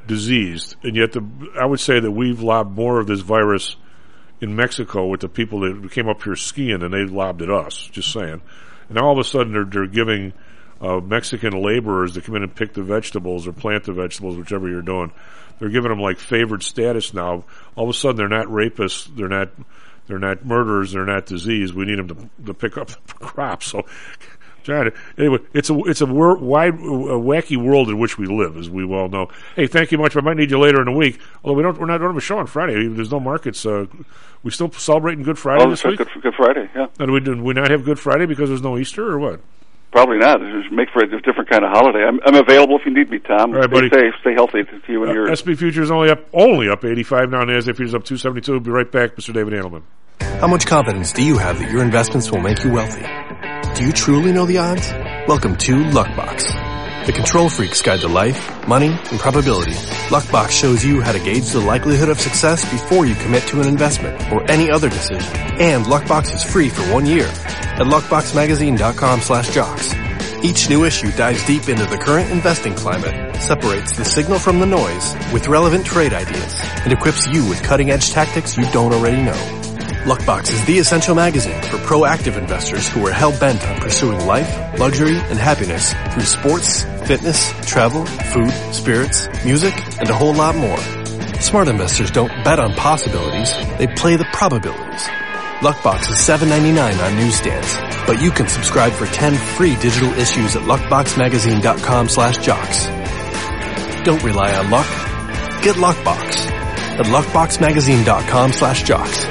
[SPEAKER 2] diseased, and yet the I would say that we've lobbed more of this virus in Mexico with the people that came up here skiing, and they lobbed at us. Just saying. And now all of a sudden they're they're giving uh, Mexican laborers that come in and pick the vegetables or plant the vegetables, whichever you're doing. They're giving them like favored status now. All of a sudden they're not rapists. They're not. They're not murderers. They're not disease. We need them to, to pick up the crops. So, John, anyway, it's a it's a wor- wide, a wacky world in which we live, as we well know. Hey, thank you much. I might need you later in the week. Although we don't, we're not don't have a show on Friday. There's no markets. Uh, we still celebrating Good Friday
[SPEAKER 12] oh,
[SPEAKER 2] this week.
[SPEAKER 12] Good, Good Friday, yeah.
[SPEAKER 2] Now, do we do we not have Good Friday because there's no Easter, or what?
[SPEAKER 12] Probably not. Just make for a different kind of holiday. I'm, I'm available if you need me, Tom.
[SPEAKER 2] All right,
[SPEAKER 12] stay
[SPEAKER 2] buddy.
[SPEAKER 12] safe. Stay healthy to you and
[SPEAKER 2] uh,
[SPEAKER 12] yours.
[SPEAKER 2] S and P futures only up only up eighty-five now. NASDAQ futures up two seventy-two. We'll be right back, Mister David Andelman.
[SPEAKER 3] How much confidence do you have that your investments will make you wealthy? Do you truly know the odds? Welcome to Luckbox, the control freak's guide to life, money, and probability. Luckbox shows you how to gauge the likelihood of success before you commit to an investment or any other decision. And Luckbox is free for one year at luckboxmagazine.com slash jocks. Each new issue dives deep into the current investing climate, separates the signal from the noise with relevant trade ideas, and equips you with cutting-edge tactics you don't already know. Luckbox is the essential magazine for proactive investors who are hell-bent on pursuing life, luxury, and happiness through sports, fitness, travel, food, spirits, music, and a whole lot more. Smart investors don't bet on possibilities, they play the probabilities. Luckbox is seven ninety-nine on newsstands, but you can subscribe for ten free digital issues at luckboxmagazine.com slash jocks. Don't rely on luck. Get Luckbox at luckboxmagazine.com slash jocks.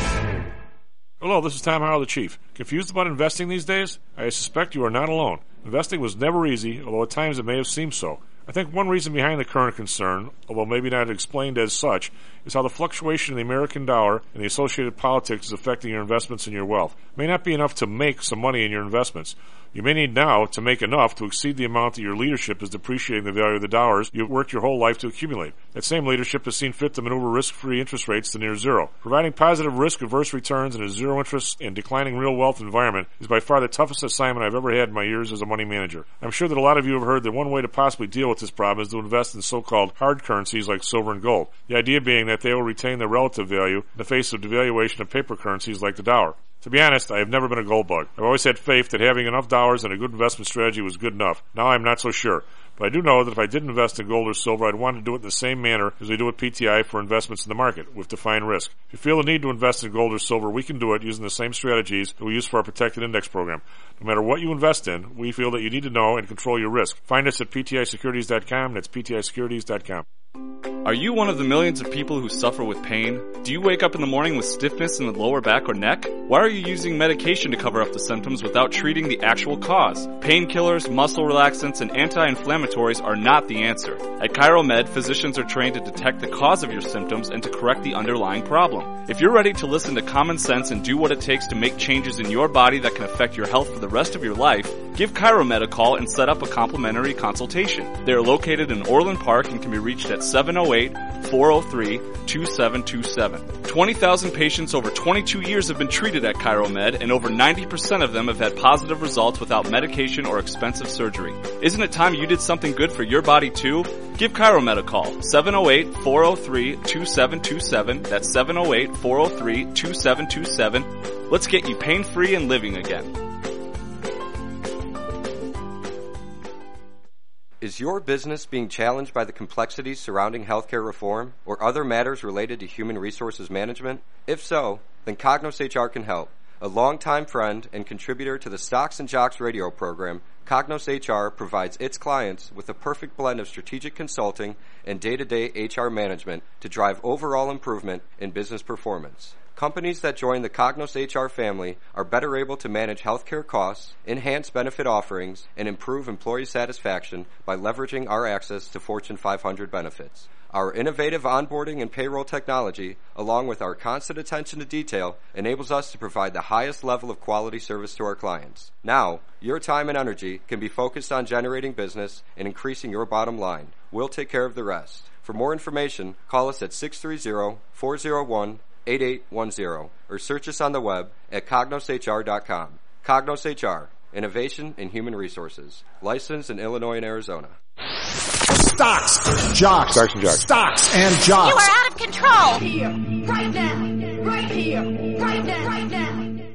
[SPEAKER 2] Hello, this is Tom Howell, the Chief. Confused about investing these days? I suspect you are not alone. Investing was never easy, although at times it may have seemed so. I think one reason behind the current concern, although maybe not explained as such, is how the fluctuation in the American dollar and the associated politics is affecting your investments and your wealth. It may not be enough to make some money in your investments. You may need now to make enough to exceed the amount that your leadership is depreciating the value of the dollars you've worked your whole life to accumulate. That same leadership has seen fit to maneuver risk-free interest rates to near zero. Providing positive risk-averse returns in a zero-interest and declining real wealth environment is by far the toughest assignment I've ever had in my years as a money manager. I'm sure that a lot of you have heard that one way to possibly deal with this problem is to invest in so-called hard currencies like silver and gold. The idea being that they will retain their relative value in the face of devaluation of paper currencies like the dollar. To be honest, I have never been a gold bug. I've always had faith that having enough dollars and a good investment strategy was good enough. Now I'm not so sure. But I do know that if I did invest in gold or silver, I'd want to do it in the same manner as we do at P T I for investments in the market, with defined risk. If you feel the need to invest in gold or silver, we can do it using the same strategies that we use for our protected index program. No matter what you invest in, we feel that you need to know and control your risk. Find us at P T I securities dot com. That's P T I securities dot com.
[SPEAKER 15] Are you one of the millions of people who suffer with pain? Do you wake up in the morning with stiffness in the lower back or neck? Why are you using medication to cover up the symptoms without treating the actual cause? Painkillers, muscle relaxants, and anti-inflammatories are not the answer. At ChiroMed, physicians are trained to detect the cause of your symptoms and to correct the underlying problem. If you're ready to listen to common sense and do what it takes to make changes in your body that can affect your health for the rest of your life, give ChiroMed a call and set up a complimentary consultation. They are located in Orland Park and can be reached at seven oh eight, four oh three, two seven two seven. twenty thousand patients over twenty-two years have been treated at ChiroMed, and over ninety percent of them have had positive results without medication or expensive surgery. Isn't it time you did something good for your body too? Give ChiroMed a call, seven oh eight, four oh three, two seven two seven. That's seven oh eight, four oh three, two seven two seven. Let's get you pain-free and living again.
[SPEAKER 16] Is your business being challenged by the complexities surrounding healthcare reform or other matters related to human resources management? If so, then Cognos H R can help. A longtime friend and contributor to the Stocks and Jocks radio program, Cognos H R provides its clients with a perfect blend of strategic consulting and day-to-day H R management to drive overall improvement in business performance. Companies that join the Cognos H R family are better able to manage healthcare costs, enhance benefit offerings, and improve employee satisfaction by leveraging our access to Fortune five hundred benefits. Our innovative onboarding and payroll technology, along with our constant attention to detail, enables us to provide the highest level of quality service to our clients. Now, your time and energy can be focused on generating business and increasing your bottom line. We'll take care of the rest. For more information, call us at six three zero, four zero one, eight eight one zero or search us on the web at cognos h r dot com. Cognos H R, Innovation in Human Resources, licensed in Illinois and Arizona.
[SPEAKER 8] Stocks, jocks,
[SPEAKER 2] Stocks and jocks.
[SPEAKER 8] Stocks and jocks.
[SPEAKER 10] You are out of control. Here, right now, right here, right now, right now.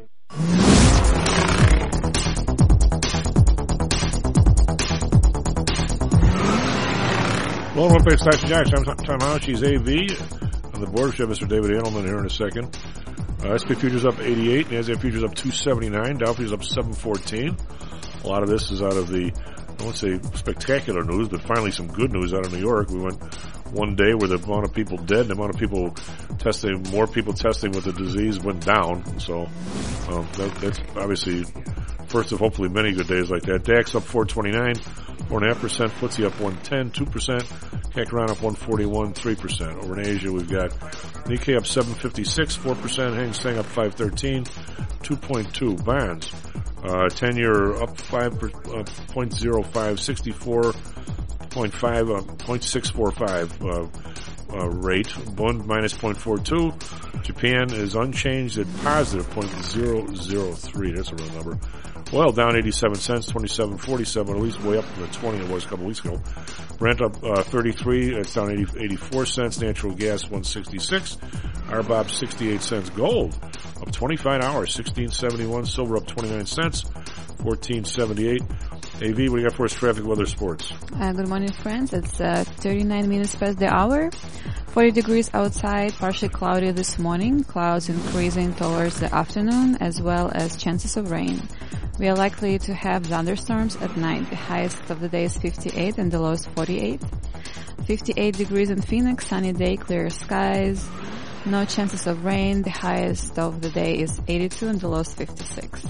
[SPEAKER 2] Well, one page Stocks and Jocks. I'm Tom House. She's A V. On the board, we have Mister David Edelman here in a second. Uh, S and P futures up eighty-eight. NASDAQ futures up two seventy-nine. Dow futures up seven fourteen. A lot of this is out of the, I won't say spectacular news, but finally some good news out of New York. We went one day where the amount of people dead, the amount of people testing, more people testing with the disease went down. So um, that, that's obviously first of hopefully many good days like that. DAX up four twenty-nine, four point five percent. F T S E up one ten, two percent. C A C around up one forty-one, three percent. Over in Asia, we've got Nikkei up seven fifty-six, four percent. Hang Seng up five thirteen, two point two. Bonds, uh, ten-year up five, uh, zero point zero five, sixty-four point five, uh, zero point six four five, uh, uh, rate. Bund minus zero point four two. Japan is unchanged at positive zero point zero zero three. That's a real number. Oil down eighty-seven cents, twenty-seven forty-seven, at least way up from the twenty it was a couple weeks ago. Brent up uh, thirty-three, it's down eighty, eighty-four cents. Natural gas one sixty-six. R B O B sixty-eight cents. Gold up twenty-five dollars, sixteen seventy-one. Silver up twenty-nine cents, fourteen seventy-eight. A V, what do you got for us? Traffic, weather, sports.
[SPEAKER 11] Uh, good morning, friends. It's uh, thirty-nine minutes past the hour. forty degrees outside, partially cloudy this morning. Clouds increasing towards the afternoon, as well as chances of rain. We are likely to have thunderstorms at night. The highest of the day is fifty-eight and the lowest forty-eight. fifty-eight degrees in Phoenix, sunny day, clear skies. No chances of rain. The highest of the day is eighty-two and the lowest fifty-six.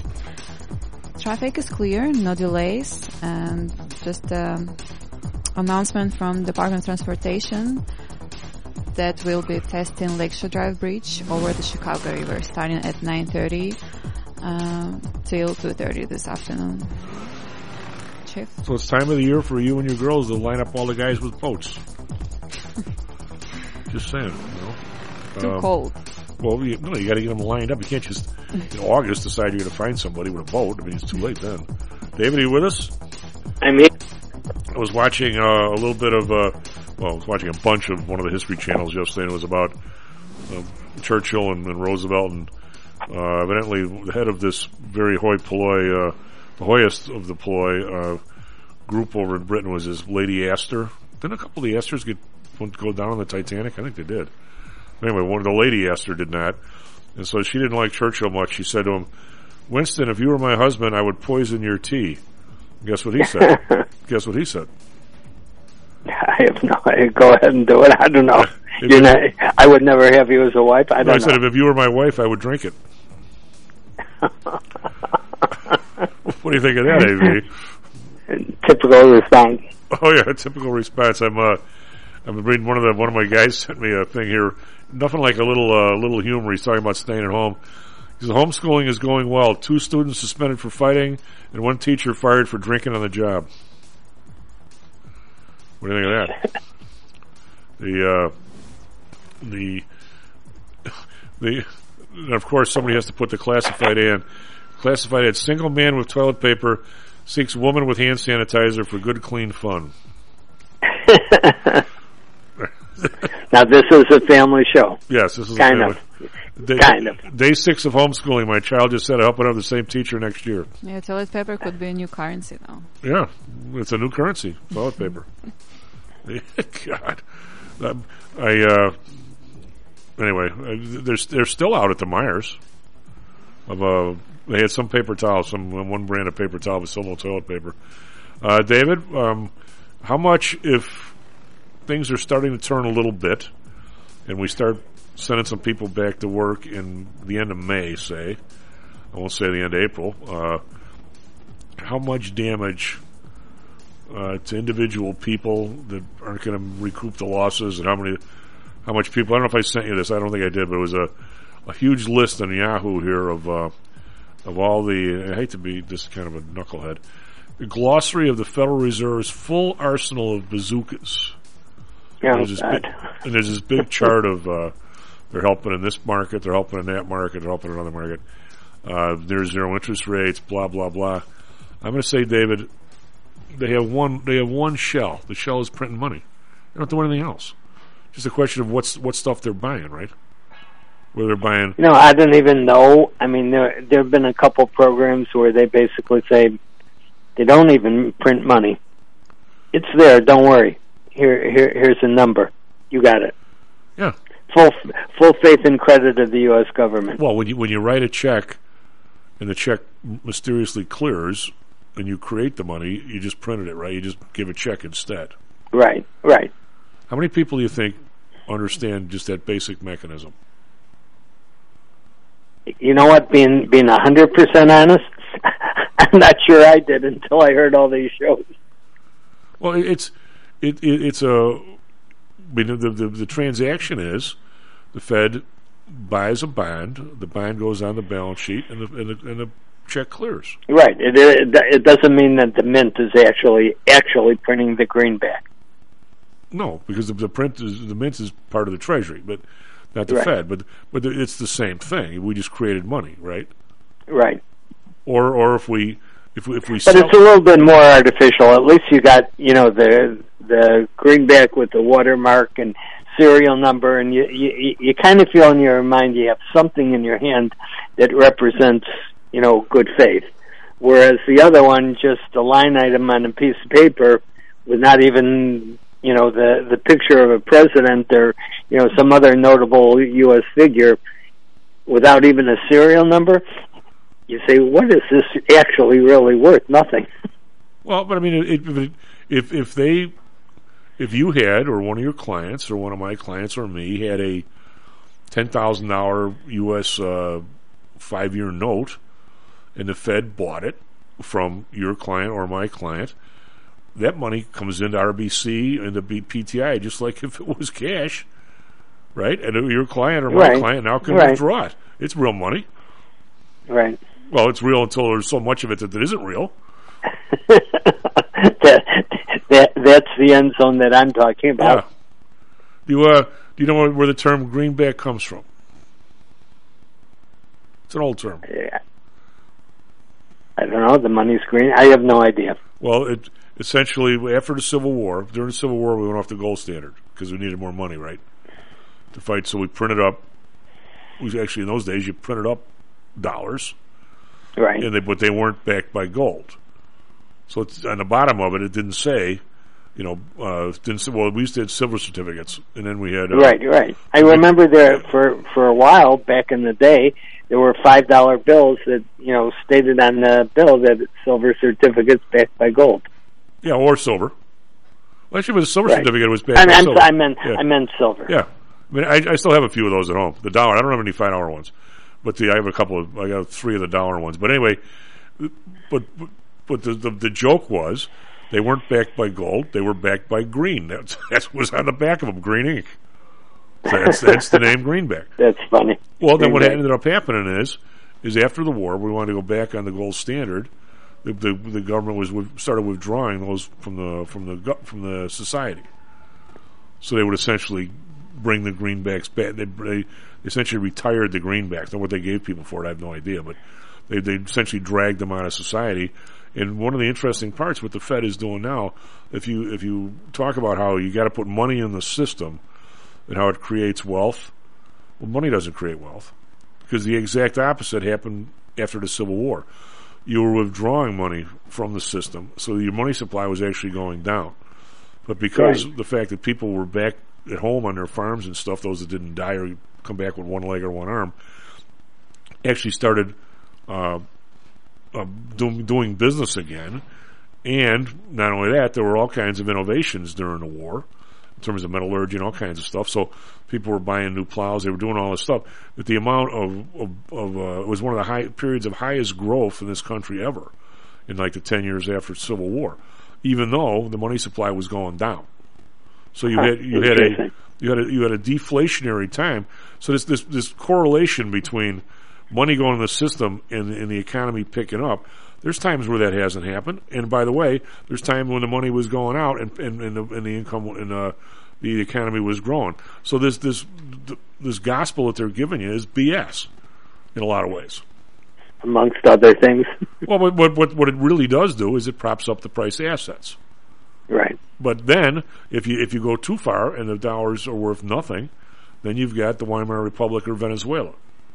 [SPEAKER 11] Traffic is clear, no delays, and just an announcement from Department of Transportation that we'll be testing Lakeshore Drive Bridge over the Chicago River starting at nine thirty um, till two thirty this afternoon. Chief?
[SPEAKER 2] So it's time of the year for you and your girls to line up all the guys with boats. Just saying, you know.
[SPEAKER 11] Too
[SPEAKER 2] um,
[SPEAKER 11] cold.
[SPEAKER 2] Well, you, no, you got to get them lined up. You can't just in August decide you're going to find somebody with a boat. I mean, it's too late then. David, are you with us?
[SPEAKER 17] I'm here.
[SPEAKER 2] I was watching uh, a little bit of, uh, well, I was watching a bunch of one of the History channels yesterday, and it was about uh, Churchill and, and Roosevelt, and uh, evidently the head of this very hoi polloi, uh, the hoiest of the polloi uh, group over in Britain was this Lady Astor. Didn't a couple of the Astors get go down on the Titanic? I think they did. Anyway, one of the Lady Astor did not. And so she didn't like Churchill much. She said to him, Winston, if you were my husband, I would poison your tea. Guess what he said? Guess what he said?
[SPEAKER 17] I have no idea. Go ahead and do it. I don't know. You're not, I would never have you as a wife. I don't
[SPEAKER 2] no, I
[SPEAKER 17] know.
[SPEAKER 2] said, if you were my wife, I would drink it. What do you think of that, A V?
[SPEAKER 17] Typical response.
[SPEAKER 2] Oh, yeah, typical response. I'm, uh, I'm reading one of the, one of my guys sent me a thing here. Nothing like a little, uh, little humor. He's talking about staying at home. He says, homeschooling is going well. Two students suspended for fighting and one teacher fired for drinking on the job. What do you think of that? The, uh, the, the, and of course somebody has to put the classified in. Classified ad, single man with toilet paper seeks woman with hand sanitizer for good, clean fun.
[SPEAKER 17] Now this is a family show.
[SPEAKER 2] Yes, this is
[SPEAKER 17] kind
[SPEAKER 2] a
[SPEAKER 17] of.
[SPEAKER 2] Day,
[SPEAKER 17] kind of.
[SPEAKER 2] Day six of homeschooling. My child just said I hope I have the same teacher next year.
[SPEAKER 11] Yeah, toilet paper could be a new currency now.
[SPEAKER 2] Yeah, it's a new currency. Toilet paper. God, um, I. Uh, anyway, uh, they're they're still out at the Myers. Of uh, they had some paper towel, some one brand of paper towel, but still no toilet paper. Uh, David, um, how much if things are starting to turn a little bit, and we start sending some people back to work in the end of May, say, I won't say the end of April, uh, how much damage uh, to individual people that aren't going to recoup the losses, and how many, how much people, I don't know if I sent you this, I don't think I did, but it was a, a huge list on Yahoo here of, uh, of all the, I hate to be this kind of a knucklehead, the glossary of the Federal Reserve's full arsenal of bazookas.
[SPEAKER 17] Yeah,
[SPEAKER 2] there's this big, and there's this big chart of uh, they're helping in this market, they're helping in that market, they're helping in another market. Uh, there's zero interest rates, blah blah blah. I'm going to say, David, they have one. They have one shell. The shell is printing money. They don't do anything else. Just a question of what's what stuff they're buying, right? Where they're buying.
[SPEAKER 17] You know, I don't even know. I mean, there there have been a couple programs where they basically say they don't even print money. It's there. Don't worry. Here, here, here's a number. You got it.
[SPEAKER 2] Yeah.
[SPEAKER 17] Full full faith and credit of the U S government.
[SPEAKER 2] Well, when you when you write a check, and the check mysteriously clears, and you create the money, you just printed it, right? You just give a check instead.
[SPEAKER 17] Right. Right.
[SPEAKER 2] How many people do you think understand just that basic mechanism?
[SPEAKER 17] You know what? Being being a hundred percent honest, I'm not sure I did until I heard all these shows.
[SPEAKER 2] Well, it's it, it it's a. I mean, the, the the transaction is the Fed buys a bond, the bond goes on the balance sheet, and the and the, and the check clears.
[SPEAKER 17] Right. It, it it doesn't mean that the mint is actually actually printing the greenback.
[SPEAKER 2] No, because the, the print is the mint is part of the Treasury, but not the
[SPEAKER 17] Right.
[SPEAKER 2] Fed. But but the, it's the same thing. We just created money, right?
[SPEAKER 17] Right.
[SPEAKER 2] Or or if we if we if we
[SPEAKER 17] But
[SPEAKER 2] sell,
[SPEAKER 17] it's a little bit more artificial. At least you got, you know, the the greenback with the watermark and serial number, and you you, you kind of feel in your mind you have something in your hand that represents, you know, good faith. Whereas the other one, just a line item on a piece of paper with not even, you know, the the picture of a president or, you know, some other notable U S figure without even a serial number. You say, what is this actually really worth? Nothing.
[SPEAKER 2] well, but I mean, it, it, if if they if you had or one of your clients or one of my clients or me had a ten thousand dollar U S uh, five year note, and the Fed bought it from your client or my client, that money comes into R B C and the P T I just like if it was cash, right? And your client or my
[SPEAKER 17] Right.
[SPEAKER 2] client now can
[SPEAKER 17] Right.
[SPEAKER 2] withdraw it. It's real money.
[SPEAKER 17] Right.
[SPEAKER 2] Well, it's real until there's so much of it that it isn't real.
[SPEAKER 17] that, that that's the end zone that I'm talking about.
[SPEAKER 2] Yeah. Do you uh, do you know where, where the term greenback comes from? It's an old term.
[SPEAKER 17] Yeah. I don't know. The money's green. I have no idea.
[SPEAKER 2] Well, it essentially after the Civil War, during the Civil War, we went off the gold standard because we needed more money, right, to fight. So we printed up. We actually in those days you printed up dollars,
[SPEAKER 17] right?
[SPEAKER 2] And they, but they weren't backed by gold. So it's, on the bottom of it, it didn't say, you know, uh, didn't say. Well, we used to have silver certificates, and then we had uh,
[SPEAKER 17] right, right. I remember there for for a while back in the day, there were five dollar bills that, you know, stated on the bill that it's silver certificates backed by gold.
[SPEAKER 2] Yeah, or silver. Well, actually, with a silver
[SPEAKER 17] Right.
[SPEAKER 2] certificate, it was backed
[SPEAKER 17] I,
[SPEAKER 2] by
[SPEAKER 17] I'm,
[SPEAKER 2] silver.
[SPEAKER 17] I meant
[SPEAKER 2] yeah.
[SPEAKER 17] I meant silver.
[SPEAKER 2] Yeah, I mean, I, I still have a few of those at home. The dollar. I don't have any five dollar ones, but the I have a couple of. I got three of the dollar ones. But anyway, but but the the, the joke was they weren't backed by gold. They were backed by green. That's that's what was on the back of them. Green ink. So that's that's the name greenback.
[SPEAKER 17] That's funny.
[SPEAKER 2] Well, then what
[SPEAKER 17] Greenback.
[SPEAKER 2] ended up happening is is after the war, we wanted to go back on the gold standard. The the, the government was started withdrawing those from the from the go- from the society. So they would essentially bring the greenbacks back. They, they essentially retired the greenbacks. Now, what they gave people for it, I have no idea. But they they essentially dragged them out of society. And one of the interesting parts, what the Fed is doing now, if you if you talk about how you got to put money in the system and how it creates wealth, well, money doesn't create wealth because the exact opposite happened after the Civil War. You were withdrawing money from the system, so your money supply was actually going down. But because
[SPEAKER 17] Right.
[SPEAKER 2] of the fact that people were back at home on their farms and stuff, those that didn't die or come back with one leg or one arm, actually started uh, uh, doing, doing business again. And not only that, there were all kinds of innovations during the war in terms of metallurgy and all kinds of stuff. So people were buying new plows. They were doing all this stuff. But the amount of, of, of uh, it was one of the high periods of highest growth in this country ever in like the ten years after the Civil War, even though the money supply was going down. So you had you had a you had a you had a deflationary time. So this this this correlation between money going in the system and, and the economy picking up. There's times where that hasn't happened, and by the way, there's times when the money was going out and and, and, the, and the income and uh, the economy was growing. So this this this gospel that they're giving you is B S in a lot of ways.
[SPEAKER 17] amongst other things.
[SPEAKER 2] Well, what, what what what it really does do is it props up the price of assets.
[SPEAKER 17] Right.
[SPEAKER 2] But then, if you if you go too far and the dollars are worth nothing, then you've got the Weimar Republic or Venezuela,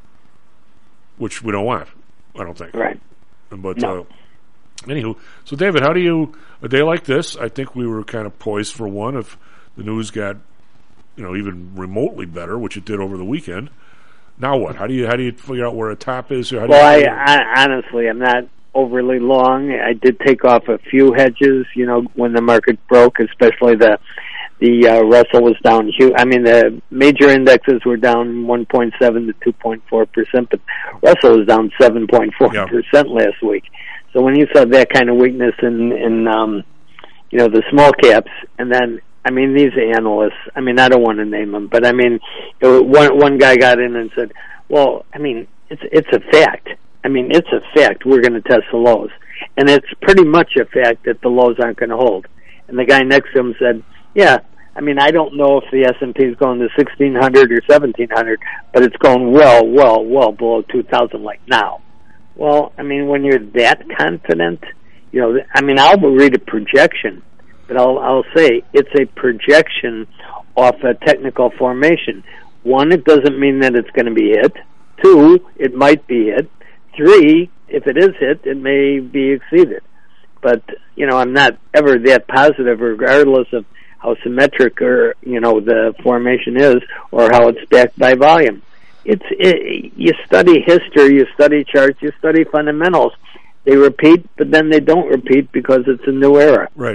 [SPEAKER 2] which we don't want. I don't think.
[SPEAKER 17] Right.
[SPEAKER 2] But
[SPEAKER 17] no.
[SPEAKER 2] uh, anywho, so David, how do you a day like this? I think we were kind of poised for one if the news got, you know, even remotely better, which it did over the weekend. Now what? How do you how do you figure out where a top is? Or how do
[SPEAKER 17] well,
[SPEAKER 2] you
[SPEAKER 17] I, I honestly, I'm not overly long. I did take off a few hedges, you know, when the market broke, especially the the uh, Russell was down huge. I mean, the major indexes were down one point seven to two point four percent, but Russell was down seven point four percent last week. So when you saw that kind of weakness in, in um, you know, the small caps, and then, I mean, these analysts, I mean, I don't want to name them, but I mean, it was, one one guy got in and said, well, I mean, it's it's a fact. I mean, it's a fact we're going to test the lows. And it's pretty much a fact that the lows aren't going to hold. And the guy next to him said, yeah, I mean, I don't know if the S and P is going to sixteen hundred or seventeen hundred, but it's going well, well, well below two thousand like now. Well, I mean, when you're that confident, you know, I mean, I'll read a projection, but I'll, I'll say it's a projection off a technical formation. One, it doesn't mean that it's going to be hit. Two, it might be hit. Three, if it is hit, it may be exceeded. But, you know, I'm not ever that positive, regardless of how symmetric or, you know, the formation is or how it's backed by volume. It's it, you study history, you study charts, you study fundamentals. They repeat, but then they don't repeat because it's a new era.
[SPEAKER 2] Right.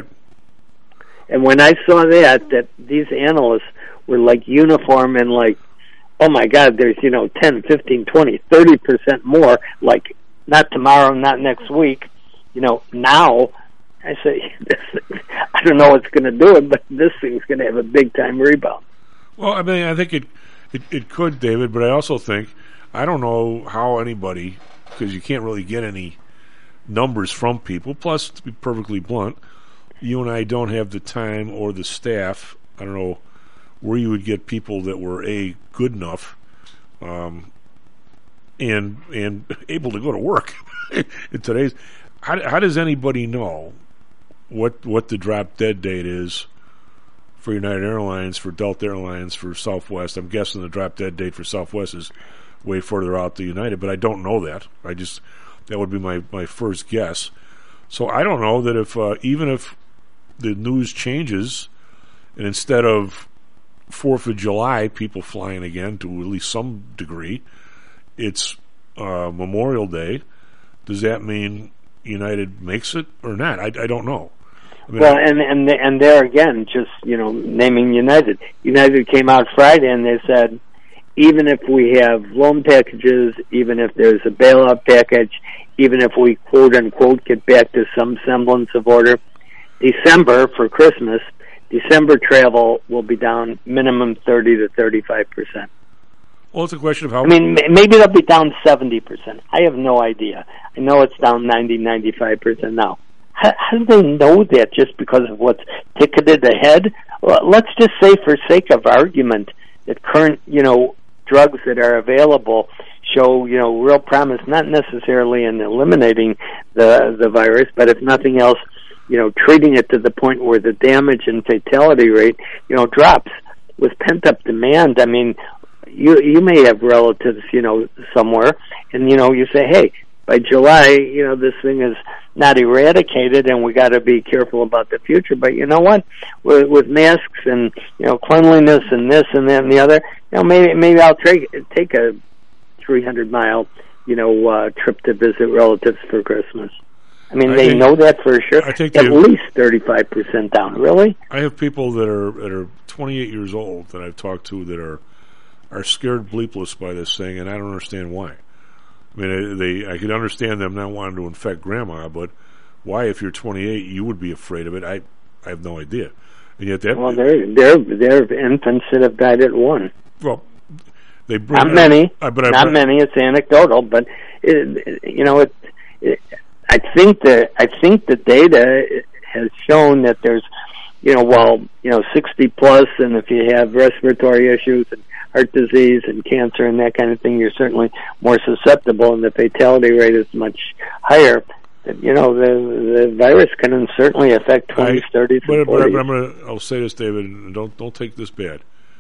[SPEAKER 17] And when I saw that, that these analysts were like uniform and like, oh my God, there's, you know, ten, fifteen, twenty, thirty percent more, like not tomorrow, not next week, you know, now, I say, this thing, I don't know what's going to do it, but this thing's going to have a big time rebound.
[SPEAKER 2] Well, I mean, I think it, it, it could, David, but I also think, I don't know how anybody, because you can't really get any numbers from people, plus, to be perfectly blunt, you and I don't have the time or the staff, I don't know, where you would get people that were a good enough um, and and able to go to work in today's. How, how does anybody know what what the drop dead date is for United Airlines, for Delta Airlines, for Southwest? I'm guessing the drop dead date for Southwest is way further out than United, but I don't know that. I just that would be my, my first guess. So I don't know that if uh, even if the news changes and instead of Fourth of July, people flying again to at least some degree, it's uh, Memorial Day. Does that mean United makes it or not? I, I don't know. I mean,
[SPEAKER 17] well, and and and there again, just you know, naming United. United came out Friday and they said, even if we have loan packages, even if there's a bailout package, even if we quote unquote get back to some semblance of order, December for Christmas. December travel will be down minimum thirty to thirty-five percent.
[SPEAKER 2] Well, it's a question of how...
[SPEAKER 17] I mean, maybe it'll be down seventy percent. I have no idea. I know it's down ninety, ninety-five percent now. How, how do they know that just because of what's ticketed ahead? Well, let's just say, for sake of argument, that current, you know, drugs that are available show, you know, real promise, not necessarily in eliminating the the virus, but if nothing else, you know, treating it to the point where the damage and fatality rate, you know, drops. With pent-up demand, I mean, you you may have relatives, you know, somewhere, and, you know, you say, hey, by July, you know, this thing is not eradicated, and we got to be careful about the future. But you know what? With, with masks and, you know, cleanliness and this and that and the other, you know, maybe maybe I'll take take a three hundred mile, you know, uh, trip to visit relatives for Christmas. I mean, I they think, know that for sure.
[SPEAKER 2] I think
[SPEAKER 17] at least thirty-five percent down. Really?
[SPEAKER 2] I have people that are that are twenty-eight years old that I've talked to that are are scared bleepless by this thing, and I don't understand why. I mean, they I could understand them not wanting to infect grandma, but why, if you're twenty-eight, you would be afraid of it? I I have no idea. And yet, that
[SPEAKER 17] well, there there there are infants that have died at one.
[SPEAKER 2] Well, they bring
[SPEAKER 17] not many,
[SPEAKER 2] uh, but
[SPEAKER 17] not
[SPEAKER 2] I,
[SPEAKER 17] many. It's anecdotal, but it, you know it. it I think the I think the data has shown that there's you know, well, you know, sixty plus, and if you have respiratory issues and heart disease and cancer and that kind of thing, you're certainly more susceptible, and the fatality rate is much higher. You know, the the virus can certainly affect twenties, thirties,
[SPEAKER 2] but,
[SPEAKER 17] and
[SPEAKER 2] but,
[SPEAKER 17] forties.
[SPEAKER 2] but I'm gonna, I'll say this, David, and don't don't take this bad.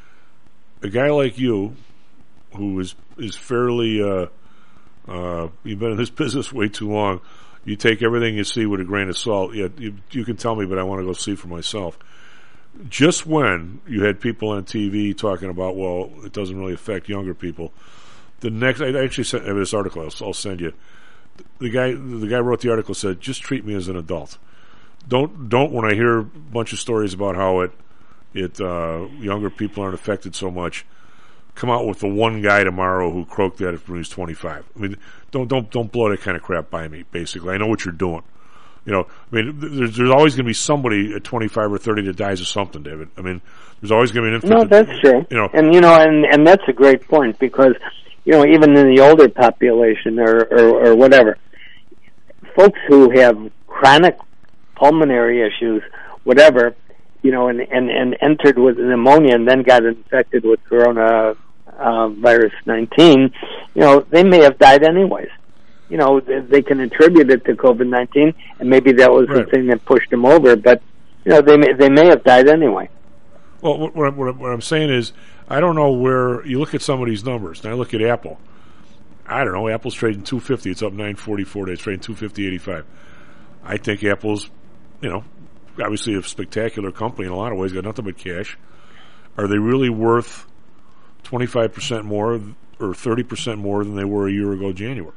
[SPEAKER 2] A guy like you, who is is fairly, uh, uh, you've been in this business way too long. You take everything you see with a grain of salt. Yeah, you, you can tell me, but I want to go see for myself. Just when you had people on T V talking about, well, it doesn't really affect younger people. The next, I actually sent this article. I'll, I'll send you. The guy, the guy wrote the article, said, "Just treat me as an adult. Don't, don't." When I hear a bunch of stories about how it, it, uh, younger people aren't affected so much, come out with the one guy tomorrow who croaked at it when he was twenty-five. I mean, don't, don't, don't blow that kind of crap by me. Basically, I know what you're doing. You know, I mean, there's, there's always going to be somebody at twenty-five or thirty that dies of something, David. I mean, there's always going to be an infant.
[SPEAKER 17] No, that's true.
[SPEAKER 2] You know,
[SPEAKER 17] and you know, and and that's a great point, because you know, even in the older population or, or, or whatever, folks who have chronic pulmonary issues, whatever, you know, and, and, and entered with pneumonia and then got infected with corona uh, virus nineteen, you know, they may have died anyways. You know, they, they can attribute it to COVID nineteen, and maybe that was
[SPEAKER 2] right.
[SPEAKER 17] the thing that pushed them over, but, you know, they may, they may have died anyway.
[SPEAKER 2] Well, what, what, what, what I'm saying is, I don't know where you look at some of these numbers. And I look at Apple. I don't know. Apple's trading two fifty. It's up nine forty-four today. It's trading two fifty eighty-five. I think Apple's, you know, obviously a spectacular company in a lot of ways. Got nothing but cash. Are they really worth twenty-five percent more or thirty percent more than they were a year ago, January?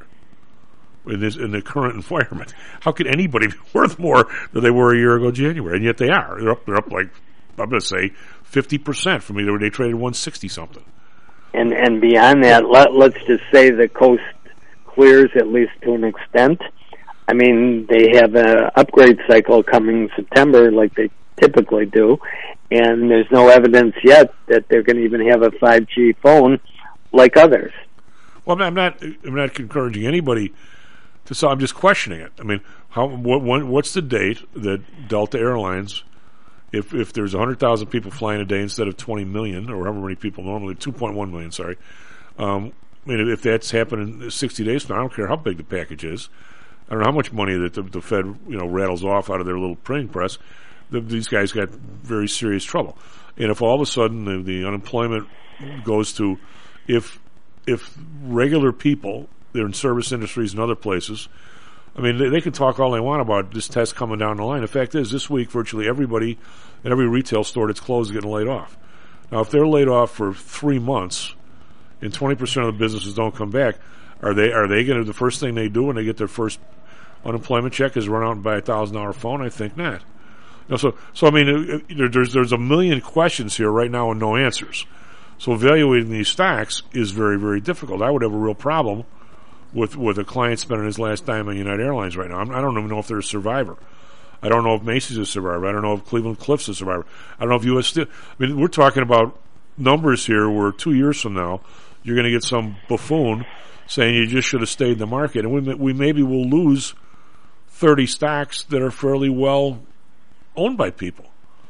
[SPEAKER 2] In this, in the current environment, how could anybody be worth more than they were a year ago, January? And yet they are. They're up. They're up like, I'm going to say fifty percent from either they traded one sixty something.
[SPEAKER 17] And and beyond that, let, let's just say the coast clears at least to an extent. I mean, they have an upgrade cycle coming September, like they typically do, and there's no evidence yet that they're going to even have a five G phone like others.
[SPEAKER 2] Well, I'm not. I'm not encouraging anybody to. So I'm just questioning it. I mean, how? What? When, what's the date that Delta Airlines? If if there's one hundred thousand people flying a day instead of twenty million, or however many people normally, two point one million, sorry. Um, I mean, if that's happening in sixty days from now, I don't care how big the package is. I don't know how much money that the, the Fed, you know, rattles off out of their little printing press. The, these guys got very serious trouble. And if all of a sudden the, the unemployment goes to, if if regular people, they're in service industries and other places, I mean, they, they can talk all they want about this test coming down the line. The fact is, this week, virtually everybody at every retail store that's closed is getting laid off. Now, if they're laid off for three months and twenty percent of the businesses don't come back, are they are they going to, the first thing they do when they get their first unemployment check is run out and buy a one thousand dollars phone? I think not. You know, so, so, I mean, uh, there's, there's a million questions here right now and no answers. So evaluating these stocks is very, very difficult. I would have a real problem with with a client spending his last dime on United Airlines right now. I'm, I don't even know if they're a survivor. I don't know if Macy's is a survivor. I don't know if Cleveland Cliffs is a survivor. I don't know if U S Steel. I mean, we're talking about numbers here where two years from now you're going to get some buffoon saying you just should have stayed in the market, and we we maybe will lose thirty stocks that are fairly well owned by people.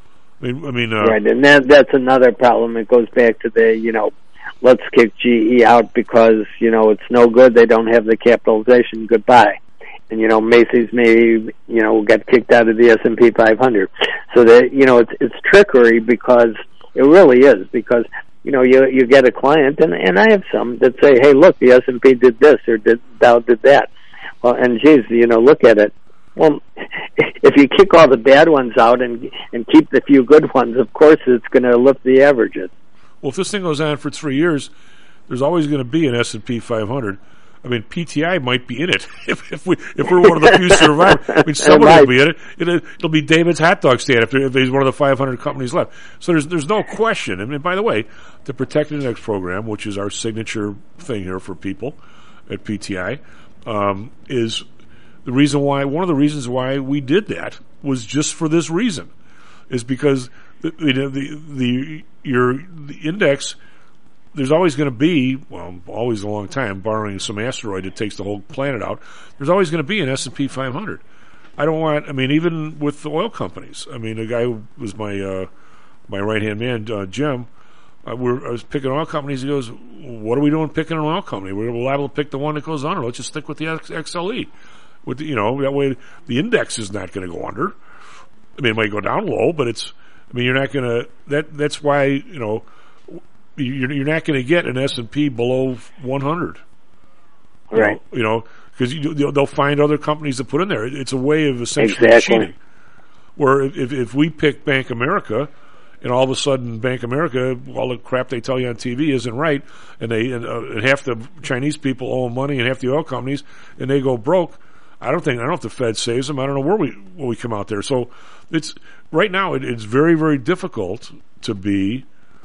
[SPEAKER 2] I mean, I mean, uh,
[SPEAKER 17] right, and that that's another problem. It goes back to the, you know, let's kick G E out because, you know, it's no good. They don't have the capitalization. Goodbye. And, you know, Macy's may, you know, got kicked out of the S and P five hundred. So that, you know, it's it's trickery, because it really is, because, you know, you you get a client, and, and I have some that say, hey, look, the S and P did this or did Dow did that. Well, and geez, you know, look at it. Well, if you kick all the bad ones out and and keep the few good ones, of course it's going to lift the averages.
[SPEAKER 2] Well, if this thing goes on for three years, there's always going to be an S and P five hundred. I mean, P T I might be in it if, if we if we're one of the few survivors. I mean, somebody will be in it. It'll, it'll be David's hot dog stand if, if he's one of the five hundred companies left. So there's there's no question. I mean, by the way, the Protected Index program, which is our signature thing here for people at P T I, um, is the reason why. One of the reasons why we did that was just for this reason, is because the the the, the your the index. There's always going to be, well, always a long time, barring some asteroid that takes the whole planet out, there's always going to be an S and P five hundred. I don't want. I mean, even with the oil companies. I mean, the guy who was my uh, my right hand man, uh, Jim. Uh, we're, I was picking oil companies. He goes, "What are we doing picking an oil company? We're liable to pick the one that goes under. Let's just stick with the X L E. With the, you know, that way the index is not going to go under. I mean, it might go down low, but it's. I mean, you're not going to. That that's why you know you're you're not going to get an S and P below one hundred.
[SPEAKER 17] Right.
[SPEAKER 2] You know, because you know, they'll find other companies to put in there. It's a way of essentially
[SPEAKER 17] exactly.
[SPEAKER 2] cheating. Where if if we pick Bank America. And all of a sudden, Bank America, all the crap they tell you on T V isn't right, and they and, uh, and half the Chinese people owe money, and half the oil companies, and they go broke. I don't think I don't know if the Fed saves them. I don't know where we where we come out there. So it's right now it, it's very very difficult to be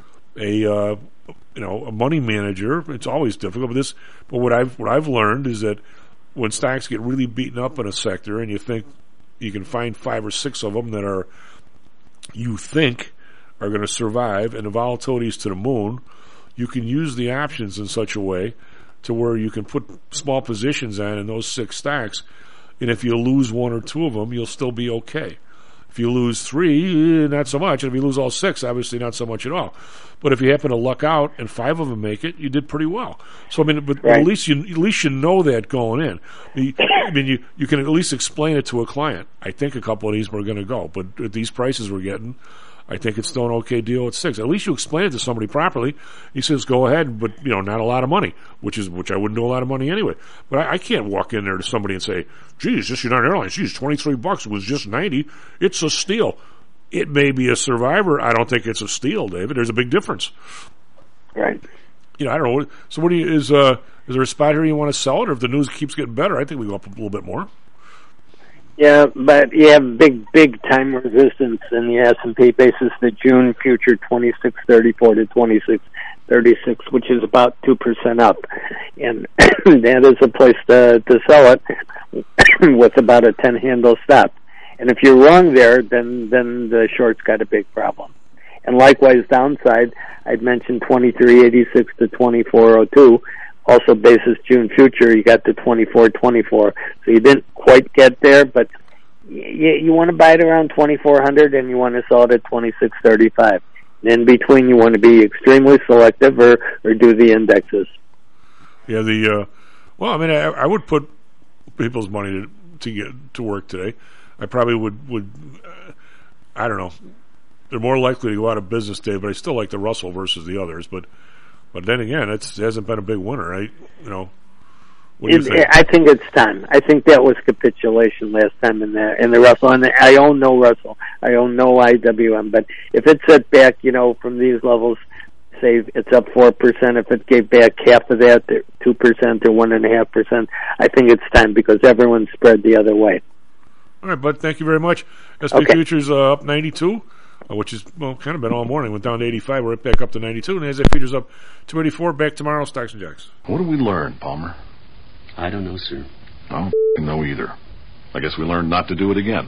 [SPEAKER 2] a uh, you know a money manager. It's always difficult. But this, but what I've what I've learned is that when stocks get really beaten up in a sector, and you think you can find five or six of them that are you think. are going to survive, and the volatility is to the moon, you can use the options in such a way to where you can put small positions on in those six stocks, and if you lose one or two of them, you'll still be okay. If you lose three, not so much. And if you lose all six, obviously not so much at all. But if you happen to luck out and five of them make it, you did pretty well. So I mean, but
[SPEAKER 17] right.
[SPEAKER 2] at least you at least you know that going in. I mean, you you can at least explain it to a client. I think a couple of these were going to go, but at these prices we're getting, I think it's still an okay deal at six. At least you explain it to somebody properly. He says, "Go ahead," but you know, not a lot of money, which is which I wouldn't do a lot of money anyway. But I, I can't walk in there to somebody and say, "Geez, this United Airlines, geez, twenty three bucks was just ninety. It's a steal." It may be a survivor. I don't think it's a steal, David. There's a big difference.
[SPEAKER 17] Right.
[SPEAKER 2] You know, I don't know. So, what do you is uh is there a spot here you want to sell it, or if the news keeps getting better, I think we go up a little bit more.
[SPEAKER 17] Yeah, but you have big, big time resistance in the S and P basis. The June future twenty-six thirty-four to twenty-six thirty-six, which is about two percent up, and that is a place to to sell it with about a ten handle stop. And if you're wrong there, then then the short's got a big problem. And likewise, downside, I'd mentioned twenty-three eighty-six to twenty-four oh two. Also, basis June future, you got the twenty-four twenty-four. So you didn't quite get there, but you, you want to buy it around twenty-four hundred, and you want to sell it at twenty-six thirty-five. And in between, you want to be extremely selective, or, or do the indexes.
[SPEAKER 2] Yeah, the uh, well, I mean, I, I would put people's money to, to get to work today. I probably would would uh, I don't know. They're more likely to go out of business, Dave, but I still like the Russell versus the others. But but then again, it's, it hasn't been a big winner, right? You know, what do you
[SPEAKER 17] it,
[SPEAKER 2] think?
[SPEAKER 17] I think it's time. I think that was capitulation last time in the in the Russell. And I own no Russell. I own no I W M. But if it set back, you know, from these levels, say it's up four percent. If it gave back half of that, two percent or one and a half percent, I think it's time because everyone's spread the other way.
[SPEAKER 2] All right, bud. Thank you very much. S and P okay. futures uh, up ninety-two. Uh, which is, well, kind of been all morning. Went down to eighty-five. We're right back up to ninety-two. And NASDAQ futures up two eighty-four. Back tomorrow, Stocks and Jocks.
[SPEAKER 18] What did we learn, Palmer?
[SPEAKER 19] I don't know, sir.
[SPEAKER 18] I don't know either. I guess we learned not to do it again.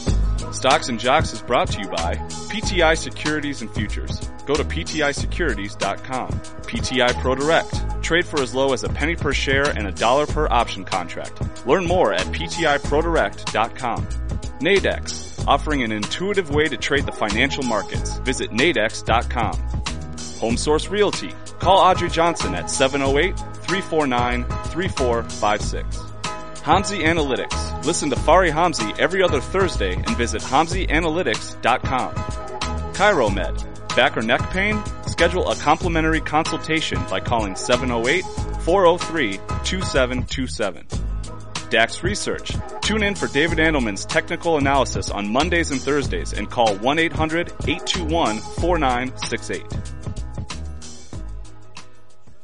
[SPEAKER 15] Stocks and Jocks is brought to you by P T I Securities and Futures. Go to P T I securities dot com. P T I Pro Direct. Trade for as low as a penny per share and a dollar per option contract. Learn more at P T I pro direct dot com. Nadex. Offering an intuitive way to trade the financial markets. Visit nadex dot com. Home Source Realty. Call Audrey Johnson at seven oh eight, three four nine, three four five six. Hamzy Analytics. Listen to Fari Hamzy every other Thursday and visit hamzy analytics dot com. ChiroMed. Back or neck pain? Schedule a complimentary consultation by calling seven oh eight, four oh three, two seven two seven. DAX Research. Tune in for David Andelman's technical analysis on Mondays and Thursdays and call one eight hundred, eight two one, four nine six eight.